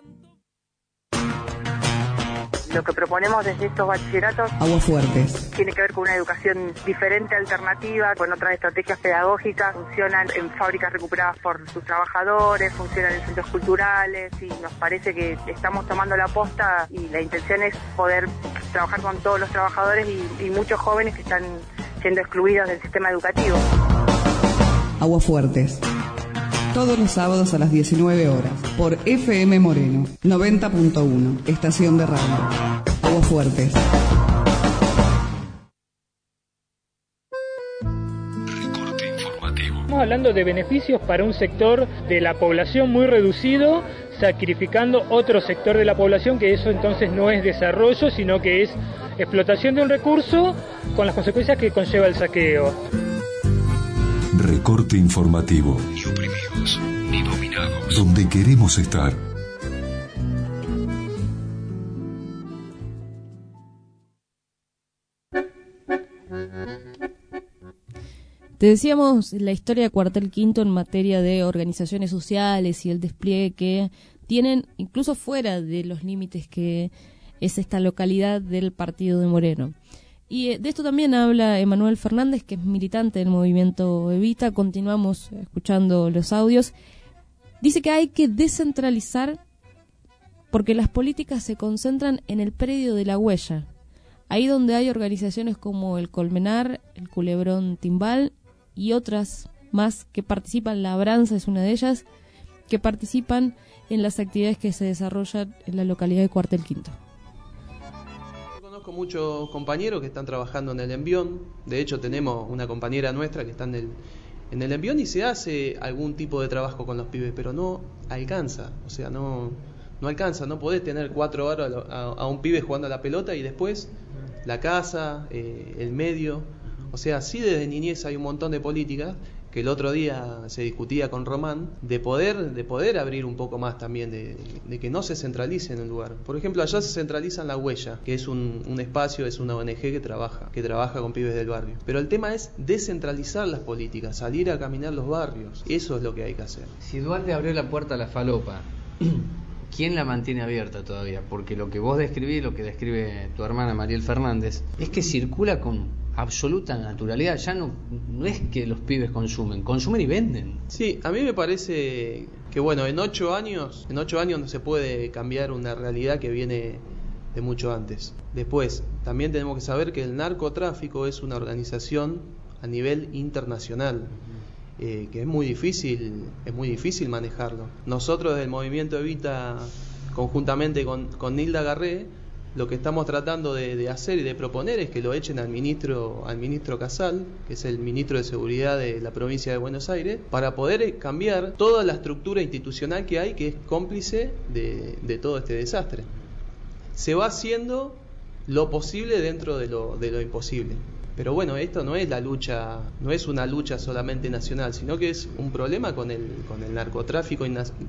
Lo que proponemos desde estos bachilleratos Aguafuertes tiene que ver con una educación diferente, alternativa, con otras estrategias pedagógicas. Funcionan en fábricas recuperadas por sus trabajadores, funcionan en centros culturales y nos parece que estamos tomando la posta y la intención es poder trabajar con todos los trabajadores y muchos jóvenes que están siendo excluidos del sistema educativo. Aguafuertes. Todos los sábados a las 19 horas, por FM Moreno, 90.1, estación de radio. Aguafuertes. Recorte informativo. Estamos hablando de beneficios para un sector de la población muy reducido, sacrificando otro sector de la población, que eso entonces no es desarrollo, sino que es explotación de un recurso con las consecuencias que conlleva el saqueo. Recorte informativo. Ni oprimidos, ni dominados. Donde queremos estar. Te decíamos la historia de Cuartel Quinto en materia de organizaciones sociales y el despliegue que tienen, incluso fuera de los límites que es esta localidad del partido de Moreno. Y de esto también habla Emanuel Fernández, que es militante del movimiento Evita. Continuamos escuchando los audios. Dice que hay que descentralizar porque las políticas se concentran en el predio de La Huella, ahí donde hay organizaciones como el Colmenar, el Culebrón Timbal y otras más que participan. La Abranza es una de ellas, que participan en las actividades que se desarrollan en la localidad de Cuartel Quinto. Conozco muchos compañeros que están trabajando en el Envión. De hecho, tenemos una compañera nuestra que está en el Envión y se hace algún tipo de trabajo con los pibes, pero no alcanza. O sea, no alcanza. No podés tener 4 horas a un pibe jugando a la pelota y después la casa, el medio. O sea, sí, desde niñez hay un montón de políticas que el otro día se discutía con Román, de poder abrir un poco más también, de que no se centralice en el lugar. Por ejemplo, allá se centraliza en La Huella, que es un espacio, es una ONG que trabaja con pibes del barrio. Pero el tema es descentralizar las políticas, salir a caminar los barrios. Eso es lo que hay que hacer. Si Duarte abrió la puerta a la falopa, ¿quién la mantiene abierta todavía? Porque lo que vos describís, lo que describe tu hermana Mariel Fernández, es que circula con absoluta naturalidad. Ya no es que los pibes consumen y venden. Sí, a mí me parece que bueno, en 8 años no se puede cambiar una realidad que viene de mucho antes. Después, también tenemos que saber que el narcotráfico es una organización a nivel internacional, que es muy difícil manejarlo. Nosotros desde el movimiento Evita, conjuntamente con Nilda Garré, lo que estamos tratando de hacer y de proponer es que lo echen al ministro Casal, que es el ministro de Seguridad de la provincia de Buenos Aires, para poder cambiar toda la estructura institucional que hay, que es cómplice de todo este desastre. Se va haciendo lo posible dentro de lo imposible. Pero bueno, esto no es una lucha solamente nacional, sino que es un problema con el narcotráfico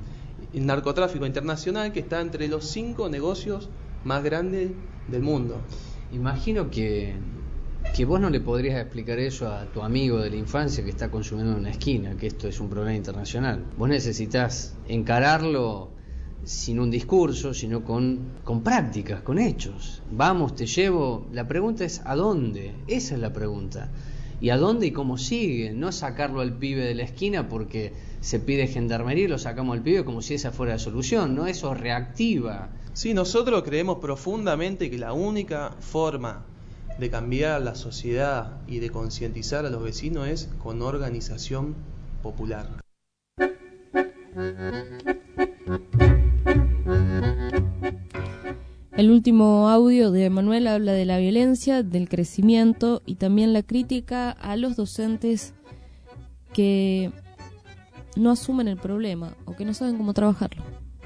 internacional, que está entre los 5 negocios más grande del mundo. Imagino que vos no le podrías explicar eso a tu amigo de la infancia que está consumiendo en una esquina, que esto es un problema internacional. Vos necesitas encararlo sin un discurso, sino con prácticas, con hechos. Vamos, te llevo. La pregunta es ¿a dónde? Esa es la pregunta. ¿Y a dónde y cómo sigue? No sacarlo al pibe de la esquina porque se pide gendarmería y lo sacamos al pibe como si esa fuera la solución. No, eso reactiva. Sí, nosotros creemos profundamente que la única forma de cambiar la sociedad y de concientizar a los vecinos es con organización popular. El último audio de Manuel habla de la violencia, del crecimiento y también la crítica a los docentes que no asumen el problema o que no saben cómo trabajarlo.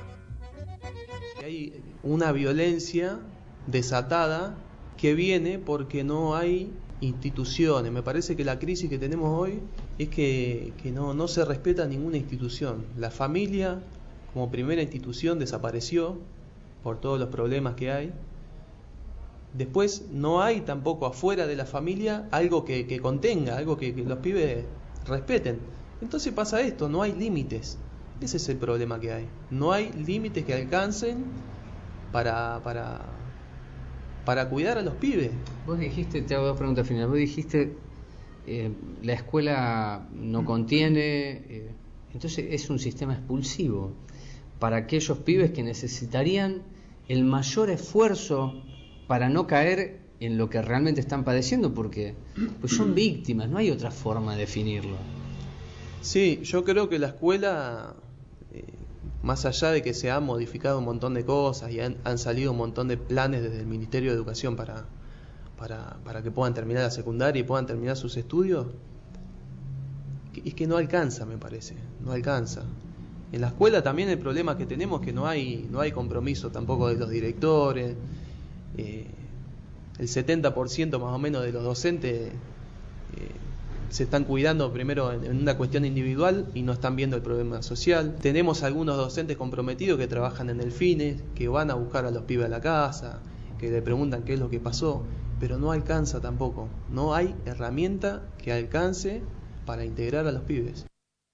Hay una violencia desatada que viene porque no hay instituciones. Me parece que la crisis que tenemos hoy es que no se respeta ninguna institución. La familia como primera institución desapareció por todos los problemas que hay. Después no hay tampoco afuera de la familia algo que contenga, algo que los pibes respeten. Entonces pasa esto, no hay límites. Ese es el problema que hay. No hay límites que alcancen para cuidar a los pibes. Vos dijiste, te hago dos preguntas finales. Vos dijiste, la escuela no contiene, entonces es un sistema expulsivo para aquellos pibes que necesitarían el mayor esfuerzo para no caer en lo que realmente están padeciendo, porque pues son víctimas, no hay otra forma de definirlo. Sí, yo creo que la escuela, más allá de que se han modificado un montón de cosas y han salido un montón de planes desde el Ministerio de Educación para que puedan terminar la secundaria y puedan terminar sus estudios, es que no alcanza, me parece, no alcanza. En la escuela también el problema que tenemos es que no hay compromiso tampoco de los directores. El 70% más o menos de los docentes se están cuidando primero en una cuestión individual y no están viendo el problema social. Tenemos algunos docentes comprometidos que trabajan en el FINE, que van a buscar a los pibes a la casa, que le preguntan qué es lo que pasó, pero no alcanza tampoco. No hay herramienta que alcance para integrar a los pibes.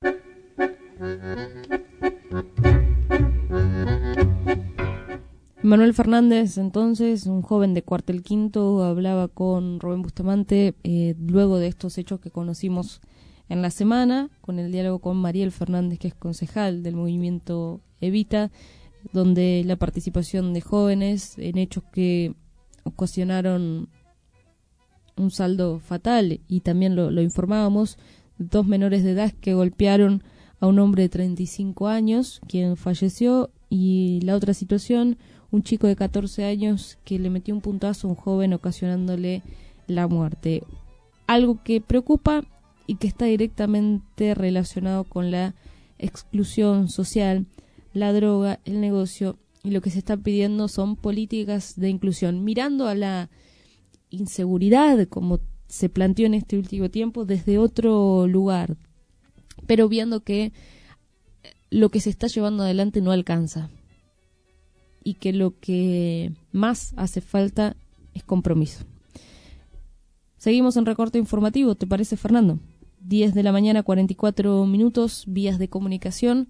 Manuel Fernández, entonces, un joven de Cuartel Quinto, hablaba con Rubén Bustamante luego de estos hechos que conocimos en la semana, con el diálogo con Mariel Fernández, que es concejal del movimiento Evita, donde la participación de jóvenes en hechos que ocasionaron un saldo fatal, y también lo informábamos, 2 menores de edad que golpearon a un hombre de 35 años, quien falleció, y la otra situación, un chico de 14 años que le metió un puntazo a un joven ocasionándole la muerte. Algo que preocupa y que está directamente relacionado con la exclusión social, la droga, el negocio, y lo que se está pidiendo son políticas de inclusión, mirando a la inseguridad, como se planteó en este último tiempo, desde otro lugar, pero viendo que lo que se está llevando adelante no alcanza y que lo que más hace falta es compromiso. Seguimos en recorte informativo, ¿te parece, Fernando? 10 de la mañana, 44 minutos, vías de comunicación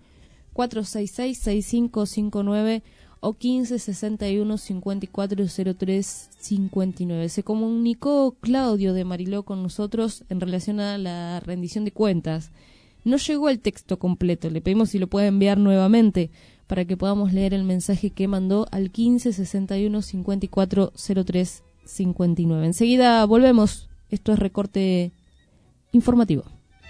466-6559 o 1561-5403-59. Se comunicó Claudio de Mariló con nosotros en relación a la rendición de cuentas. No llegó el texto completo, le pedimos si lo puede enviar nuevamente para que podamos leer el mensaje que mandó al 1561-5403-59. Enseguida volvemos, esto es recorte informativo.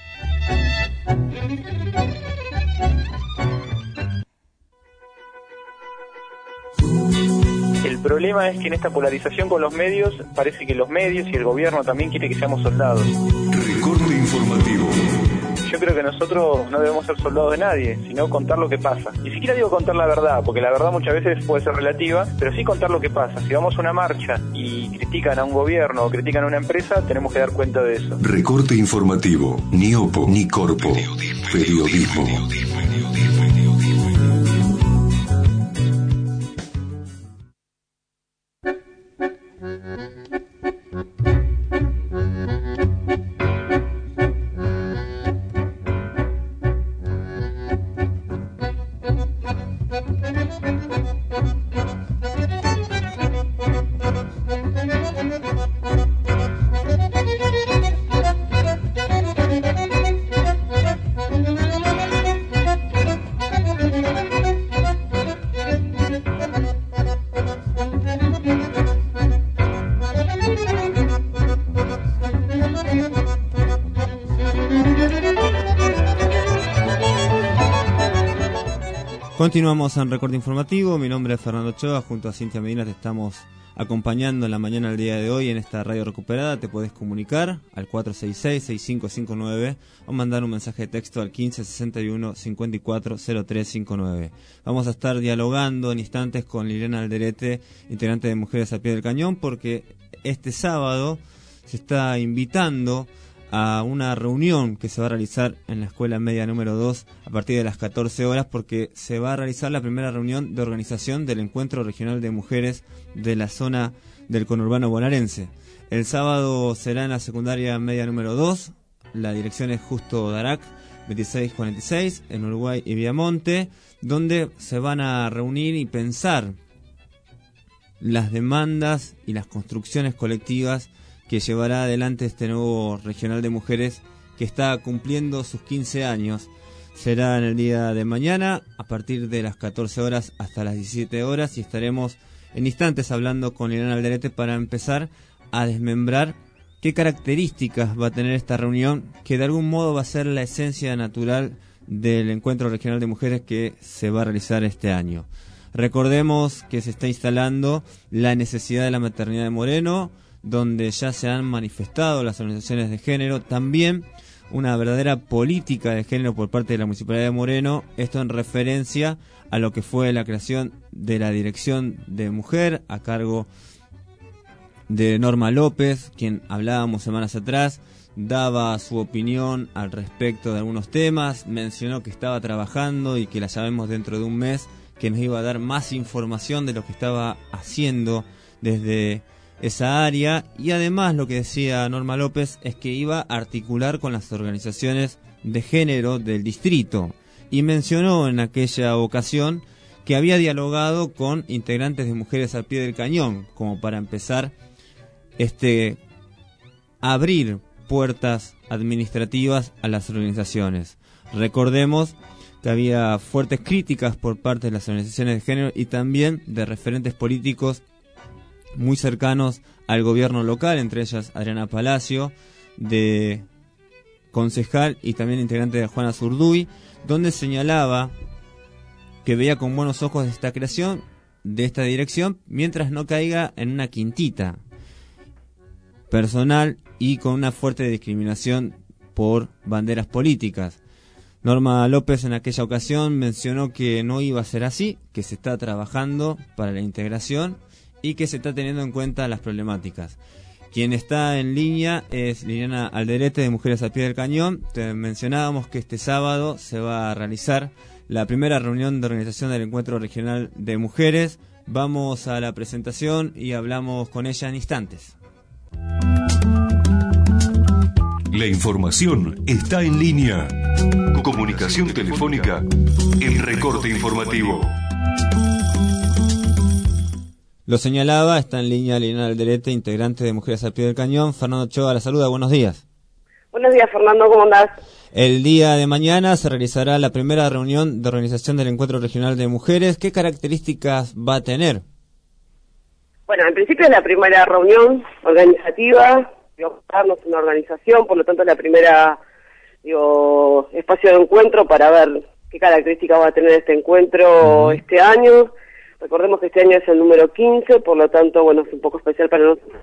El problema es que en esta polarización con los medios, parece que los medios y el gobierno también quiere que seamos soldados. Recorte informativo. Yo creo que nosotros no debemos ser soldados de nadie, sino contar lo que pasa. Ni siquiera digo contar la verdad, porque la verdad muchas veces puede ser relativa, pero sí contar lo que pasa. Si vamos a una marcha y critican a un gobierno o critican a una empresa, tenemos que dar cuenta de eso. Recorte informativo, ni OPO, ni Corpo. Periodismo. Continuamos en Recorte Informativo, mi nombre es Fernando Ochoa, junto a Cintia Medina te estamos acompañando en la mañana del día de hoy en esta radio recuperada. Te podés comunicar al 466-6559 o mandar un mensaje de texto al 1561-540359. Vamos a estar dialogando en instantes con Liliana Alderete, integrante de Mujeres al Pie del Cañón, porque este sábado se está invitando a una reunión que se va a realizar en la Escuela Media número 2 a partir de las 14 horas, porque se va a realizar la primera reunión de organización del Encuentro Regional de Mujeres de la zona del conurbano bonaerense. El sábado será en la Secundaria Media número 2, la dirección es Justo Darac 2646 en Uruguay y Viamonte, donde se van a reunir y pensar las demandas y las construcciones colectivas que llevará adelante este nuevo regional de mujeres que está cumpliendo sus 15 años. Será en el día de mañana a partir de las 14 horas hasta las 17 horas y estaremos en instantes hablando con Liliana Alderete para empezar a desmembrar qué características va a tener esta reunión, que de algún modo va a ser la esencia natural del Encuentro Regional de Mujeres que se va a realizar este año. Recordemos que se está instalando la necesidad de la maternidad de Moreno, donde ya se han manifestado las organizaciones de género, también una verdadera política de género por parte de la Municipalidad de Moreno, esto en referencia a lo que fue la creación de la Dirección de Mujer a cargo de Norma López, quien hablábamos semanas atrás, daba su opinión al respecto de algunos temas, mencionó que estaba trabajando y que la llamemos dentro de un mes, que nos iba a dar más información de lo que estaba haciendo desde esa área, y además lo que decía Norma López es que iba a articular con las organizaciones de género del distrito, y mencionó en aquella ocasión que había dialogado con integrantes de Mujeres al Pie del Cañón, como para empezar abrir puertas administrativas a las organizaciones. Recordemos que había fuertes críticas por parte de las organizaciones de género y también de referentes políticos muy cercanos al gobierno local, entre ellas Adriana Palacio, de concejal y también integrante de Juana Zurduy, donde señalaba que veía con buenos ojos esta creación de esta dirección mientras no caiga en una quintita personal y con una fuerte discriminación por banderas políticas. Norma López en aquella ocasión mencionó que no iba a ser así, que se está trabajando para la integración y que se está teniendo en cuenta las problemáticas. Quien está en línea es Liliana Alderete de Mujeres al Pie del Cañón. Te mencionábamos que este sábado se va a realizar la primera reunión de organización del Encuentro Regional de Mujeres. Vamos a la presentación y hablamos con ella en instantes. La información está en línea. Comunicación telefónica, el recorte informativo. Lo señalaba, está en línea Liliana Alderete, integrante de Mujeres al Pie del Cañón. Fernando Ochoa la saluda, buenos días. Buenos días, Fernando, ¿cómo andás? El día de mañana se realizará la primera reunión de organización del Encuentro Regional de Mujeres. ¿Qué características va a tener? Bueno, en principio es la primera reunión organizativa, darnos una organización, por lo tanto es la primera espacio de encuentro para ver qué características va a tener este encuentro este año. Recordemos que este año es el número 15, por lo tanto, bueno, es un poco especial para nosotros.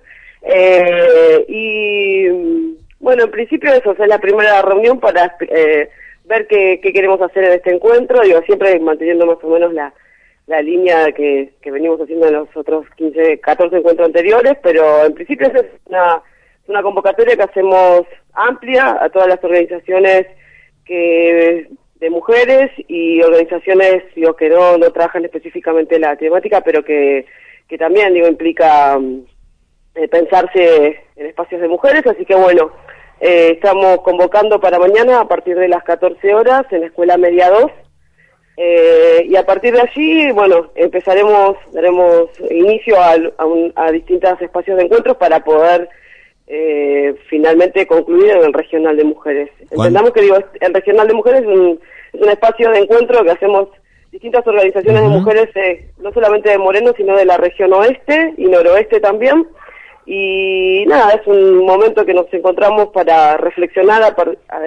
Y bueno, en principio eso es la primera reunión para ver qué queremos hacer en este encuentro, siempre manteniendo más o menos la línea que venimos haciendo en los otros 14 encuentros anteriores, pero en principio es una convocatoria que hacemos amplia a todas las organizaciones de mujeres y organizaciones que no trabajan específicamente la temática, pero que también implica pensarse en espacios de mujeres, así que bueno, estamos convocando para mañana a partir de las 14 horas en la Escuela Media 2, y a partir de allí, bueno, daremos inicio a distintos espacios de encuentros para poder finalmente concluir en el Regional de Mujeres. Entendamos que el Regional de Mujeres es un espacio de encuentro que hacemos distintas organizaciones de mujeres, no solamente de Moreno, sino de la región oeste y noroeste también. Y nada, es un momento que nos encontramos para reflexionar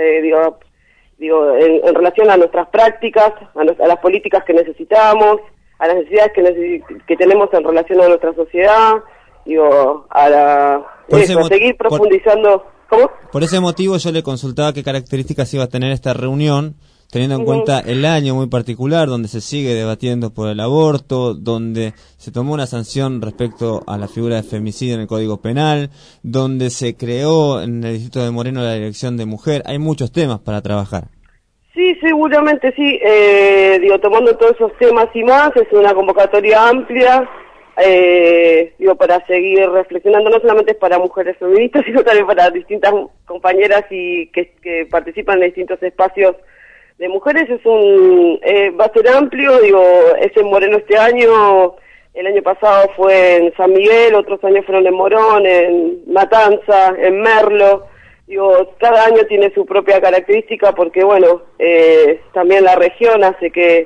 en relación a nuestras prácticas, a las políticas que necesitamos, las necesidades que tenemos en relación a nuestra sociedad, digo, seguir profundizando. ¿Cómo? Por ese motivo yo le consultaba qué características iba a tener esta reunión, teniendo en cuenta el año muy particular, donde se sigue debatiendo por el aborto, donde se tomó una sanción respecto a la figura de femicidio en el Código Penal, donde se creó en el distrito de Moreno la Dirección de Mujer. Hay muchos temas para trabajar. Sí, seguramente sí. Tomando todos esos temas y más, es una convocatoria amplia, para seguir reflexionando, no solamente para mujeres feministas, sino también para distintas compañeras y que participan en distintos espacios de mujeres. Va a ser amplio, es en Moreno este año, el año pasado fue en San Miguel, otros años fueron en Morón, en Matanza, en Merlo. Cada año tiene su propia característica porque, también la región hace que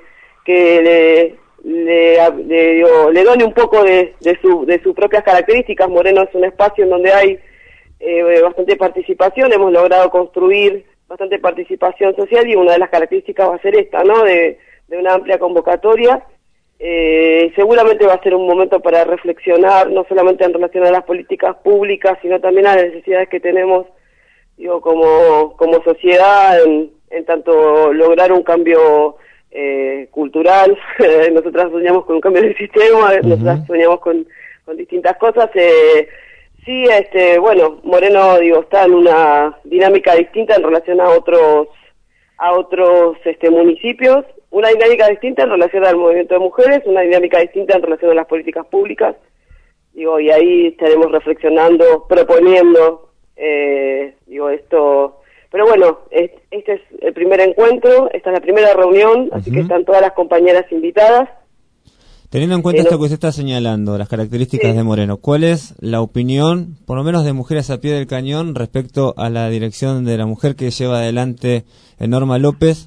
le done un poco de sus propias características. Moreno es un espacio en donde hay bastante participación, hemos logrado construir bastante participación social y una de las características va a ser esta, ¿no? De una amplia convocatoria. Seguramente va a ser un momento para reflexionar, no solamente en relación a las políticas públicas, sino también a las necesidades que tenemos, como sociedad, en tanto lograr un cambio cultural. Nosotras soñamos con un cambio del sistema, nosotras soñamos con distintas cosas. Sí, Moreno, está en una dinámica distinta en relación a otros municipios, una dinámica distinta en relación al movimiento de mujeres, una dinámica distinta en relación a las políticas públicas, y ahí estaremos reflexionando, proponiendo, esto. Pero este es el primer encuentro, esta es la primera reunión, así que están todas las compañeras invitadas. Teniendo en cuenta esto que usted está señalando, las características de Moreno, ¿cuál es la opinión, por lo menos de Mujeres a Pie del Cañón, respecto a la dirección de la mujer que lleva adelante Norma López?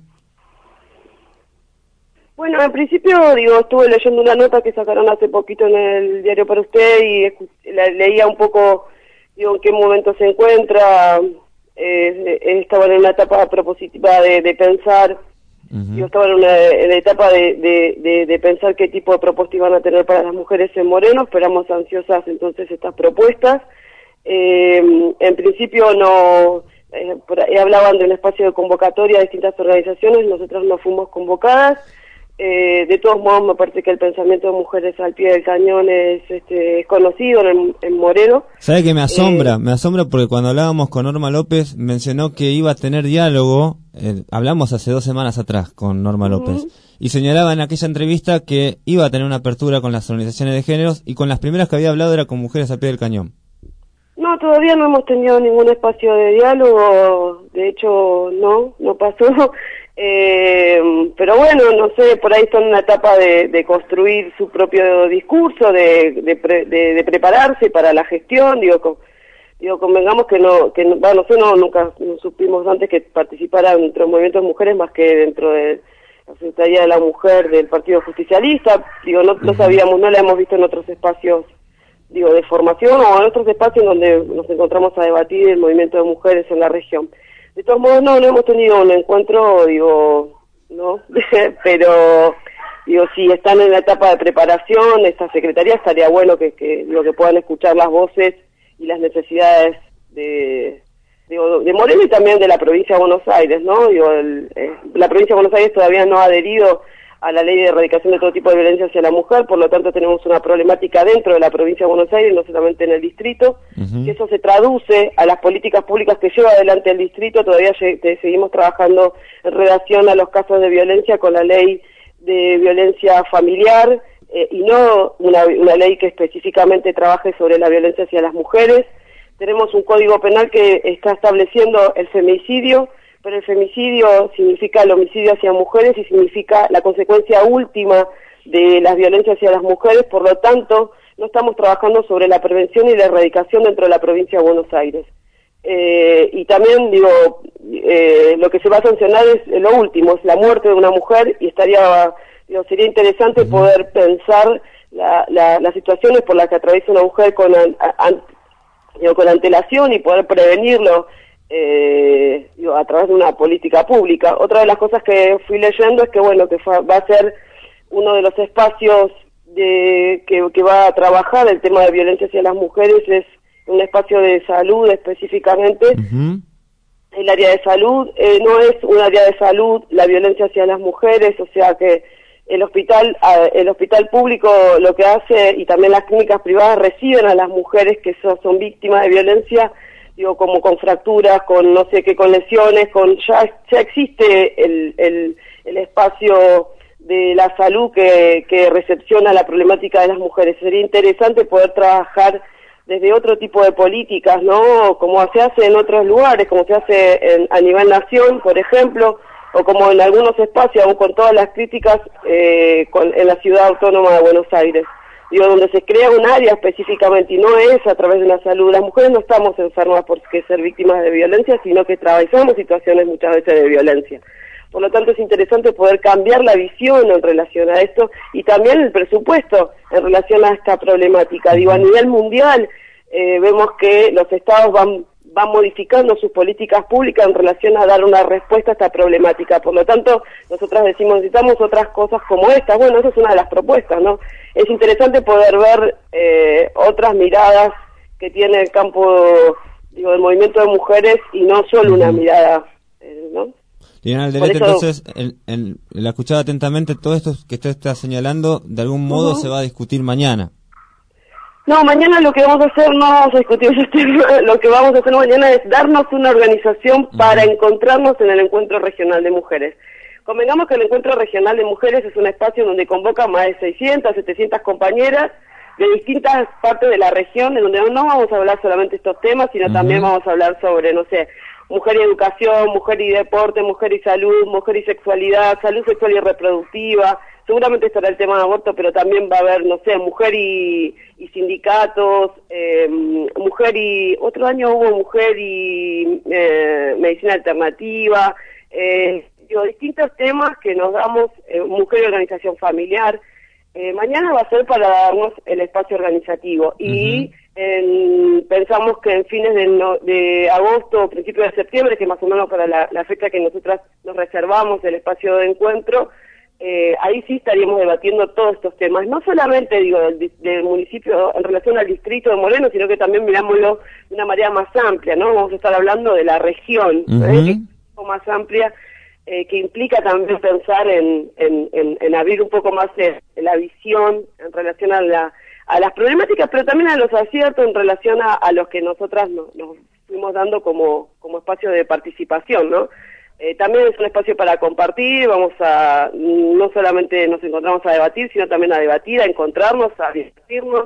Bueno, en principio, estuve leyendo una nota que sacaron hace poquito en el Diario para Usted y leía un poco, en qué momento se encuentra. Estaba en una etapa propositiva de pensar. Yo estaba en la etapa de pensar qué tipo de propuestas iban a tener para las mujeres en Moreno. Esperamos ansiosas entonces estas propuestas. En principio por ahí hablaban de un espacio de convocatoria a distintas organizaciones, nosotras no fuimos convocadas. De todos modos me parece que el pensamiento de Mujeres al Pie del Cañón es conocido en Moreno. ¿Sabe que me asombra porque cuando hablábamos con Norma López mencionó que iba a tener diálogo, hablamos hace 2 semanas atrás con Norma López, y señalaba en aquella entrevista que iba a tener una apertura con las organizaciones de géneros, y con las primeras que había hablado era con Mujeres al Pie del Cañón. No, todavía no hemos tenido ningún espacio de diálogo, de hecho no pasó. Pero no sé, por ahí están en una etapa de construir su propio discurso, de prepararse para la gestión. Convengamos que nunca supimos antes que participaran dentro del movimiento de mujeres más que dentro de la Secretaría de la Mujer del Partido Justicialista. No sabíamos, no la hemos visto en otros espacios, de formación o en otros espacios donde nos encontramos a debatir el movimiento de mujeres en la región. De todos modos, no hemos tenido un encuentro, no, pero, si están en la etapa de preparación, esta secretaría estaría bueno que puedan escuchar las voces y las necesidades de Moreno y también de la provincia de Buenos Aires, ¿no? La provincia de Buenos Aires todavía no ha adherido a la ley de erradicación de todo tipo de violencia hacia la mujer, por lo tanto tenemos una problemática dentro de la provincia de Buenos Aires, no solamente en el distrito, que eso se traduce a las políticas públicas que lleva adelante el distrito. Todavía seguimos trabajando en relación a los casos de violencia con la ley de violencia familiar, y no una ley que específicamente trabaje sobre la violencia hacia las mujeres. Tenemos un código penal que está estableciendo el femicidio, pero el femicidio significa el homicidio hacia mujeres y significa la consecuencia última de las violencias hacia las mujeres. Por lo tanto, no estamos trabajando sobre la prevención y la erradicación dentro de la provincia de Buenos Aires. Y también, lo que se va a sancionar es lo último, es la muerte de una mujer, y sería interesante poder pensar las situaciones por las que atraviesa una mujer con antelación y poder prevenirlo a través de una política pública. Otra de las cosas que fui leyendo es que va a ser uno de los espacios que va a trabajar el tema de violencia hacia las mujeres es un espacio de salud específicamente. El área de salud no es un área de salud la violencia hacia las mujeres, o sea que el hospital público lo que hace, y también las clínicas privadas, reciben a las mujeres que son víctimas de violencia, digo, como con fracturas, con no sé qué, con lesiones, ya existe el espacio de la salud que recepciona la problemática de las mujeres. Sería interesante poder trabajar desde otro tipo de políticas, ¿no? Como se hace en otros lugares, como se hace a nivel nación, por ejemplo, o como en algunos espacios, aún con todas las críticas, en la ciudad autónoma de Buenos Aires. Digo, donde se crea un área específicamente, y no es a través de la salud. Las mujeres no estamos enfermas por ser víctimas de violencia, sino que atravesamos situaciones muchas veces de violencia. Por lo tanto, es interesante poder cambiar la visión en relación a esto, y también el presupuesto en relación a esta problemática. Digo, a nivel mundial, vemos que los estados van modificando sus políticas públicas en relación a dar una respuesta a esta problemática. Por lo tanto, nosotras decimos, necesitamos otras cosas como esta. Bueno, esa es una de las propuestas, ¿no? Es interesante poder ver otras miradas que tiene el campo, digo, del movimiento de mujeres, y no solo una mirada, ¿no? Liliana Alderete, entonces, la escuchaba atentamente, todo esto que usted está señalando, de algún modo se va a discutir mañana. No, mañana lo que vamos a hacer, no vamos a discutir ese tema, lo que vamos a hacer mañana es darnos una organización para encontrarnos en el Encuentro Regional de Mujeres. Convengamos que el Encuentro Regional de Mujeres es un espacio donde convoca más de 600, 700 compañeras de distintas partes de la región, en donde no vamos a hablar solamente de estos temas, sino también vamos a hablar sobre, no sé, mujer y educación, mujer y deporte, mujer y salud, mujer y sexualidad, salud sexual y reproductiva. Seguramente estará el tema de aborto, pero también va a haber, no sé, mujer y sindicatos, otro año hubo mujer y medicina alternativa, distintos temas que nos damos, mujer y organización familiar. Mañana va a ser para darnos el espacio organizativo, y pensamos que en fines de agosto o principios de septiembre, que más o menos para la fecha que nosotras nos reservamos el espacio de encuentro, ahí sí estaríamos debatiendo todos estos temas, no solamente, digo, del municipio en relación al distrito de Moreno, sino que también mirámoslo de una manera más amplia, ¿no? Vamos a estar hablando de la región, que es un poco más amplia, que implica también pensar en abrir un poco más la visión en relación a las problemáticas, pero también a los aciertos en relación a los que nosotras nos fuimos dando como espacio de participación, ¿no? También es un espacio para compartir, no solamente nos encontramos a debatir, sino también a debatir, a encontrarnos, a divertirnos,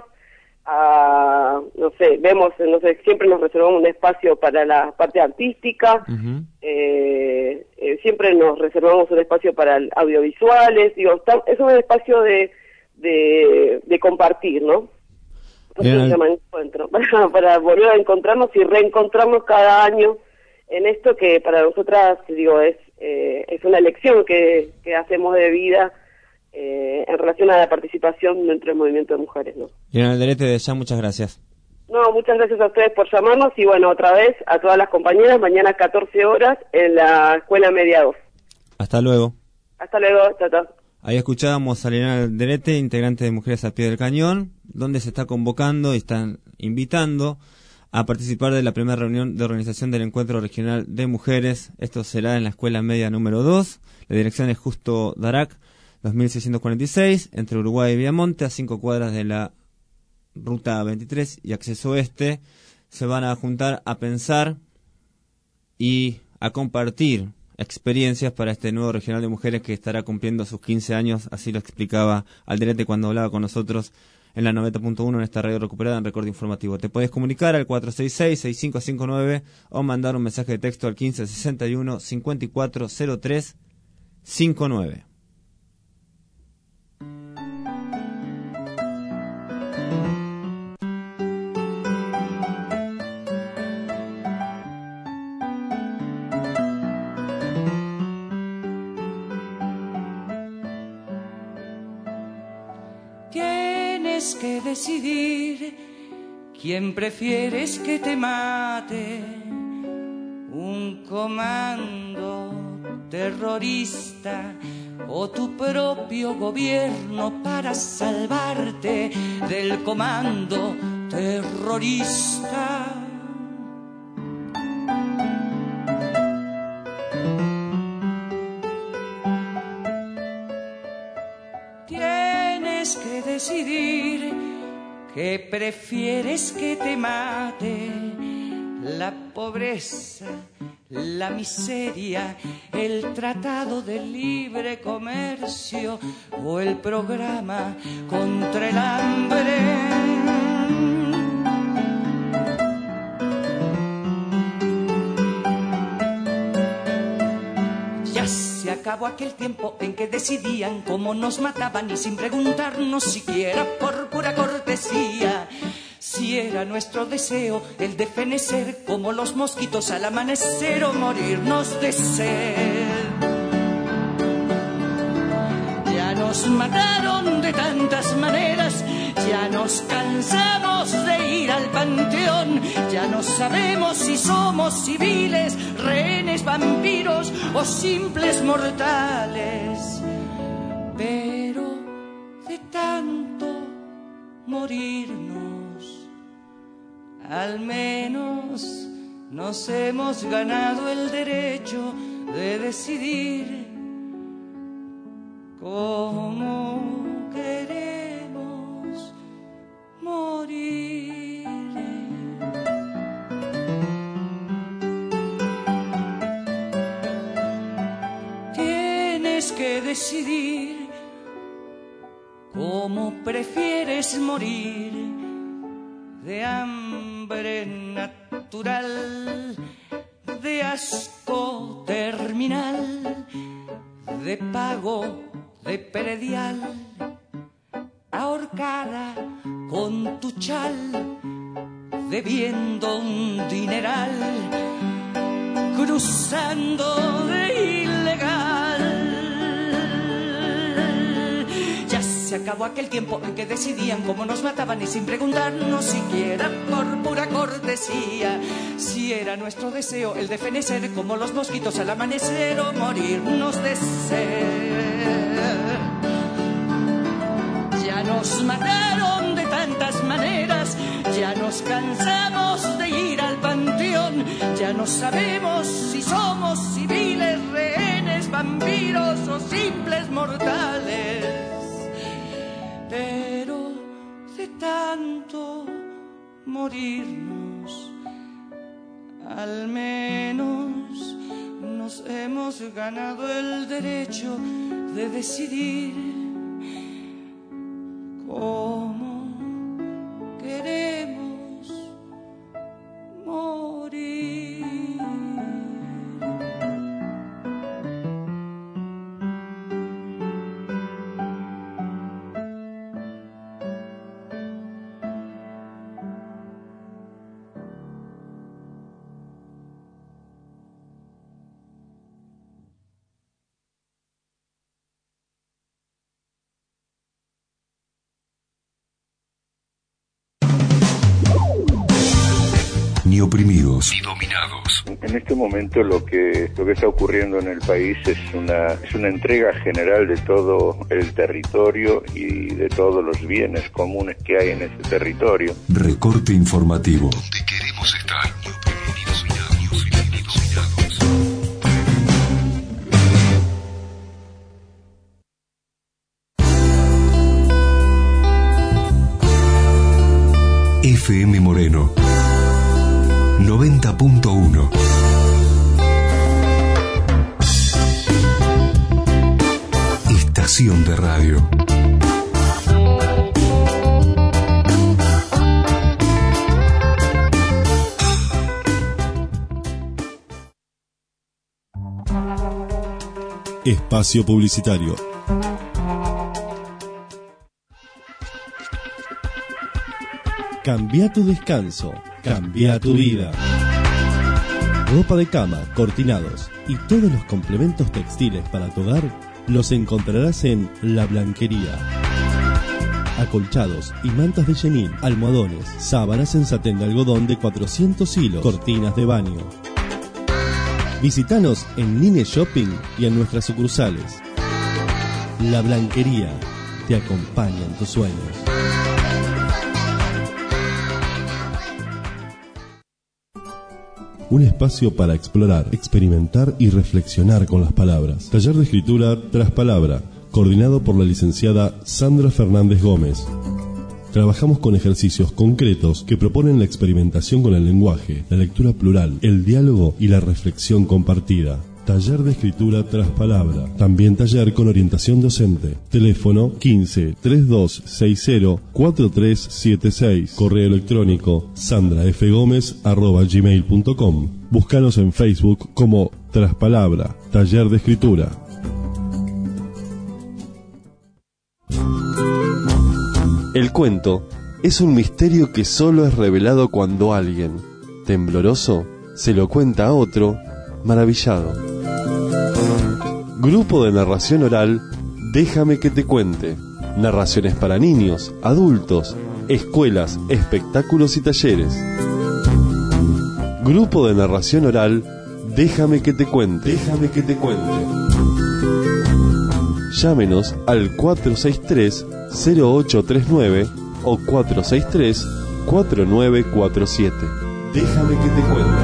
siempre nos reservamos un espacio para la parte artística, siempre nos reservamos un espacio para audiovisuales, digo, es un espacio de compartir, ¿no? Entonces se llama encuentro, para volver a encontrarnos y reencontrarnos cada año en esto que para nosotras, digo, es una elección que hacemos de vida en relación a la participación dentro del movimiento de mujeres, ¿no? Liliana Alderete, ya muchas gracias. No, muchas gracias a ustedes por llamarnos, y bueno, otra vez a todas las compañeras, mañana 14 horas en la Escuela Media 2. Hasta luego. Hasta luego, chao. Ahí escuchábamos a Liliana Alderete, integrante de Mujeres al Pie del Cañón, donde se está convocando y están invitando a participar de la primera reunión de organización del Encuentro Regional de Mujeres. Esto será en la Escuela Media número 2. La dirección es Justo Darac, 2646, entre Uruguay y Viamonte, a 5 cuadras de la Ruta 23 y Acceso Este. Se van a juntar a pensar y a compartir experiencias para este nuevo Regional de Mujeres que estará cumpliendo sus 15 años. Así lo explicaba Alderete cuando hablaba con nosotros en la 90.1 en esta radio recuperada en Recorte Informativo. Te puedes comunicar al 466-6559 o mandar un mensaje de texto al 1561-540359. Que decidir quién prefieres que te mate, un comando terrorista o tu propio gobierno para salvarte del comando terrorista. Tienes que decidir que prefieres que te mate la pobreza, la miseria, el tratado de libre comercio o el programa contra el hambre. Ya se acabó aquel tiempo en que decidían cómo nos mataban y sin preguntarnos siquiera por pura cortesía si era nuestro deseo el de fenecer como los mosquitos al amanecer o morirnos de sed. Ya nos mataron de tantas maneras, ya nos cansamos de ir al panteón, ya no sabemos si somos civiles, rehenes, vampiros o simples mortales. Pero de tanto morirnos, al menos nos hemos ganado el derecho de decidir cómo queremos morir. Tienes que decidir cómo prefieres morir, de hambre natural, de asco terminal, de pago de predial, ahorcada con tu chal, debiendo un dineral, cruzando de ilegal. Ya se acabó aquel tiempo en que decidían cómo nos mataban y sin preguntarnos siquiera por pura cortesía si era nuestro deseo el de fenecer como los mosquitos al amanecer o morirnos de sed. Ya nos mataron de tantas maneras, ya nos cansamos de ir al panteón, ya no sabemos si somos civiles, rehenes, vampiros o simples mortales. Pero de tanto morirnos, al menos nos hemos ganado el derecho de decidir cómo queremos morir. Ni oprimidos ni dominados. En este momento lo que está ocurriendo en el país es una entrega general de todo el territorio y de todos los bienes comunes que hay en ese territorio. Recorte informativo. Donde queremos estar. FM Moreno 90.1. Estación de radio. Espacio publicitario. Cambia tu descanso, cambia tu vida. Ropa de cama, cortinados y todos los complementos textiles para tu hogar los encontrarás en La Blanquería. Acolchados y mantas de chenín, almohadones, sábanas en satén de algodón de 400 hilos, cortinas de baño. Visítanos en Nine Shopping y en nuestras sucursales. La Blanquería te acompaña en tus sueños. Un espacio para explorar, experimentar y reflexionar con las palabras. Taller de escritura tras palabra, coordinado por la licenciada Sandra Fernández Gómez. Trabajamos con ejercicios concretos que proponen la experimentación con el lenguaje, la lectura plural, el diálogo y la reflexión compartida. Taller de escritura tras palabra. También taller con orientación docente. Teléfono 15 3260 4376. Correo electrónico sandrafgomez@gmail.com. Búscanos en Facebook como Tras Palabra, Taller de Escritura. El cuento es un misterio que solo es revelado cuando alguien, tembloroso, se lo cuenta a otro, maravillado. Grupo de narración oral, Déjame que te cuente. Narraciones para niños, adultos, escuelas, espectáculos y talleres. Grupo de narración oral, Déjame que te cuente. Déjame que te cuente. Llámenos al 463-0839 o 463-4947. Déjame que te cuente.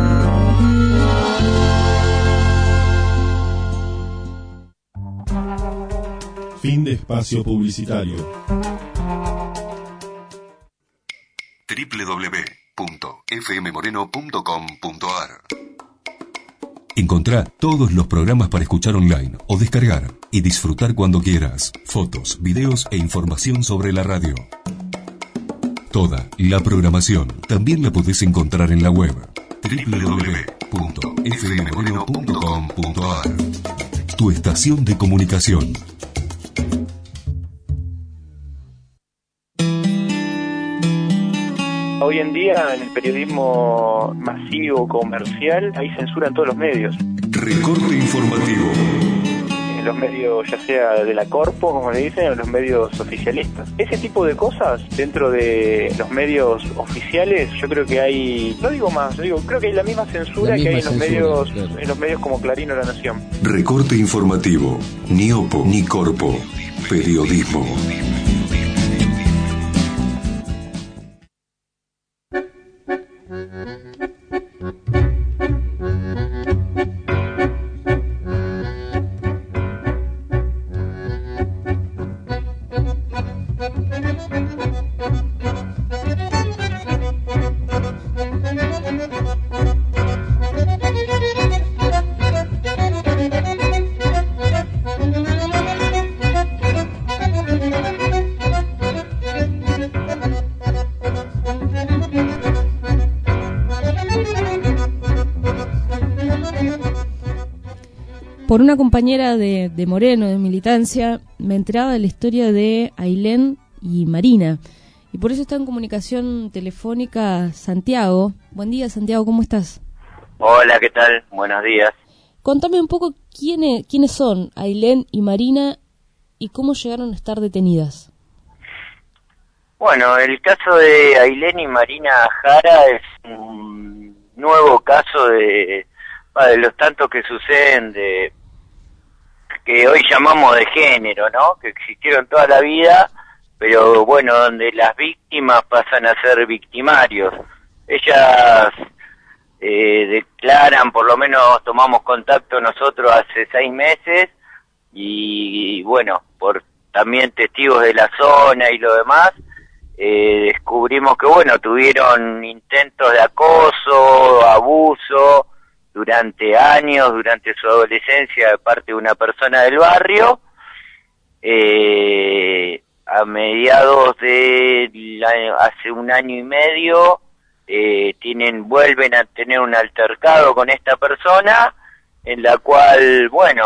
Fin de espacio publicitario. www.fmmoreno.com.ar. Encontrá todos los programas para escuchar online o descargar y disfrutar cuando quieras. Fotos, videos e información sobre la radio. Toda la programación también la podés encontrar en la web www.fmmoreno.com.ar. Tu estación de comunicación. Hoy en día, en el periodismo masivo, comercial, hay censura en todos los medios. Recorte informativo. En los medios, ya sea de la corpo, como le dicen, o en los medios oficialistas. Ese tipo de cosas, dentro de los medios oficiales, yo creo que hay, no digo más, creo que hay la misma censura que hay en los medios, claro, en los medios como Clarín o La Nación. Recorte informativo. Ni opo, ni corpo. Periodismo. Por una compañera de Moreno, de militancia, me enteraba de la historia de Ailén y Marina. Y por eso está en comunicación telefónica Santiago. Buen día, Santiago, ¿cómo estás? Hola, ¿qué tal? Buenos días. Contame un poco quiénes son Ailén y Marina y cómo llegaron a estar detenidas. Bueno, el caso de Ailén y Marina Jara es un nuevo caso de los tantos que suceden que hoy llamamos de género, ¿no? Que existieron toda la vida, pero bueno, donde las víctimas pasan a ser victimarios. Ellas declaran, por lo menos tomamos contacto nosotros hace 6 meses, y bueno, por también testigos de la zona y lo demás, descubrimos que bueno, tuvieron intentos de acoso, abuso, durante años, durante su adolescencia, de parte de una persona del barrio. A mediados de hace 1 año y medio, vuelven a tener un altercado con esta persona, en la cual, bueno,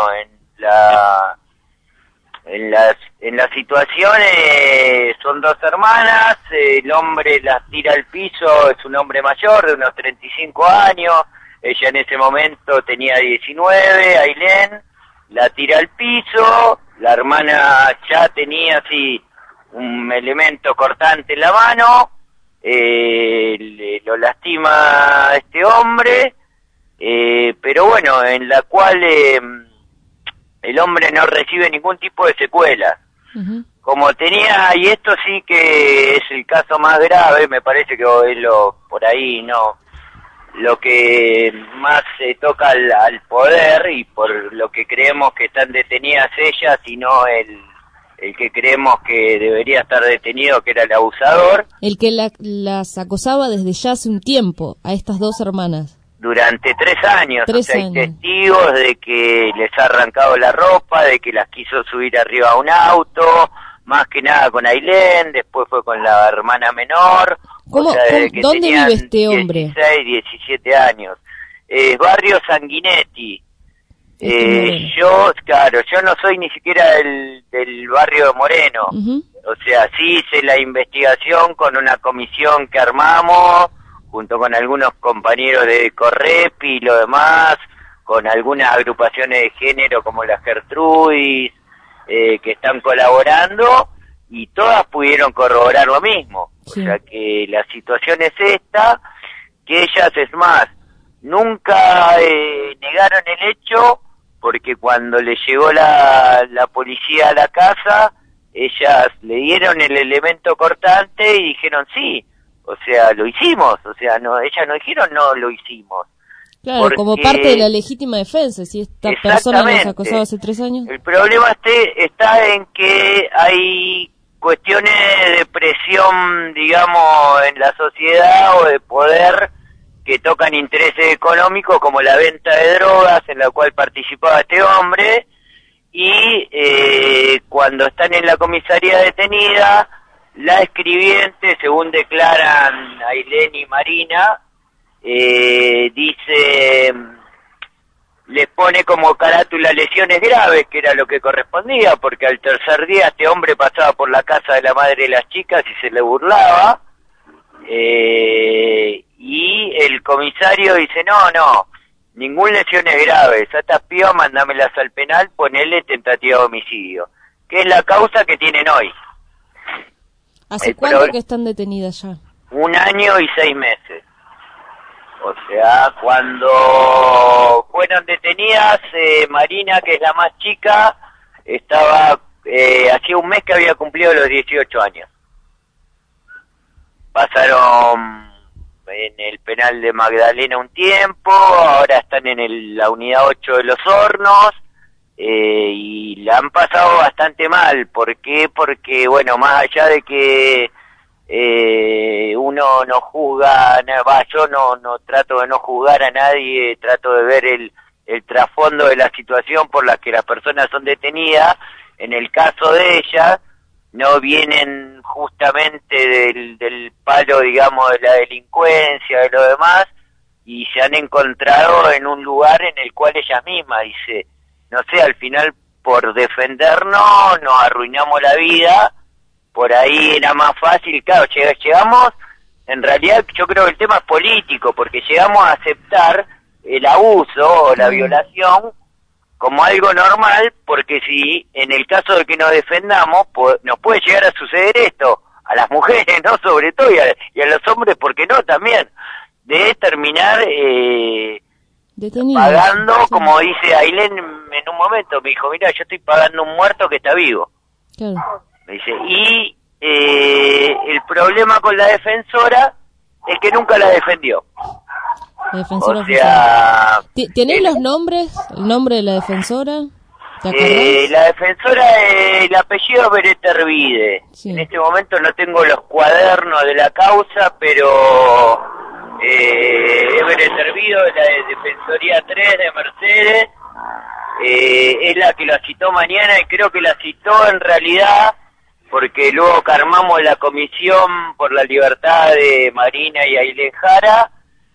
en la situación son 2 hermanas, el hombre las tira al piso, es un hombre mayor de unos 35 años, ella en ese momento tenía 19, Ailén, la tira al piso, la hermana ya tenía así un elemento cortante en la mano, lo lastima a este hombre, pero bueno, en la cual el hombre no recibe ningún tipo de secuela. Como tenía, y esto sí que es el caso más grave, me parece que es por ahí, ¿no? Lo que más se toca al poder, y por lo que creemos que están detenidas ellas y no el que creemos que debería estar detenido, que era el abusador. El que las acosaba desde ya hace un tiempo, a estas dos hermanas. Durante 3 años, hay testigos de que les ha arrancado la ropa, de que las quiso subir arriba a un auto, más que nada con Ailén, después fue con la hermana menor. ¿Dónde vive este hombre? 16, 17 años. Barrio Sanguinetti. Yo no soy ni siquiera del barrio de Moreno. O sea, sí hice la investigación con una comisión que armamos, junto con algunos compañeros de Correpi y lo demás, con algunas agrupaciones de género como la Gertrudis, que están colaborando, y todas pudieron corroborar lo mismo. Sí. O sea que la situación es esta, que ellas, es más, nunca negaron el hecho, porque cuando le llegó la policía a la casa, ellas le dieron el elemento cortante y dijeron sí, o sea, lo hicimos, o sea, no, ellas no dijeron no, lo hicimos. Claro, porque, como parte de la legítima defensa, si esta persona nos acosaba hace 3 años. El problema está en que hay cuestiones de presión, digamos, en la sociedad o de poder que tocan intereses económicos, como la venta de drogas en la cual participaba este hombre, y cuando están en la comisaría detenida, la escribiente, según declaran Ailén y Marina, dice, les pone como carátula lesiones graves, que era lo que correspondía, porque al tercer día este hombre pasaba por la casa de la madre de las chicas y se le burlaba, y el comisario dice, no, ningún lesiones graves, a estas pibas mandámelas al penal, ponele tentativa de homicidio, que es la causa que tienen hoy. ¿Hace cuánto que están detenidas ya? 1 año y 6 meses. O sea, cuando fueron detenidas, Marina, que es la más chica, estaba, hacía 1 mes que había cumplido los 18 años. Pasaron en el penal de Magdalena un tiempo, ahora están en la unidad 8 de Los Hornos, y la han pasado bastante mal. ¿Por qué? Porque, bueno, más allá de que uno no juzga, yo no trato de no juzgar a nadie, trato de ver el trasfondo de la situación por la que las personas son detenidas. En el caso de ellas, no vienen justamente del palo, digamos, de la delincuencia, de lo demás, y se han encontrado en un lugar en el cual ella misma dice, no sé, al final por defendernos nos arruinamos la vida. Por ahí era más fácil, claro, llegamos, en realidad yo creo que el tema es político, porque llegamos a aceptar el abuso o la violación como algo normal, porque si en el caso de que nos defendamos, nos puede llegar a suceder esto, a las mujeres, ¿no? Sobre todo, y a los hombres, ¿por qué no? También, de terminar pagando, sí. Como dice Ailén en un momento, me dijo, mira, yo estoy pagando un muerto que está vivo. Claro. Me dice, y el problema con la defensora es que nunca la defendió. La defensora, o sea, ¿tenés los nombres? ¿El nombre de la defensora? La defensora, el apellido es Beretervide. Sí. En este momento no tengo los cuadernos de la causa, pero es Beretervide, de la Defensoría 3 de Mercedes. Es la que la citó mañana, y creo que la citó en realidad porque luego que armamos la comisión por la libertad de Marina y Ailén Jara,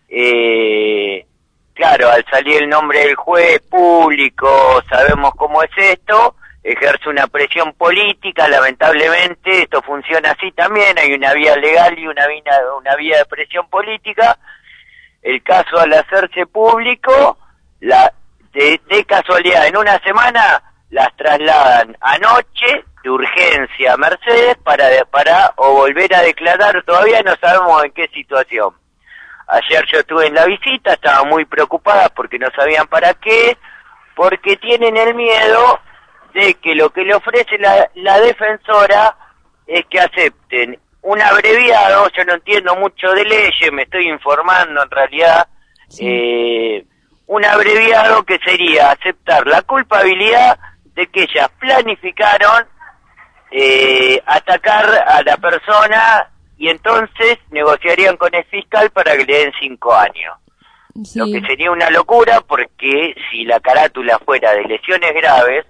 claro, al salir el nombre del juez público, sabemos cómo es esto, ejerce una presión política, lamentablemente esto funciona así también, hay una vía legal y una vía de presión política. El caso, al hacerse público, de casualidad, en una semana las trasladan anoche de urgencia a Mercedes para o volver a declarar. Todavía no sabemos en qué situación. Ayer yo estuve en la visita, estaba muy preocupada porque no sabían para qué, porque tienen el miedo de que lo que le ofrece la defensora es que acepten un abreviado. Yo no entiendo mucho de leyes, me estoy informando en realidad. Un abreviado que sería aceptar la culpabilidad de que ellas planificaron atacar a la persona, y entonces negociarían con el fiscal para que le den 5 años. Sí. Lo que sería una locura, porque si la carátula fuera de lesiones graves,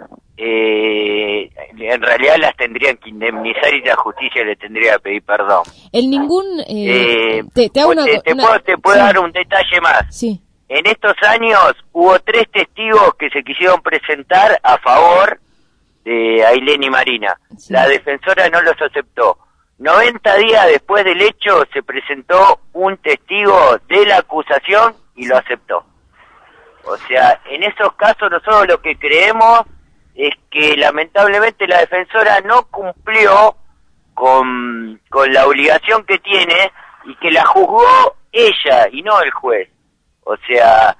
en realidad las tendrían que indemnizar y la justicia le tendría que pedir perdón. En ningún... te puedo dar un detalle más. Sí. En estos años hubo 3 testigos que se quisieron presentar a favor de Ailén y Marina. Sí. La defensora no los aceptó. 90 días después del hecho se presentó un testigo de la acusación y lo aceptó. O sea, en esos casos nosotros lo que creemos es que lamentablemente la defensora no cumplió con la obligación que tiene, y que la juzgó ella y no el juez. O sea,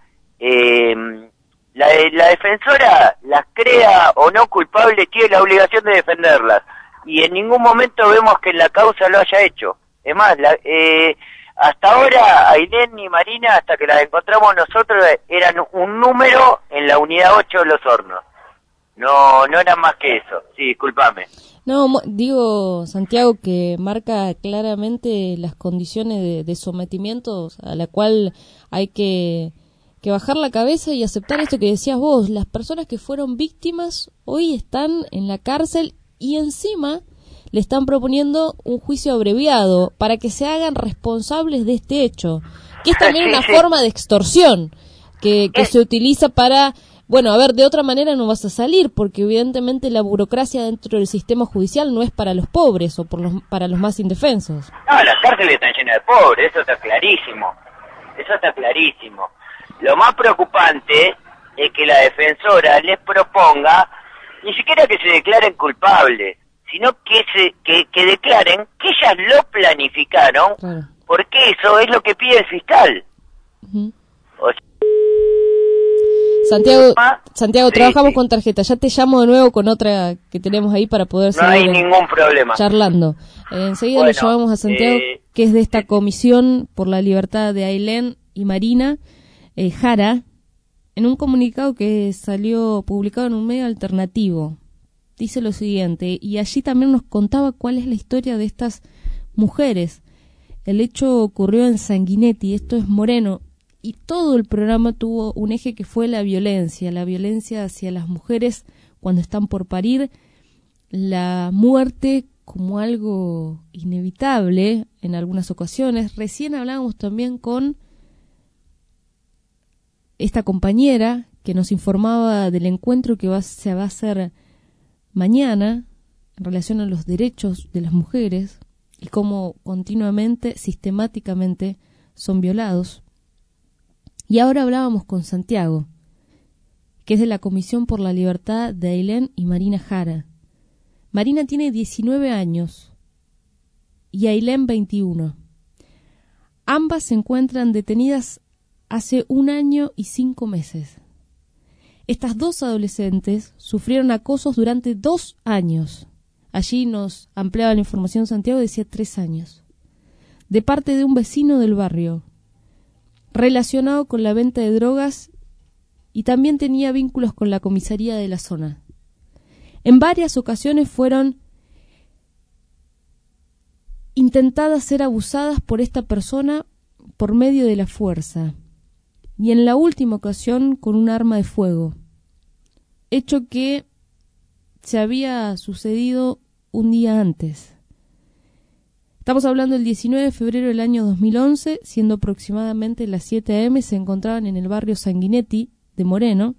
la defensora, las crea o no culpables, tiene la obligación de defenderlas, y en ningún momento vemos que en la causa lo haya hecho. Es más, hasta ahora Ailén y Marina, hasta que las encontramos nosotros, eran un número en la unidad 8 de Los Hornos. No eran más que eso. Sí, discúlpame. No, digo, Santiago, que marca claramente las condiciones de sometimiento a la cual hay que bajar la cabeza y aceptar esto que decías vos. Las personas que fueron víctimas hoy están en la cárcel, y encima le están proponiendo un juicio abreviado para que se hagan responsables de este hecho, que es también una forma de extorsión que se utiliza para... Bueno, a ver, de otra manera no vas a salir, porque evidentemente la burocracia dentro del sistema judicial no es para los pobres o para los más indefensos. No, las cárceles están llenas de pobres, eso está clarísimo. Lo más preocupante es que la defensora les proponga ni siquiera que se declaren culpables, sino que declaren que ellas lo planificaron, claro, porque eso es lo que pide el fiscal. Uh-huh. O sea, Santiago, trabajamos con tarjeta. Ya te llamo de nuevo con otra que tenemos ahí para poder seguir. No hay ningún problema. Charlando. Enseguida lo llamamos a Santiago, que es de esta comisión por la libertad de Ailén y Marina Jara, en un comunicado que salió publicado en un medio alternativo. Dice lo siguiente, y allí también nos contaba cuál es la historia de estas mujeres. El hecho ocurrió en Sanguinetti, esto es Moreno, y todo el programa tuvo un eje que fue la violencia hacia las mujeres cuando están por parir, la muerte como algo inevitable en algunas ocasiones. Recién hablábamos también con esta compañera que nos informaba del encuentro que se va a hacer mañana en relación a los derechos de las mujeres y cómo continuamente, sistemáticamente son violados. Y ahora hablábamos con Santiago, que es de la Comisión por la Libertad de Ailén y Marina Jara. Marina tiene 19 años y Ailén 21. Ambas se encuentran detenidas hace 1 año y 5 meses. Estas 2 adolescentes sufrieron acosos durante 2 años. Allí nos ampliaba la información Santiago, decía 3 años. De parte de un vecino del barrio, relacionado con la venta de drogas, y también tenía vínculos con la comisaría de la zona. En varias ocasiones fueron intentadas ser abusadas por esta persona por medio de la fuerza, y en la última ocasión con un arma de fuego, hecho que se había sucedido un día antes. Estamos hablando del 19 de febrero del año 2011, siendo aproximadamente las 7 a.m., se encontraban en el barrio Sanguinetti de Moreno.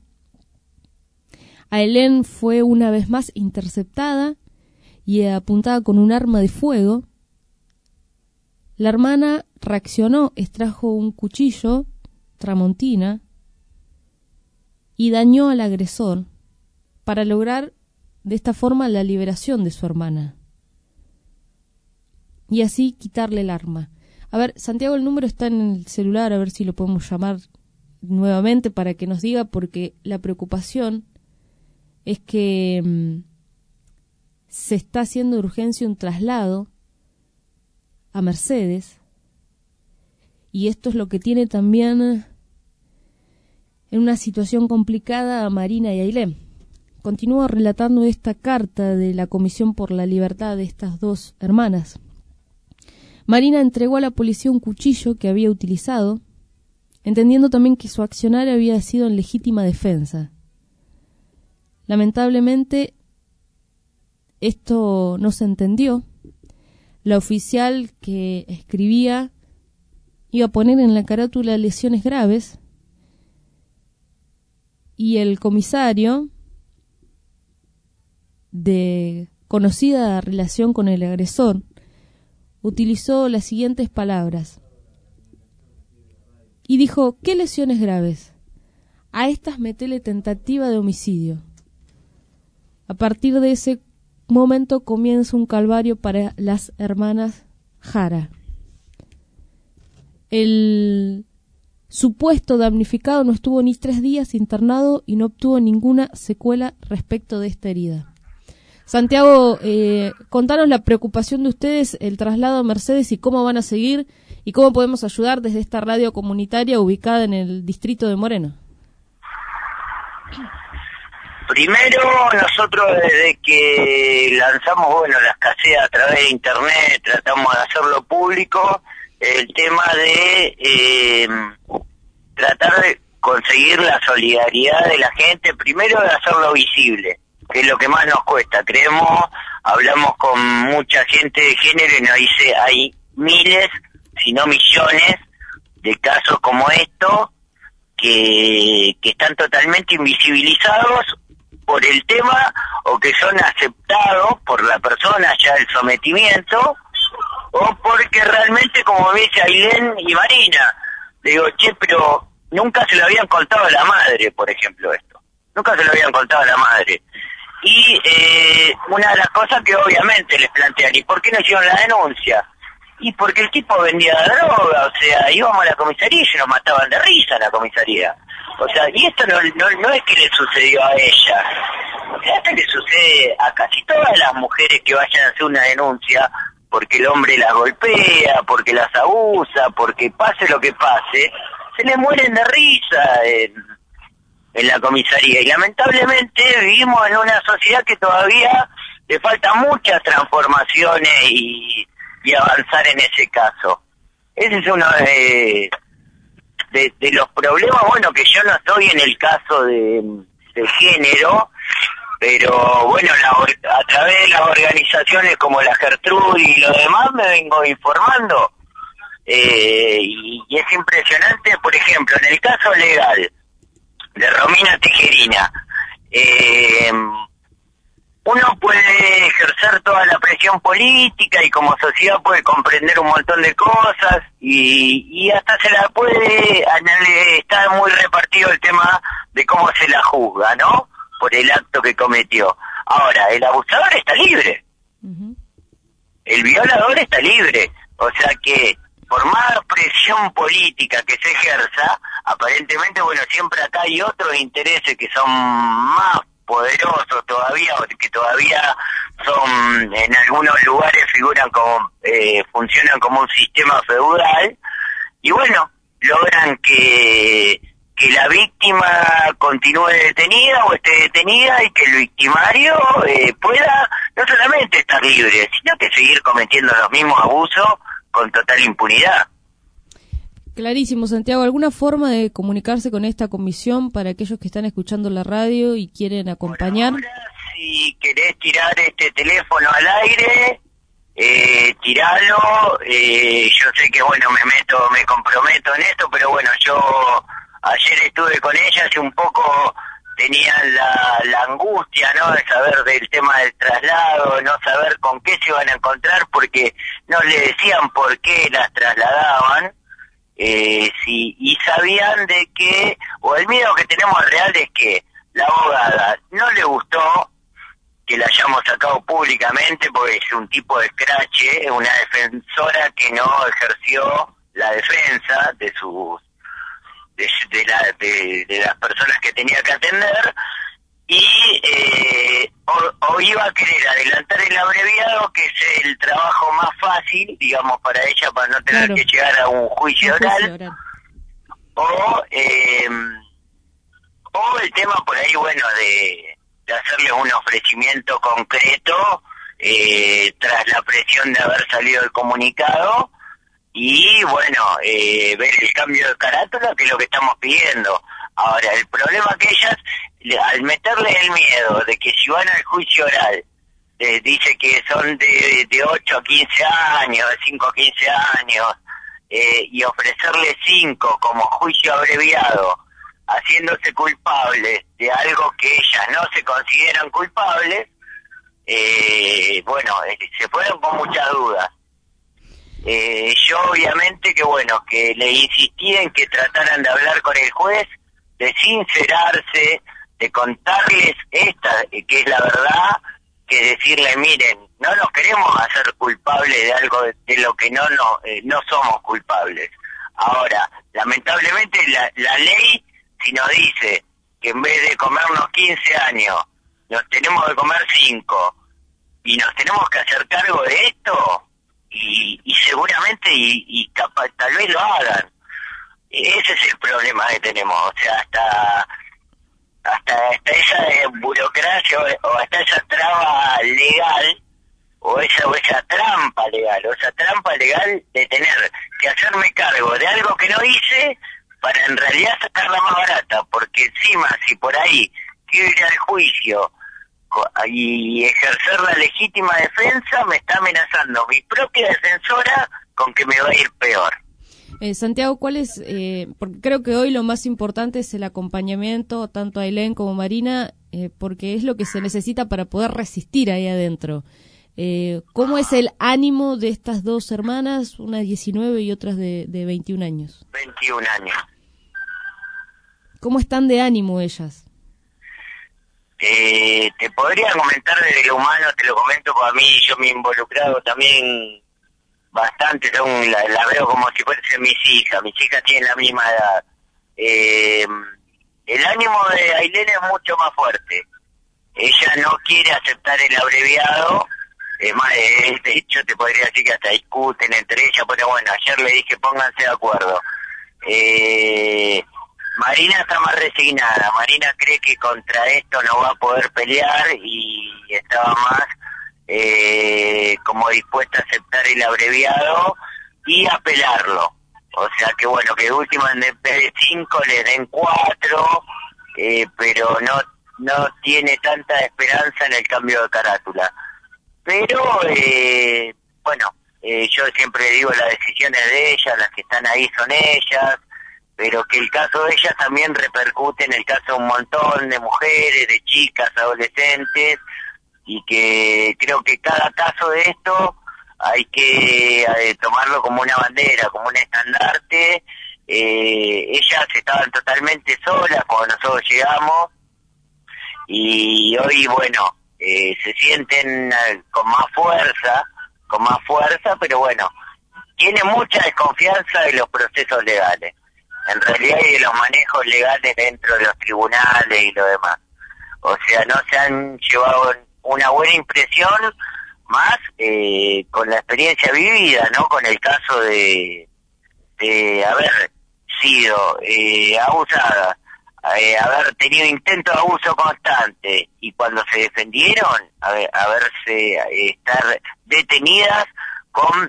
Ailén fue una vez más interceptada y apuntada con un arma de fuego. La hermana reaccionó, extrajo un cuchillo tramontina y dañó al agresor para lograr de esta forma la liberación de su hermana y así quitarle el arma. A ver, Santiago, el número está en el celular, a ver si lo podemos llamar nuevamente para que nos diga, porque la preocupación es que se está haciendo de urgencia un traslado a Mercedes, y esto es lo que tiene también en una situación complicada a Marina y Ailén. Continúo relatando esta carta de la Comisión por la Libertad de estas dos hermanas. Marina entregó a la policía un cuchillo que había utilizado, entendiendo también que su accionar había sido en legítima defensa. Lamentablemente, esto no se entendió. La oficial que escribía iba a poner en la carátula lesiones graves, y el comisario, de conocida relación con el agresor, utilizó las siguientes palabras y dijo: ¿qué lesiones graves? A estas metele tentativa de homicidio. A partir de ese momento comienza un calvario para las hermanas Jara. El supuesto damnificado no estuvo ni 3 días internado y no obtuvo ninguna secuela respecto de esta herida. Santiago, contanos la preocupación de ustedes, el traslado a Mercedes y cómo van a seguir y cómo podemos ayudar desde esta radio comunitaria ubicada en el distrito de Moreno. Primero, nosotros desde que lanzamos, las casetas a través de internet, tratamos de hacerlo público, el tema de tratar de conseguir la solidaridad de la gente, primero de hacerlo visible, que es lo que más nos cuesta. Hablamos con mucha gente de género y nos dice, hay miles, si no millones, de casos como estos que están totalmente invisibilizados por el tema, o que son aceptados por la persona ya el sometimiento, o porque realmente, como me dice Ailén y Marina, digo, pero nunca se lo habían contado a la madre, por ejemplo, esto. Nunca se lo habían contado a la madre. Y una de las cosas que obviamente les plantean, ¿y por qué no hicieron la denuncia? Y porque el tipo vendía droga, o sea, íbamos a la comisaría y nos mataban de risa en la comisaría. O sea, y esto no es que le sucedió a ella, esto le sucede a casi todas las mujeres que vayan a hacer una denuncia, porque el hombre las golpea, porque las abusa, porque pase lo que pase, se les mueren de risa en la comisaría. Y lamentablemente vivimos en una sociedad que todavía le faltan muchas transformaciones y avanzar en ese caso. Ese es uno de los problemas, que yo no estoy en el caso de género, pero a través de las organizaciones como la Gertrudis y lo demás me vengo informando, y es impresionante. Por ejemplo, en el caso legal de Romina Tejerina, uno puede ejercer toda la presión política y como sociedad puede comprender un montón de cosas y hasta se la puede está muy repartido el tema de cómo se la juzga, ¿no? Por el acto que cometió. Ahora, el abusador está libre. El violador está libre. O sea que, por más presión política que se ejerza, aparentemente, siempre acá hay otros intereses que son más poderosos todavía, o que todavía son, en algunos lugares figuran como, funcionan como un sistema feudal, y logran que la víctima continúe detenida o esté detenida y que el victimario pueda no solamente estar libre, sino que seguir cometiendo los mismos abusos con total impunidad. Clarísimo, Santiago. ¿Alguna forma de comunicarse con esta comisión para aquellos que están escuchando la radio y quieren acompañar? Ahora, si querés tirar este teléfono al aire, tiralo. Yo sé que, me comprometo en esto, pero yo ayer estuve con ella, hace un poco tenían la angustia, ¿no?, de saber del tema del traslado, no saber con qué se iban a encontrar, porque no le decían por qué las trasladaban. Y sabían de que, o el miedo que tenemos real es que la abogada no le gustó que la hayamos sacado públicamente porque es un tipo de escrache, una defensora que no ejerció la defensa de sus de las personas que tenía que atender, y o iba a querer adelantar el abreviado, que es el trabajo más fácil, digamos, para ella, para no tener que llegar a un juicio oral. O el tema por ahí, bueno, de hacerle un ofrecimiento concreto tras la presión de haber salido el comunicado, y bueno, ver el cambio de carátula, que es lo que estamos pidiendo. Ahora, el problema que ellas, al meterle el miedo de que si van al juicio oral, dice que son de 8 a 15 años, de 5 a 15 años, y ofrecerle 5 como juicio abreviado, haciéndose culpables de algo que ellas no se consideran culpables, bueno, se fueron con muchas dudas. Yo obviamente que le insistí en que trataran de hablar con el juez, de sincerarse, de contarles que es la verdad, que decirle, miren, no nos queremos hacer culpables de algo de lo que no somos culpables. Ahora, lamentablemente la ley, si nos dice que en vez de comernos 15 años, nos tenemos que comer 5, y nos tenemos que hacer cargo de esto, y seguramente y capaz, tal vez lo hagan. Ese es el problema que tenemos, o sea, hasta esa burocracia o hasta esa traba legal, o esa trampa legal de tener que hacerme cargo de algo que no hice para en realidad sacarla más barata, porque encima si por ahí quiero ir al juicio y ejercer la legítima defensa, me está amenazando mi propia defensora con que me va a ir peor. Santiago, ¿cuál es? Porque creo que hoy lo más importante es el acompañamiento, tanto a Ailén como a Marina, porque es lo que se necesita para poder resistir ahí adentro. ¿Cómo es el ánimo de estas dos hermanas, una de 19 y otras de 21 años? 21 años. ¿Cómo están de ánimo ellas? Te podría comentar desde lo humano, te lo comento, porque a mí yo me he involucrado también bastante, la veo como si fuesen mis hijas tienen la misma edad. El ánimo de Ailén es mucho más fuerte. Ella no quiere aceptar el abreviado, es más, de hecho te podría decir que hasta discuten entre ellas, pero bueno, ayer le dije pónganse de acuerdo. Marina está más resignada, Marina cree que contra esto no va a poder pelear y estaba más como dispuesta a aceptar el abreviado y apelarlo. O sea que bueno, que de última en vez de 5 le den 4, pero no tiene tanta esperanza en el cambio de carátula. Pero bueno, yo siempre digo, las decisiones de ellas, las que están ahí son ellas, pero que el caso de ellas también repercute en el caso de un montón de mujeres, de chicas, adolescentes, y que creo que cada caso de esto hay que tomarlo como una bandera, como un estandarte. Ellas estaban totalmente solas cuando nosotros llegamos, y hoy, bueno, se sienten con más fuerza, pero bueno, tienen mucha desconfianza de los procesos legales, en realidad, y de los manejos legales dentro de los tribunales y lo demás. O sea, no se han llevado una buena impresión, más con la experiencia vivida, ¿no? Con el caso de haber sido abusada, haber tenido intentos de abuso constante, y cuando se defendieron, estar detenidas con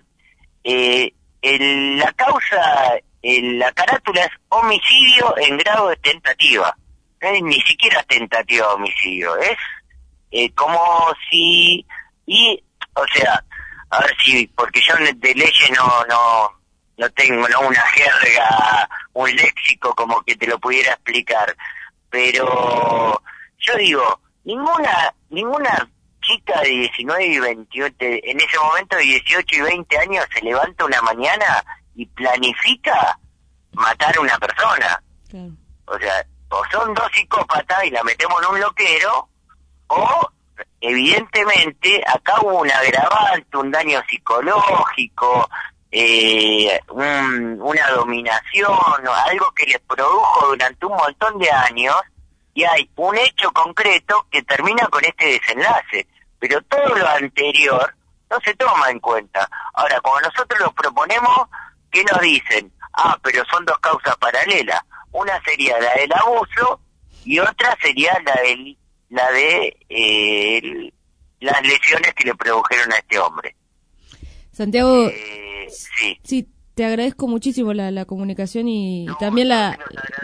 la causa. La carátula es homicidio en grado de tentativa. Ni siquiera es tentativa de homicidio. Es como si... o sea, a ver si... Porque yo de leyes no tengo una jerga, un léxico como que te lo pudiera explicar. Pero yo digo, ninguna chica de 19 y 28, en ese momento de 18 y 20 años, se levanta una mañana y planifica matar a una persona. Claro. O sea, o son dos psicópatas y la metemos en un loquero, o evidentemente acá hubo un agravante, un daño psicológico, una dominación o algo que les produjo durante un montón de años, y hay un hecho concreto que termina con este desenlace, pero todo lo anterior no se toma en cuenta. Ahora, como nosotros lo proponemos, ¿qué nos dicen? Pero son dos causas paralelas. Una sería la del abuso y otra sería la de las lesiones que le produjeron a este hombre. Santiago, sí. Sí, te agradezco muchísimo la comunicación y también la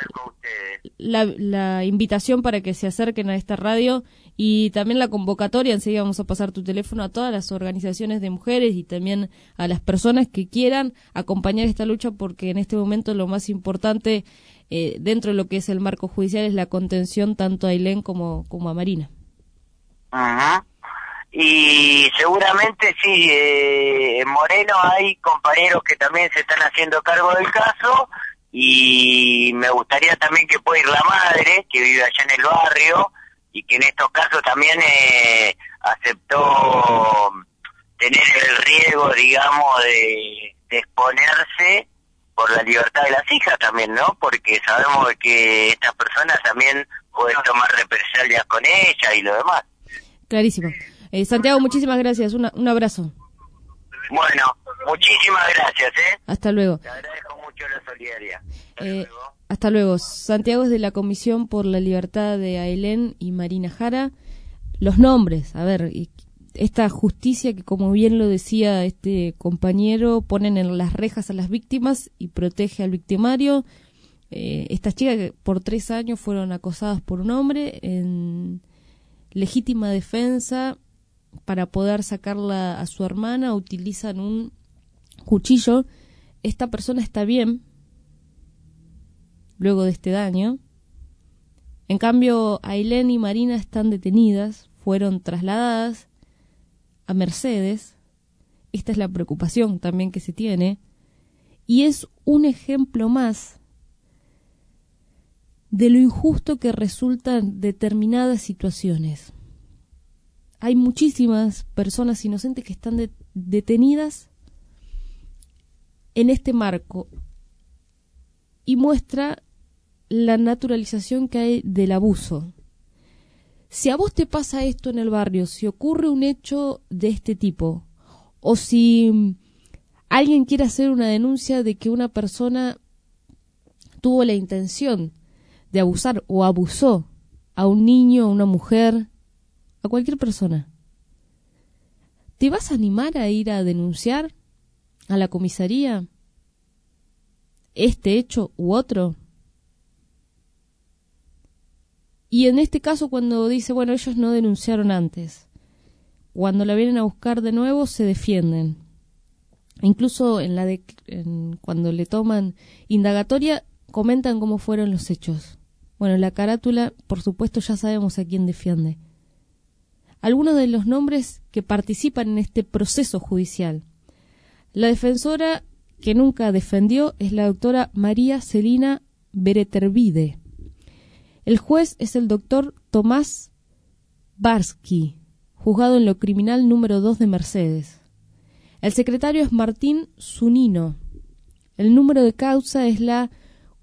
invitación para que se acerquen a esta radio y también la convocatoria. Enseguida vamos a pasar tu teléfono a todas las organizaciones de mujeres y también a las personas que quieran acompañar esta lucha, porque en este momento lo más importante dentro de lo que es el marco judicial es la contención tanto a Ailén como a Marina. Ajá. Y seguramente sí, en Moreno hay compañeros que también se están haciendo cargo del caso, y me gustaría también que pueda ir la madre, que vive allá en el barrio, y que en estos casos también aceptó tener el riesgo, digamos, de exponerse por la libertad de las hijas también, ¿no? Porque sabemos que estas personas también pueden tomar represalias con ella y lo demás. Clarísimo. Santiago, muchísimas gracias. Un abrazo. Bueno, muchísimas gracias, Hasta luego. Te agradezco mucho la solidaridad. Hasta luego. Santiago es de la Comisión por la Libertad de Ailén y Marina Jara. Los nombres, a ver, esta justicia que, como bien lo decía este compañero, ponen en las rejas a las víctimas y protege al victimario. Estas chicas que por 3 años fueron acosadas por un hombre en legítima defensa, para poder sacarla a su hermana utilizan un cuchillo. Esta persona está bien luego de este daño. En cambio, Ailén y Marina están detenidas, fueron trasladadas a Mercedes. Esta es la preocupación también que se tiene, y es un ejemplo más de lo injusto que resultan determinadas situaciones. Hay muchísimas personas inocentes que están detenidas en este marco, y muestra la naturalización que hay del abuso. Si a vos te pasa esto en el barrio, si ocurre un hecho de este tipo, o si alguien quiere hacer una denuncia de que una persona tuvo la intención de abusar o abusó a un niño, a una mujer, a cualquier persona, ¿te vas a animar a ir a denunciar a la comisaría este hecho u otro? Y en este caso, cuando dice, bueno, ellos no denunciaron antes, cuando la vienen a buscar de nuevo se defienden. Incluso cuando le toman indagatoria comentan cómo fueron los hechos. Bueno, la carátula, por supuesto, ya sabemos a quién defiende. Algunos de los nombres que participan en este proceso judicial. La defensora que nunca defendió es la doctora María Celina Beretervide. El juez es el doctor Tomás Barsky, juzgado en lo criminal número 2 de Mercedes. El secretario es Martín Zunino. El número de causa es la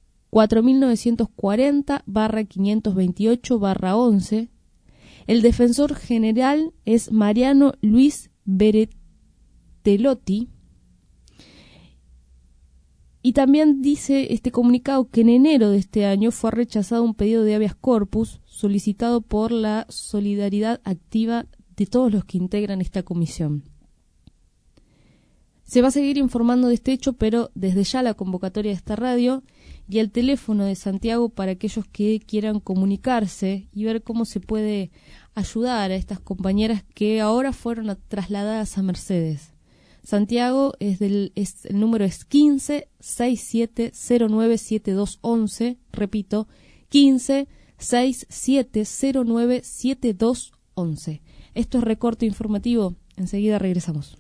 4940/528/11. El defensor general es Mariano Luis Beretelotti. Y también dice este comunicado que en enero de este año fue rechazado un pedido de habeas corpus solicitado por la solidaridad activa de todos los que integran esta comisión. Se va a seguir informando de este hecho, pero desde ya la convocatoria de esta radio y el teléfono de Santiago para aquellos que quieran comunicarse y ver cómo se puede ayudar a estas compañeras que ahora fueron trasladadas a Mercedes. Santiago el número es 1567097211, repito, 1567097211. Esto es Recorte Informativo, enseguida regresamos.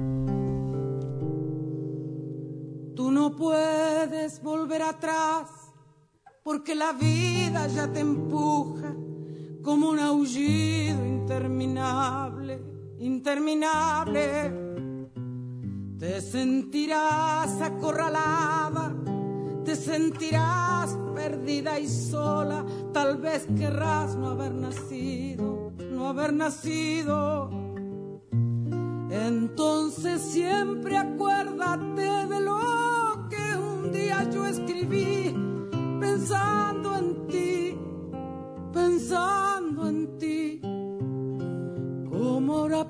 Tú no puedes volver atrás porque la vida ya te empuja como un aullido interminable, interminable. Te sentirás acorralada, te sentirás perdida y sola, tal vez querrás no haber nacido, no haber nacido. Entonces siempre acuérdate de lo que un día yo escribí, pensando en ti, pensando en ti, como ahora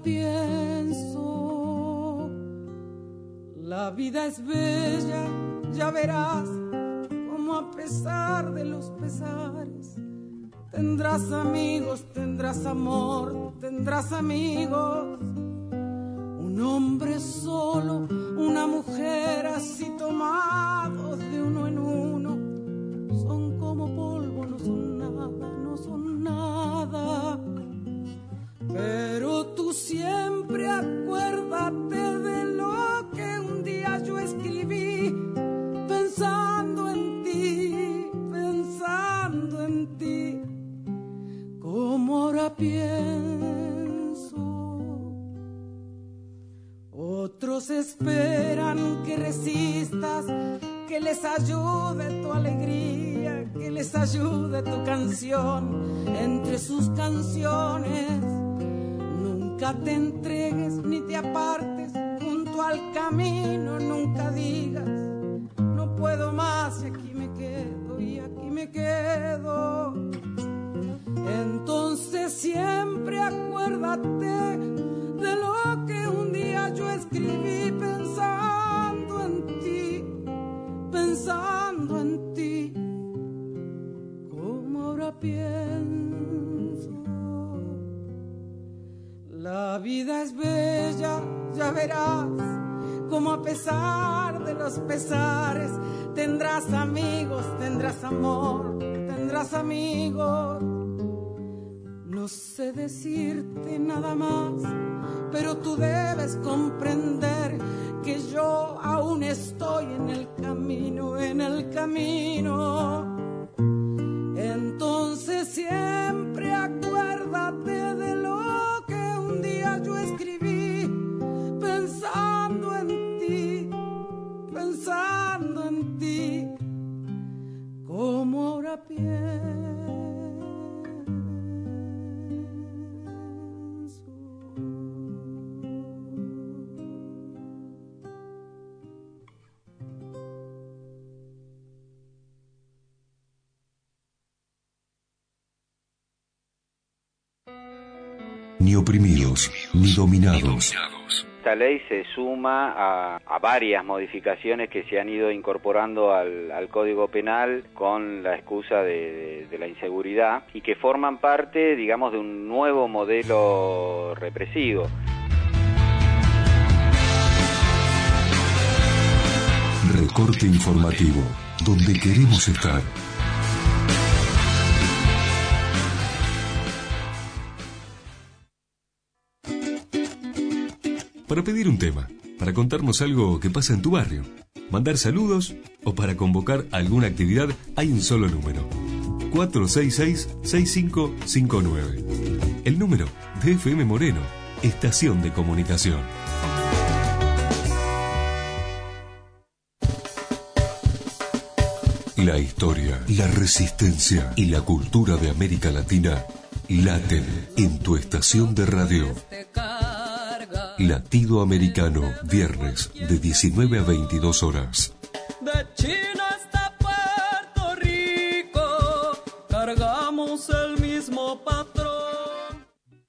pienso. La vida es bella, ya verás, como a pesar de los pesares, tendrás amigos, tendrás amor, tendrás amigos. Un hombre solo, una mujer así tomados de uno en uno, son como polvo, no son nada, no son nada. Pero tú siempre acuérdate de lo que un día yo escribí, pensando en ti, como ahora pienso. Otros esperan que resistas, que les ayude tu alegría, que les ayude tu canción entre sus canciones. Nunca te entregues ni te apartes junto al camino, nunca digas no puedo más y aquí me quedo, y aquí me quedo. Entonces siempre acuérdate de lo que un día yo escribí, pensando en ti, como ahora pienso. La vida es bella, ya verás, como a pesar de los pesares, tendrás amigos, tendrás amor, tendrás amigos. No sé decirte nada más, pero tú debes comprender que yo aún estoy en el camino, en el camino. Entonces siempre acuérdate de lo que un día yo escribí, pensando en ti, como ahora pienso. Ni oprimidos, ni dominados. Esta ley se suma a varias modificaciones que se han ido incorporando al Código Penal con la excusa de la inseguridad y que forman parte, digamos, de un nuevo modelo represivo. Recorte informativo, donde queremos estar. Para pedir un tema, para contarnos algo que pasa en tu barrio, mandar saludos o para convocar alguna actividad, hay un solo número: 466-6559. El número de FM Moreno, Estación de Comunicación. La historia, la resistencia y la cultura de América Latina laten en tu estación de radio. Latido Americano, viernes de 19 a 22 horas. De China hasta Puerto Rico, cargamos el mismo patrón.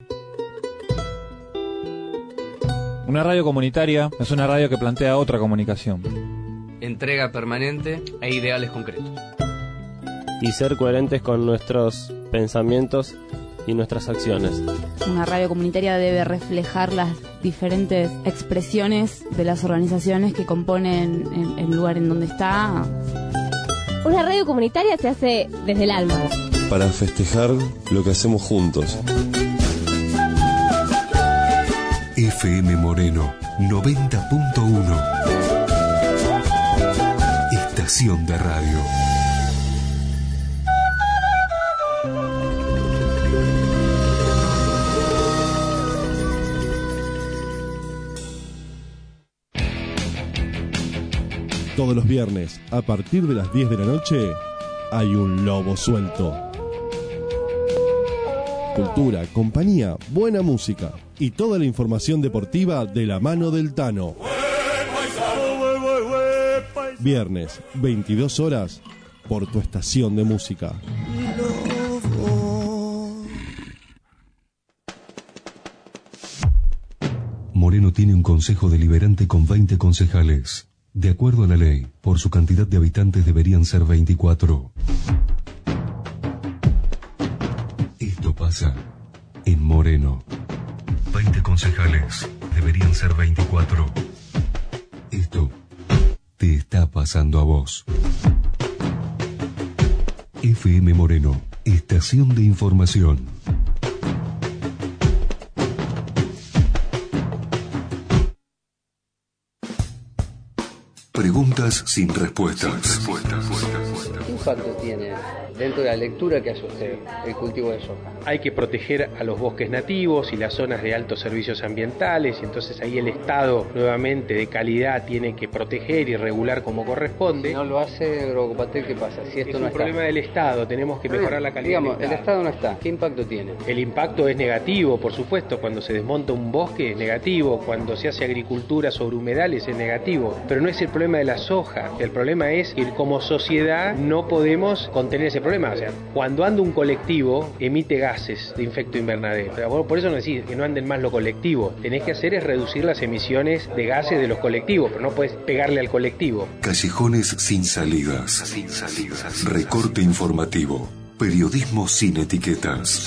Una radio comunitaria es una radio que plantea otra comunicación. Entrega permanente e ideales concretos. Y ser coherentes con nuestros pensamientos y nuestras acciones. Una radio comunitaria debe reflejar las diferentes expresiones de las organizaciones que componen el lugar en donde está. Una radio comunitaria se hace desde el alma. Para festejar lo que hacemos juntos. FM Moreno 90.1. Estación de radio. Todos los viernes, a partir de las 10 de la noche, hay un lobo suelto. Cultura, compañía, buena música y toda la información deportiva de la mano del Tano. Viernes, 22 horas, por tu estación de música. Moreno tiene un consejo deliberante con 20 concejales. De acuerdo a la ley, por su cantidad de habitantes deberían ser 24. Esto pasa en Moreno. 20 concejales, deberían ser 24. Esto te está pasando a vos. FM Moreno, estación de información. Preguntas sin respuestas. ¿Qué impacto tiene dentro de la lectura que hace usted el cultivo de soja? Hay que proteger a los bosques nativos y las zonas de altos servicios ambientales, y entonces ahí el Estado nuevamente de calidad tiene que proteger y regular como corresponde. Si no lo hace Agrocopatel, ¿qué pasa? Si esto es no un problema del Estado, tenemos que mejorar la calidad. Digamos, el Estado no está. ¿Qué impacto tiene? El impacto es negativo, por supuesto. Cuando se desmonta un bosque es negativo, cuando se hace agricultura sobre humedales es negativo, pero no es el problema de la soja. El problema es que como sociedad no podemos contener ese problema. O sea, cuando anda un colectivo emite gases de efecto invernadero. Pero bueno, por eso no decís que no anden más los colectivos. Tenés que hacer es reducir las emisiones de gases de los colectivos, pero no puedes pegarle al colectivo. Callejones sin salidas. Recorte informativo. Periodismo sin etiquetas.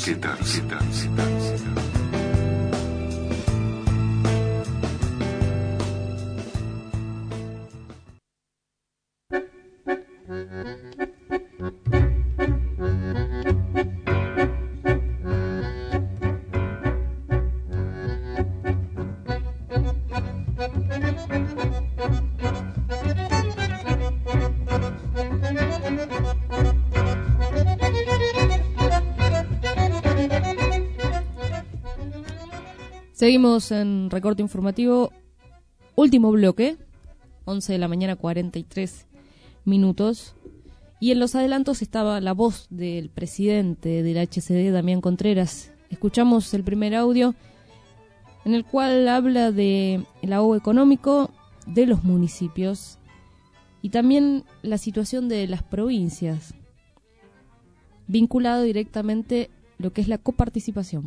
Seguimos en recorte informativo, último bloque, 11 de la mañana, 43 minutos. Y en los adelantos estaba la voz del presidente del HCD, Damián Contreras. Escuchamos el primer audio en el cual habla del ahogo económico de los municipios y también la situación de las provincias, vinculado directamente lo que es la coparticipación.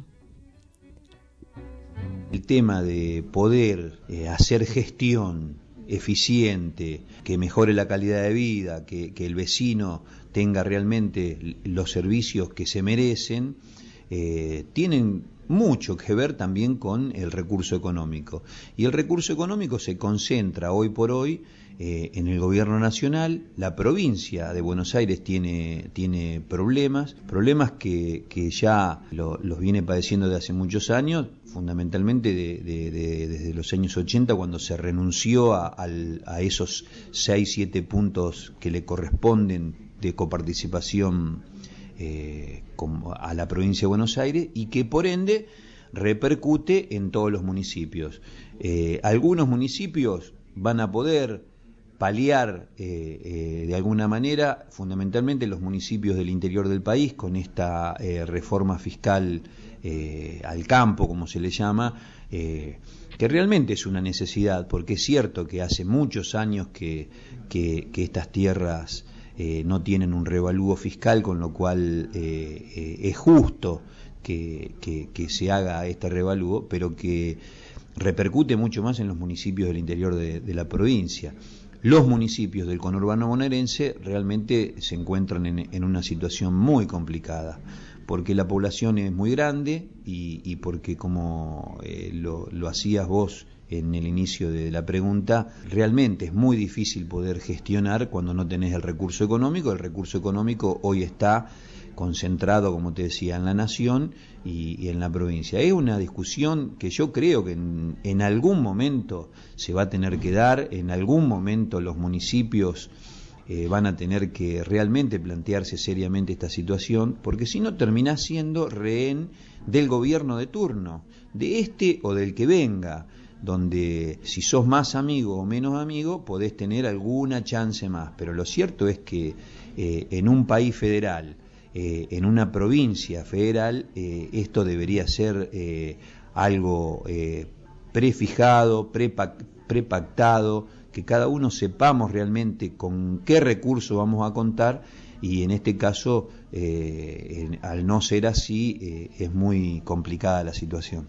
El tema de poder hacer gestión eficiente, que mejore la calidad de vida, que el vecino tenga realmente los servicios que se merecen, tienen mucho que ver también con el recurso económico. Y el recurso económico se concentra hoy por hoy en el gobierno nacional. La provincia de Buenos Aires tiene problemas que ya los viene padeciendo desde hace muchos años, fundamentalmente desde los años 80, cuando se renunció a esos 6-7 puntos que le corresponden de coparticipación a la provincia de Buenos Aires, y que por ende repercute en todos los municipios. Algunos municipios van a poder paliar de alguna manera, fundamentalmente los municipios del interior del país, con esta reforma fiscal al campo, como se le llama, que realmente es una necesidad, porque es cierto que hace muchos años que estas tierras no tienen un revalúo fiscal, con lo cual es justo que se haga este revalúo, pero que repercute mucho más en los municipios del interior de la provincia. Los municipios del conurbano bonaerense realmente se encuentran en una situación muy complicada, porque la población es muy grande y porque, como lo hacías vos en el inicio de la pregunta, realmente es muy difícil poder gestionar cuando no tenés el recurso económico. El recurso económico hoy está concentrado, como te decía, en la nación y en la provincia. Es una discusión que yo creo que en algún momento se va a tener que dar, en algún momento los municipios van a tener que realmente plantearse seriamente esta situación, porque si no terminás siendo rehén del gobierno de turno, de este o del que venga, donde si sos más amigo o menos amigo podés tener alguna chance más, pero lo cierto es que en un país federal, en una provincia federal, esto debería ser algo prefijado, prepactado, que cada uno sepamos realmente con qué recursos vamos a contar, y en este caso, al no ser así, es muy complicada la situación.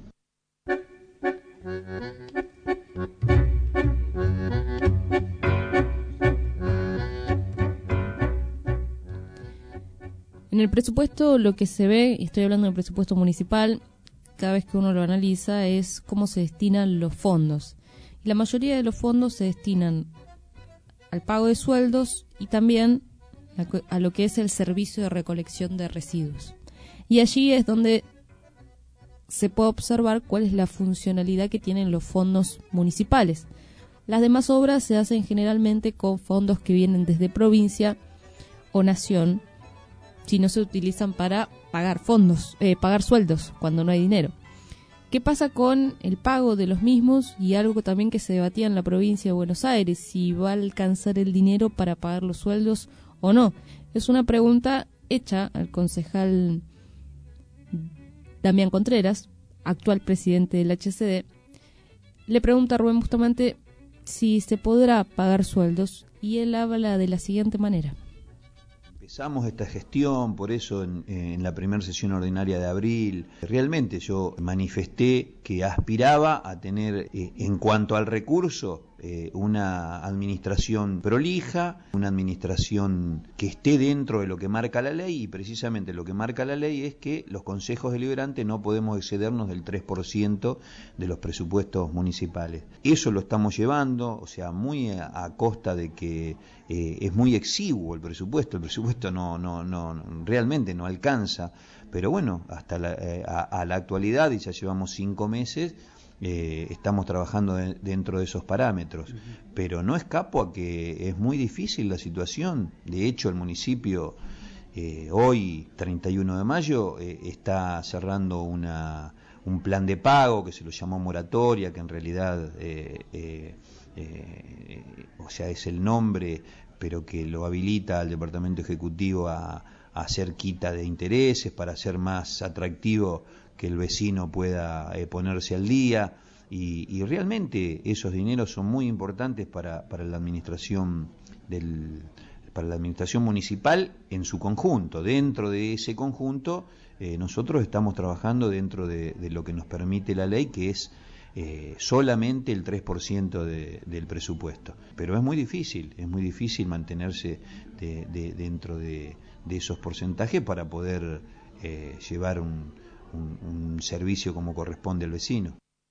En el presupuesto lo que se ve, y estoy hablando del presupuesto municipal, cada vez que uno lo analiza, es cómo se destinan los fondos. Y la mayoría de los fondos se destinan al pago de sueldos y también a lo que es el servicio de recolección de residuos. Y allí es donde se puede observar cuál es la funcionalidad que tienen los fondos municipales. Las demás obras se hacen generalmente con fondos que vienen desde provincia o nación, si no se utilizan para pagar pagar sueldos cuando no hay dinero. ¿Qué pasa con el pago de los mismos? Y algo también que se debatía en la provincia de Buenos Aires, si va a alcanzar el dinero para pagar los sueldos o no. Es una pregunta hecha al concejal Damián Contreras, actual presidente del HCD. Le pregunta a Rubén Bustamante si se podrá pagar sueldos, y él habla de la siguiente manera. Empezamos esta gestión, por eso en la primera sesión ordinaria de abril, realmente yo manifesté que aspiraba a tener, en cuanto al recurso, una administración prolija, una administración que esté dentro de lo que marca la ley, y precisamente lo que marca la ley es que los consejos deliberantes no podemos excedernos del 3% de los presupuestos municipales. Eso lo estamos llevando, o sea, muy a costa de que es muy exiguo el presupuesto no realmente no alcanza, pero bueno, hasta a la actualidad, y ya llevamos 5 meses, estamos trabajando dentro de esos parámetros, pero no escapo a que es muy difícil la situación. De hecho, el municipio hoy, 31 de mayo, está cerrando un plan de pago que se lo llamó moratoria, que en realidad o sea, es el nombre, pero que lo habilita al Departamento Ejecutivo a hacer quita de intereses para hacer más atractivo que el vecino pueda ponerse al día, y realmente esos dineros son muy importantes para la administración para la administración municipal en su conjunto. Dentro de ese conjunto nosotros estamos trabajando dentro de lo que nos permite la ley, que es solamente el 3% del presupuesto, pero es muy difícil mantenerse dentro de esos porcentajes para poder llevar un servicio como corresponde al vecino.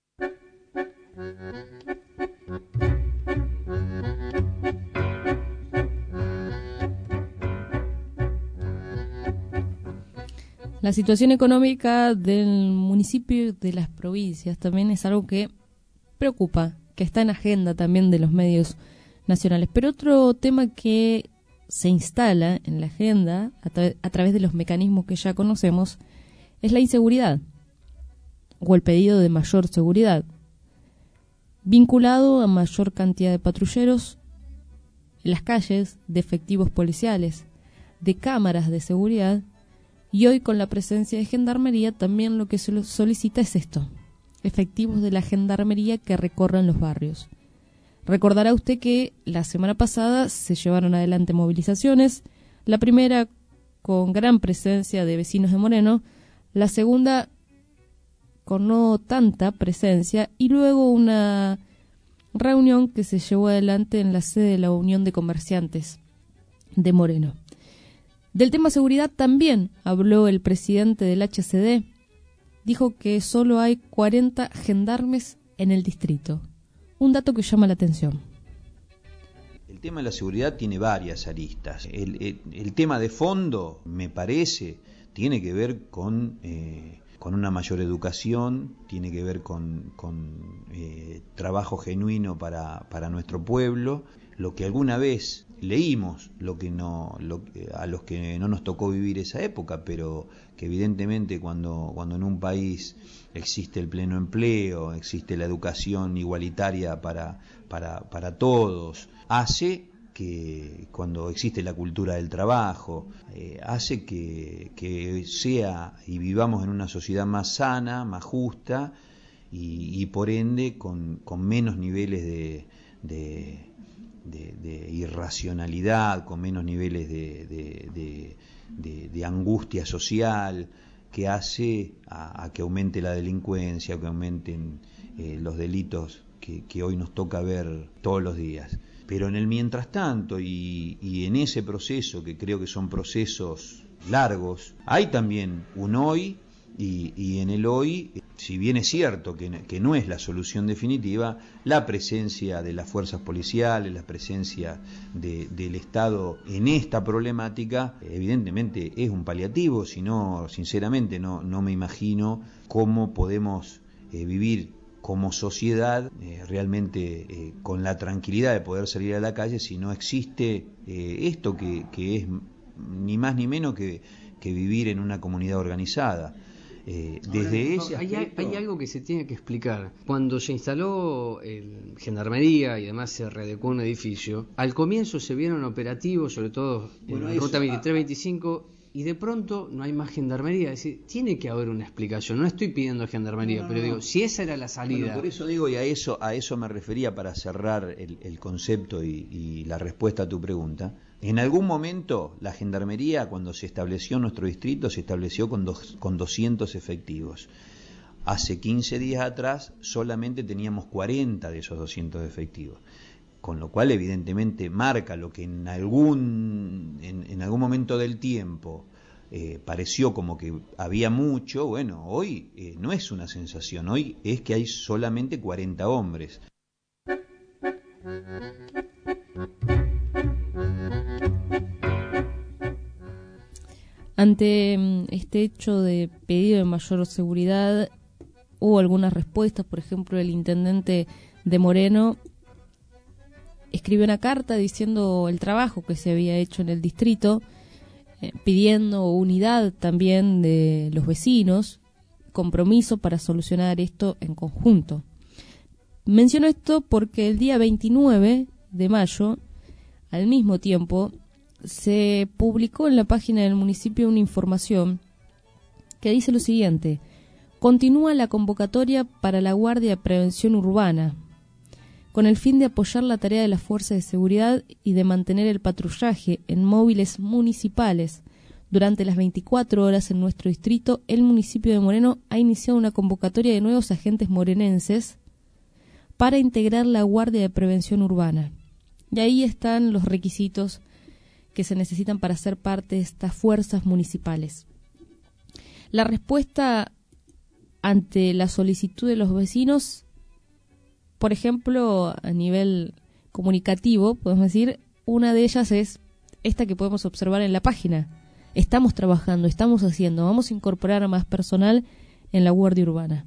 La situación económica del municipio y de las provincias también es algo que preocupa, que está en agenda también de los medios nacionales. Pero otro tema que se instala en la agenda a través de los mecanismos que ya conocemos es la inseguridad, o el pedido de mayor seguridad, vinculado a mayor cantidad de patrulleros en las calles, de efectivos policiales, de cámaras de seguridad. Y hoy, con la presencia de Gendarmería, también lo que se solicita es esto: efectivos de la Gendarmería que recorran los barrios. Recordará usted que la semana pasada se llevaron adelante movilizaciones, la primera con gran presencia de vecinos de Moreno, la segunda con no tanta presencia, y luego una reunión que se llevó adelante en la sede de la Unión de Comerciantes de Moreno. Del tema seguridad también habló el presidente del HCD. Dijo que solo hay 40 gendarmes en el distrito. Un dato que llama la atención. El tema de la seguridad tiene varias aristas. El tema de fondo, me parece, tiene que ver con una mayor educación, tiene que ver con trabajo genuino para nuestro pueblo. Lo que alguna vez leímos a los que no nos tocó vivir esa época, pero que evidentemente cuando en un país existe el pleno empleo, existe la educación igualitaria para todos, hace que cuando existe la cultura del trabajo, hace que sea y vivamos en una sociedad más sana, más justa y por ende con menos niveles de irracionalidad, con menos niveles de angustia social, que hace a que aumente la delincuencia, que aumenten los delitos que hoy nos toca ver todos los días. Pero en el mientras tanto y en ese proceso, que creo que son procesos largos, hay también un hoy, y en el hoy, si bien es cierto que no es la solución definitiva, la presencia de las fuerzas policiales, la presencia del Estado en esta problemática, evidentemente es un paliativo. Si no, sinceramente no me imagino cómo podemos vivir como sociedad realmente con la tranquilidad de poder salir a la calle si no existe esto que es ni más ni menos que vivir en una comunidad organizada. Desde ese aspecto, hay algo que se tiene que explicar. Cuando se instaló Gendarmería y además se readecuó un edificio, al comienzo se vieron operativos, sobre todo en la ruta 23-25, y de pronto no hay más Gendarmería. Es decir, tiene que haber una explicación. No estoy pidiendo Gendarmería, pero digo, si esa era la salida... Bueno, por eso digo, y a eso me refería para cerrar el concepto y la respuesta a tu pregunta. En algún momento la Gendarmería, cuando se estableció en nuestro distrito, se estableció con 200 efectivos. Hace 15 días atrás solamente teníamos 40 de esos 200 efectivos. Con lo cual evidentemente marca lo que en algún momento del tiempo pareció como que había mucho. Bueno, hoy no es una sensación, hoy es que hay solamente 40 hombres. Ante este hecho de pedido de mayor seguridad, hubo algunas respuestas. Por ejemplo, el intendente de Moreno escribió una carta diciendo el trabajo que se había hecho en el distrito, pidiendo unidad también de los vecinos, compromiso para solucionar esto en conjunto. Menciono esto porque el día 29 de mayo, al mismo tiempo, se publicó en la página del municipio una información que dice lo siguiente: continúa la convocatoria para la Guardia de Prevención Urbana, con el fin de apoyar la tarea de las fuerzas de seguridad y de mantener el patrullaje en móviles municipales. Durante las 24 horas en nuestro distrito, el municipio de Moreno ha iniciado una convocatoria de nuevos agentes morenenses para integrar la Guardia de Prevención Urbana. Y ahí están los requisitos que se necesitan para ser parte de estas fuerzas municipales. La respuesta ante la solicitud de los vecinos, por ejemplo, a nivel comunicativo, podemos decir, una de ellas es esta que podemos observar en la página. Estamos trabajando, estamos haciendo, vamos a incorporar a más personal en la Guardia Urbana.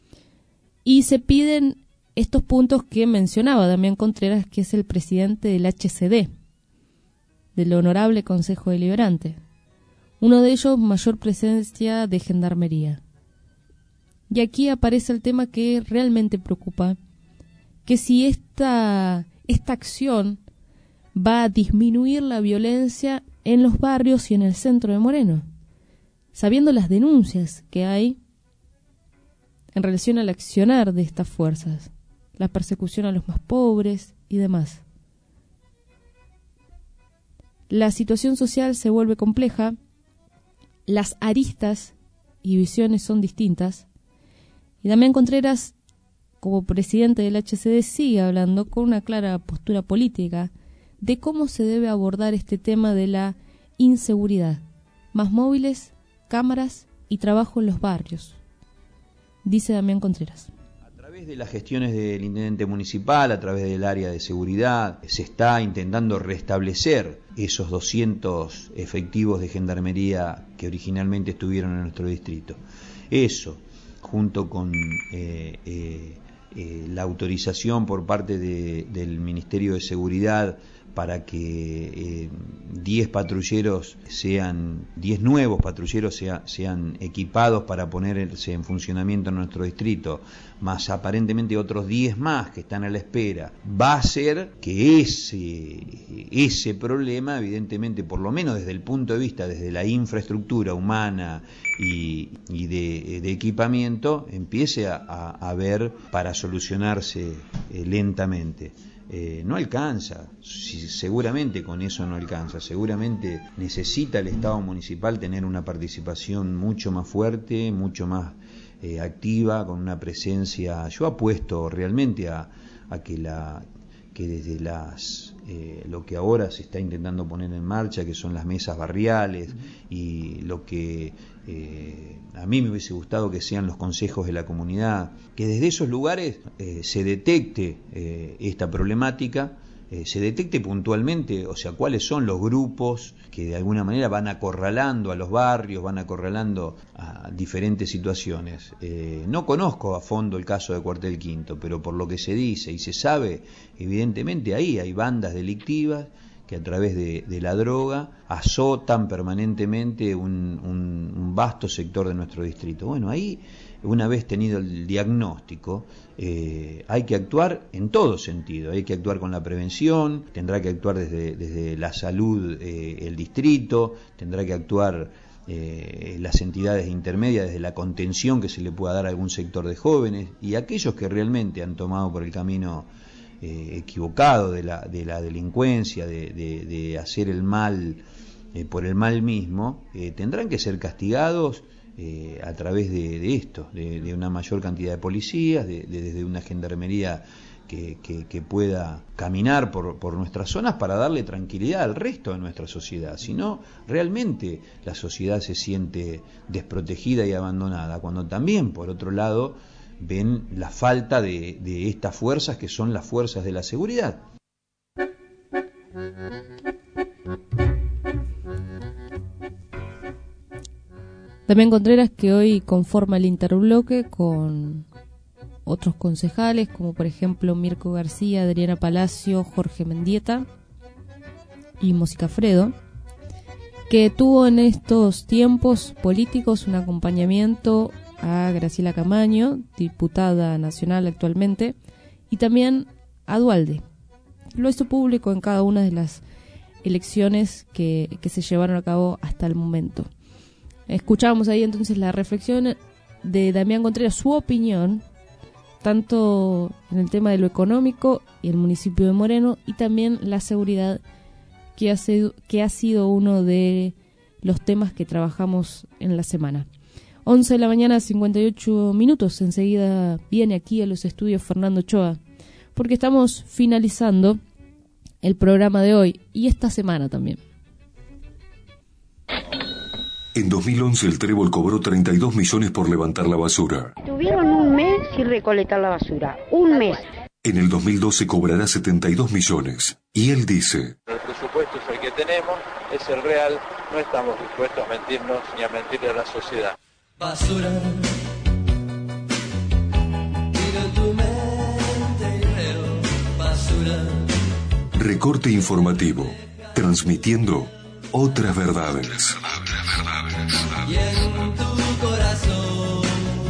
Y se piden estos puntos que mencionaba Damián Contreras, que es el presidente del HCD, del Honorable Consejo Deliberante. Uno de ellos, mayor presencia de Gendarmería. Y aquí aparece el tema que realmente preocupa, que si esta acción va a disminuir la violencia en los barrios y en el centro de Moreno, sabiendo las denuncias que hay en relación al accionar de estas fuerzas, la persecución a los más pobres y demás. La situación social se vuelve compleja, las aristas y visiones son distintas, y Damián Contreras, como presidente del HCD, sigue hablando con una clara postura política de cómo se debe abordar este tema de la inseguridad. Más móviles, cámaras y trabajo en los barrios, dice Damián Contreras. A través de las gestiones del intendente municipal, a través del área de seguridad, se está intentando restablecer esos 200 efectivos de Gendarmería que originalmente estuvieron en nuestro distrito. Eso, junto con la autorización por parte del Ministerio de Seguridad para que 10 nuevos patrulleros sean equipados para ponerse en funcionamiento en nuestro distrito, más aparentemente otros 10 más que están a la espera, va a hacer que ese problema, evidentemente, por lo menos desde el punto de vista, desde la infraestructura humana y de equipamiento, empiece a ver para solucionarse lentamente. No alcanza, seguramente con eso no alcanza, seguramente necesita el Estado municipal tener una participación mucho más fuerte, mucho más activa, con una presencia. Yo apuesto realmente a que desde lo que ahora se está intentando poner en marcha, que son las mesas barriales, y lo que a mí me hubiese gustado que sean los consejos de la comunidad, que desde esos lugares se detecte esta problemática, se detecte puntualmente, o sea, cuáles son los grupos que de alguna manera van acorralando a los barrios, van acorralando a diferentes situaciones. No conozco a fondo el caso de Cuartel Quinto, pero por lo que se dice y se sabe, evidentemente ahí hay bandas delictivas que a través de la droga azotan permanentemente un vasto sector de nuestro distrito. Bueno, ahí, una vez tenido el diagnóstico, hay que actuar en todo sentido, hay que actuar con la prevención, tendrá que actuar desde la salud el distrito, tendrá que actuar las entidades intermedias desde la contención que se le pueda dar a algún sector de jóvenes, y aquellos que realmente han tomado por el camino equivocado de la delincuencia, de hacer el mal por el mal mismo, tendrán que ser castigados a través de esto, de una mayor cantidad de policías, desde una gendarmería que pueda caminar por nuestras zonas para darle tranquilidad al resto de nuestra sociedad. Si no, realmente la sociedad se siente desprotegida y abandonada, cuando también, por otro lado, ven la falta de estas fuerzas que son las fuerzas de la seguridad. Damián Contreras, que hoy conforma el interbloque con otros concejales, como por ejemplo Mirko García, Adriana Palacio, Jorge Mendieta y Mósica Fredo, que tuvo en estos tiempos políticos un acompañamiento a Graciela Camaño, diputada nacional actualmente, y también a Duhalde. Lo hizo público en cada una de las elecciones que se llevaron a cabo hasta el momento. Escuchábamos ahí entonces la reflexión de Damián Contreras, su opinión, tanto en el tema de lo económico y el municipio de Moreno, y también la seguridad, que ha sido uno de los temas que trabajamos en la semana. 11 de la mañana, 58 minutos. Enseguida viene aquí a los estudios Fernando Ochoa, porque estamos finalizando el programa de hoy y esta semana también. En 2011 el Trébol cobró 32 millones por levantar la basura. Tuvieron un mes sin recolectar la basura. Un mes. En el 2012 cobrará 72 millones. Y él dice: el presupuesto es el que tenemos, es el real, no estamos dispuestos a mentirnos ni a mentirle a la sociedad. Basura, miro tu mente y veo basura. Recorte informativo, transmitiendo otras verdades. Y en tu corazón.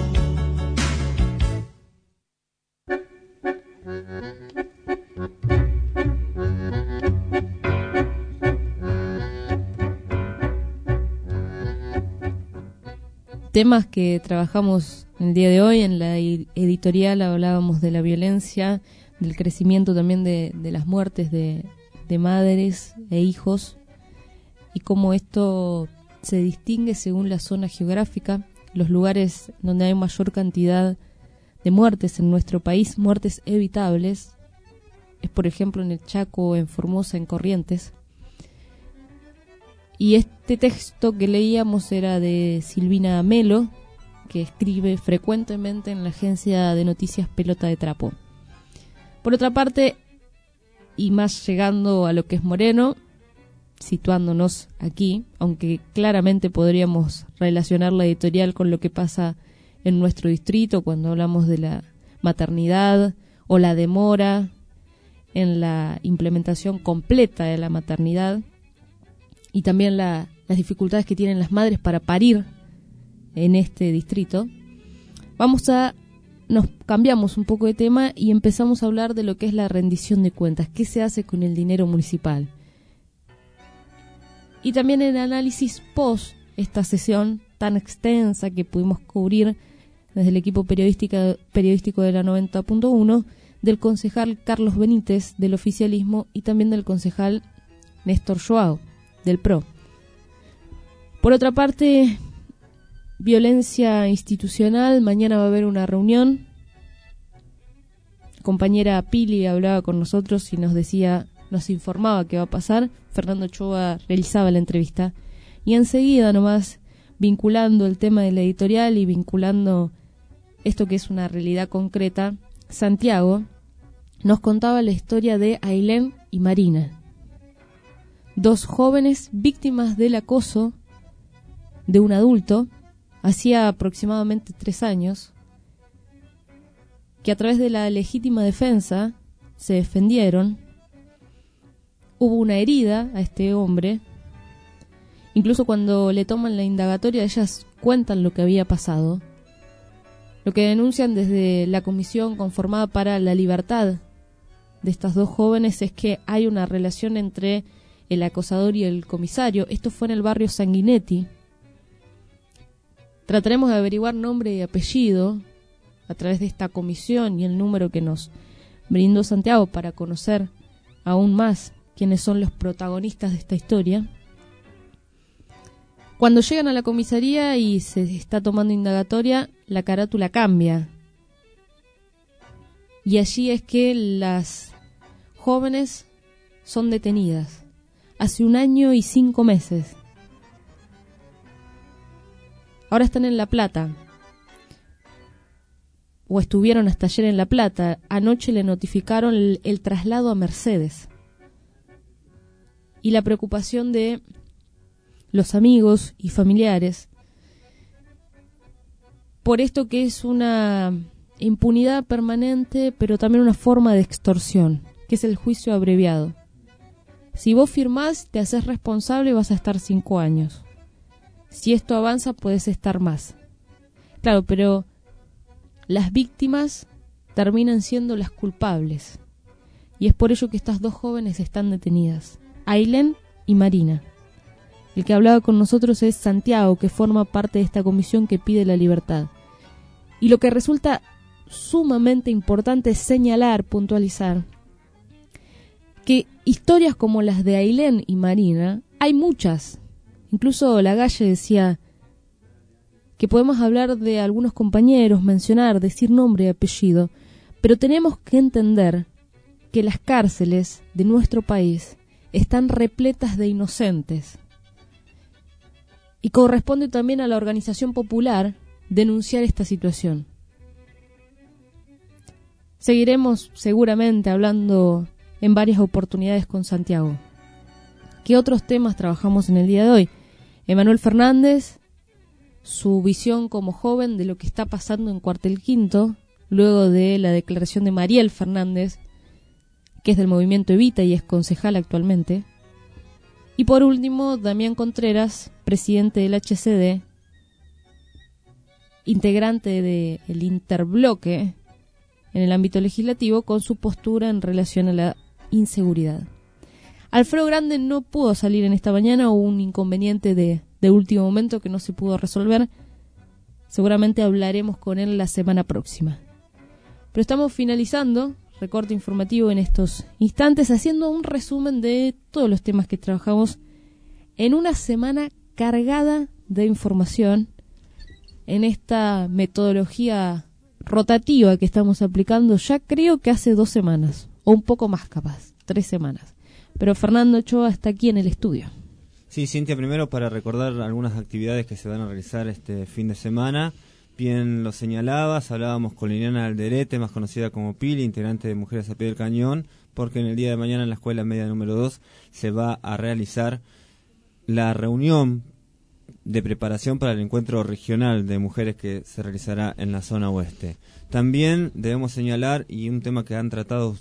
Temas que trabajamos el día de hoy en la editorial. Hablábamos de la violencia, del crecimiento también de las muertes de madres e hijos, y cómo esto se distingue según la zona geográfica. Los lugares donde hay mayor cantidad de muertes en nuestro país, muertes evitables, es por ejemplo en el Chaco, en Formosa, en Corrientes. Y este texto que leíamos era de Silvina Melo, que escribe frecuentemente en la agencia de noticias Pelota de Trapo. Por otra parte, y más llegando a lo que es Moreno, situándonos aquí, aunque claramente podríamos relacionar la editorial con lo que pasa en nuestro distrito cuando hablamos de la maternidad o la demora en la implementación completa de la maternidad y también las dificultades que tienen las madres para parir en este distrito, nos cambiamos un poco de tema y empezamos a hablar de lo que es la rendición de cuentas, qué se hace con el dinero municipal. Y también el análisis post esta sesión tan extensa que pudimos cubrir desde el equipo periodístico de la 90.1, del concejal Carlos Benítez del oficialismo y también del concejal Néstor Joao del PRO. Por otra parte, violencia institucional, mañana va a haber una reunión. La compañera Pili hablaba con nosotros y nos informaba qué va a pasar. Fernando Ochoa realizaba la entrevista y enseguida nomás, vinculando el tema de la editorial y vinculando esto que es una realidad concreta, Santiago nos contaba la historia de Ailén y Marina, 2 jóvenes víctimas del acoso de un adulto hacía aproximadamente 3 años, que a través de la legítima defensa se defendieron. Hubo una herida a este hombre. Incluso cuando le toman la indagatoria, ellas cuentan lo que había pasado. Lo que denuncian desde la comisión conformada para la libertad de estas 2 jóvenes es que hay una relación entre el acosador y el comisario. Esto fue en el barrio Sanguinetti. Trataremos de averiguar nombre y apellido a través de esta comisión y el número que nos brindó Santiago para conocer aún más quiénes son los protagonistas de esta historia. Cuando llegan a la comisaría y se está tomando indagatoria, la carátula cambia. Y allí es que las jóvenes son detenidas. Hace 1 año y 5 meses. Ahora están en La Plata. O estuvieron hasta ayer en La Plata. Anoche le notificaron el traslado a Mercedes. Y la preocupación de los amigos y familiares por esto que es una impunidad permanente, pero también una forma de extorsión, que es el juicio abreviado. Si vos firmás, te haces responsable y vas a estar 5 años. Si esto avanza, puedes estar más. Claro, pero las víctimas terminan siendo las culpables. Y es por ello que estas 2 jóvenes están detenidas, Ailén y Marina. El que hablaba con nosotros es Santiago, que forma parte de esta comisión que pide la libertad. Y lo que resulta sumamente importante es señalar, puntualizar, que historias como las de Ailén y Marina, hay muchas. Incluso Lagalle decía que podemos hablar de algunos compañeros, mencionar, decir nombre y apellido, pero tenemos que entender que las cárceles de nuestro país están repletas de inocentes. Y corresponde también a la organización popular denunciar esta situación. Seguiremos seguramente hablando en varias oportunidades con Santiago. ¿Qué otros temas trabajamos en el día de hoy? Emanuel Fernández, su visión como joven de lo que está pasando en Cuartel Quinto, luego de la declaración de Mariel Fernández, que es del movimiento Evita y es concejal actualmente. Y por último, Damián Contreras, presidente del HCD, integrante del interbloque en el ámbito legislativo, con su postura en relación a la inseguridad. Alfredo Grande no pudo salir en esta mañana, hubo un inconveniente de último momento que no se pudo resolver. Seguramente hablaremos con él la semana próxima. Pero estamos finalizando recorte informativo en estos instantes, haciendo un resumen de todos los temas que trabajamos en una semana cargada de información en esta metodología rotativa que estamos aplicando ya creo que hace 2 semanas, o un poco más capaz, 3 semanas. Pero Fernando Ochoa está aquí en el estudio. Sí, Cintia, primero para recordar algunas actividades que se van a realizar este fin de semana. Bien lo señalabas, hablábamos con Liliana Alderete, más conocida como Pili, integrante de Mujeres a Pie del Cañón, porque en el día de mañana en la escuela media número 2 se va a realizar la reunión de preparación para el encuentro regional de mujeres que se realizará en la zona oeste. También debemos señalar, y un tema que han tratado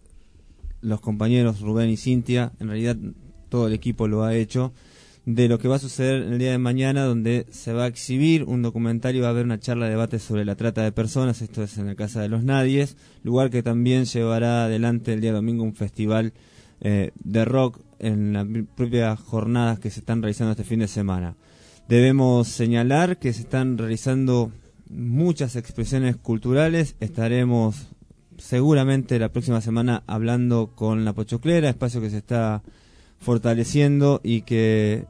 los compañeros Rubén y Cintia, en realidad todo el equipo lo ha hecho, de lo que va a suceder el día de mañana, donde se va a exhibir un documentario, va a haber una charla de debate sobre la trata de personas. Esto es en la Casa de los Nadies, lugar que también llevará adelante el día domingo un festival de rock en las propias jornadas que se están realizando este fin de semana. Debemos señalar que se están realizando muchas expresiones culturales. Estaremos seguramente la próxima semana hablando con La Pochoclera, espacio que se está fortaleciendo y que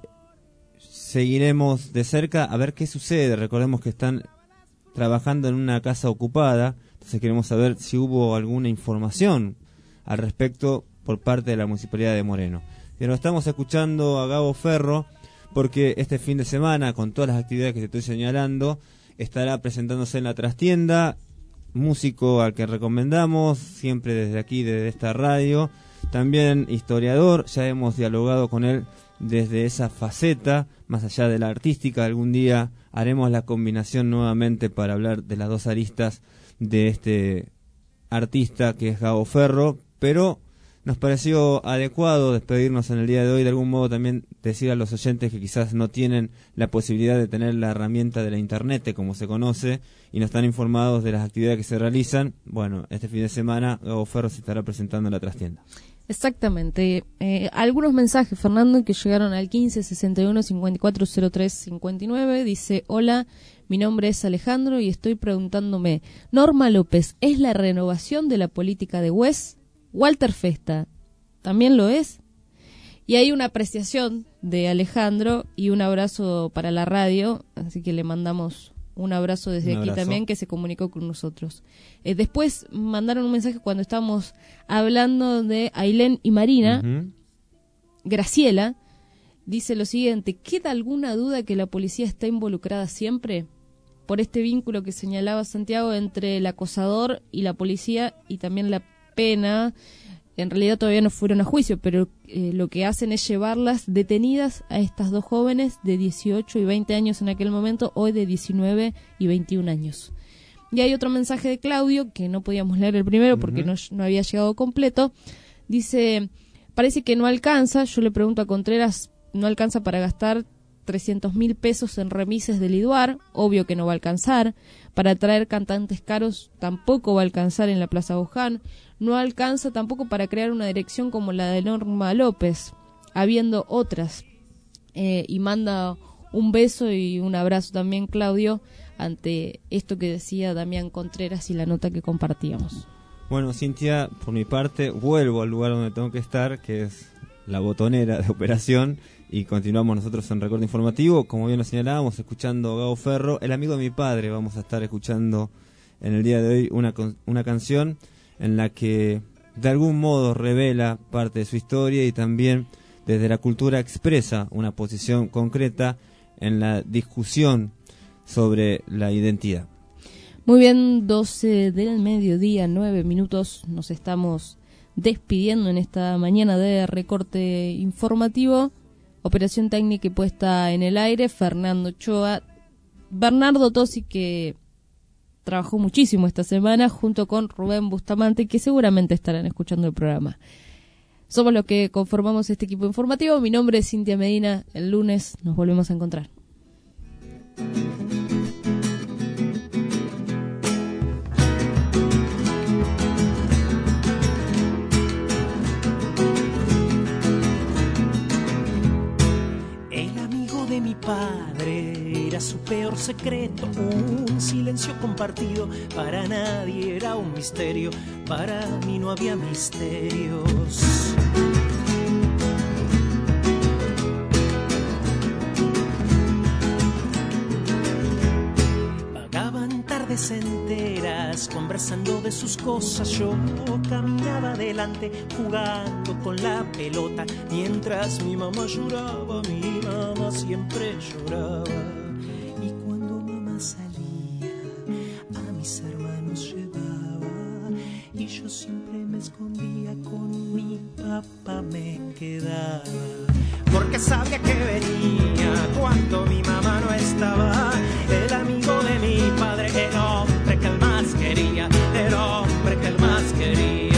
seguiremos de cerca a ver qué sucede. Recordemos que están trabajando en una casa ocupada, entonces queremos saber si hubo alguna información al respecto por parte de la Municipalidad de Moreno. Pero estamos escuchando a Gabo Ferro porque este fin de semana, con todas las actividades que te estoy señalando, estará presentándose en la trastienda, músico al que recomendamos siempre desde aquí, desde esta radio. También historiador, ya hemos dialogado con él desde esa faceta, más allá de la artística. Algún día haremos la combinación nuevamente para hablar de las dos aristas de este artista que es Gabo Ferro, pero nos pareció adecuado despedirnos en el día de hoy, de algún modo también decir a los oyentes que quizás no tienen la posibilidad de tener la herramienta de la internet, como se conoce, y no están informados de las actividades que se realizan. Bueno, este fin de semana Gabo Ferro se estará presentando en la trastienda. Exactamente. Algunos mensajes, Fernando, que llegaron al 15 61 54 03 59. Dice: hola, mi nombre es Alejandro y estoy preguntándome, Norma López, ¿es la renovación de la política de Wes? Walter Festa, ¿también lo es? Y hay una apreciación de Alejandro y un abrazo para la radio, así que le mandamos un abrazo desde aquí también, que se comunicó con nosotros. Después mandaron un mensaje cuando estábamos hablando de Ailén y Marina. Graciela dice lo siguiente: ¿queda alguna duda que la policía está involucrada siempre? Por este vínculo que señalaba Santiago entre el acosador y la policía, y también la pena. En realidad todavía no fueron a juicio, pero lo que hacen es llevarlas detenidas a estas dos jóvenes de 18 y 20 años en aquel momento, hoy de 19 y 21 años. Y hay otro mensaje de Claudio, que no podíamos leer el primero porque no había llegado completo. Dice: parece que no alcanza, yo le pregunto a Contreras, no alcanza para gastar 300.000 pesos en remises del IDUAR, obvio que no va a alcanzar. Para traer cantantes caros tampoco va a alcanzar en la Plaza Boján. No alcanza tampoco para crear una dirección como la de Norma López, habiendo otras. Y manda un beso y un abrazo también, Claudio, ante esto que decía Damián Contreras y la nota que compartíamos. Bueno, Cintia, por mi parte, vuelvo al lugar donde tengo que estar, que es la botonera de operación, y continuamos nosotros en Recorte Informativo, como bien lo señalábamos, escuchando a Gabo Ferro, el amigo de mi padre. Vamos a estar escuchando en el día de hoy una canción en la que de algún modo revela parte de su historia y también desde la cultura expresa una posición concreta en la discusión sobre la identidad. Muy bien, 12 del mediodía, 9 minutos, nos estamos despidiendo en esta mañana de Recorte Informativo. Operación técnica y puesta en el aire, Fernando Ochoa, Bernardo Tosi, que trabajó muchísimo esta semana, junto con Rubén Bustamante, que seguramente estarán escuchando el programa. Somos los que conformamos este equipo informativo. Mi nombre es Cintia Medina. El lunes nos volvemos a encontrar. Mi padre era su peor secreto, un silencio compartido, para nadie era un misterio, para mí no había misterios. Vagaban tardes enteras conversando de sus cosas, yo caminaba adelante jugando con la pelota, mientras mi mamá lloraba, mi mamá siempre lloraba. Y cuando mamá salía, a mis hermanos llevaba, y yo siempre siempre me escondía, con mi papá me quedaba, porque sabía que venía cuando mi mamá no estaba, el amigo de mi padre, el hombre que él más quería, el hombre que él más quería.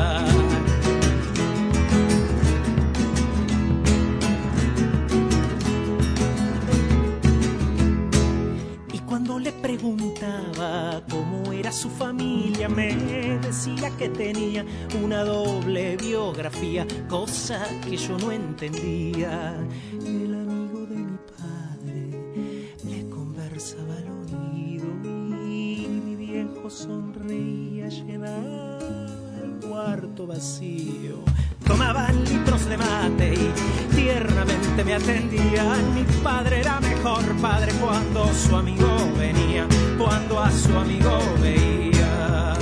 Y cuando le preguntaba cómo era su familia, me decía que tenía una doble biografía, cosa que yo no entendía. El amigo de mi padre le conversaba al oído y mi viejo sonreía, llenaba el cuarto vacío. Tomaban litros de mate y tiernamente me atendían. Mi padre era mejor padre cuando su amigo venía, cuando a su amigo veía.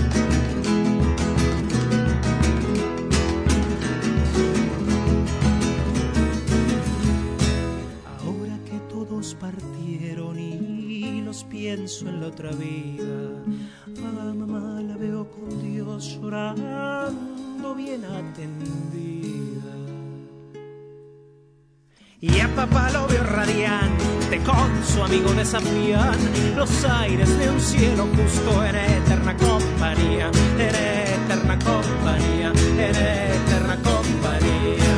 Ahora que todos partieron y los pienso en la otra vida, a mamá la veo con Dios llorando bien atendida. Y a papá lo veo radiante, con su amigo desafían los aires de un cielo justo, en eterna compañía, en eterna compañía, en eterna compañía.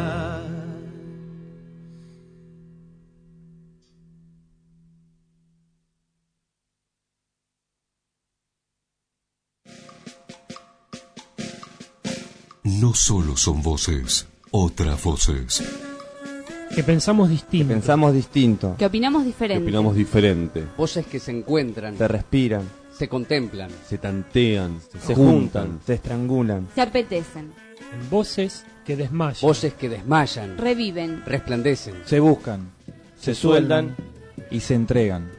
No solo son voces, otras voces. Que pensamos distinto. Que opinamos diferente. Voces que se encuentran, Se respiran, se contemplan, se tantean, se juntan, se estrangulan. Se apetecen. Voces que desmayan. Voces que desmayan, Reviven. resplandecen. Se buscan, se sueldan y se entregan.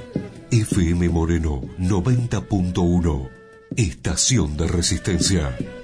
FM Moreno 90.1, Estación de Resistencia.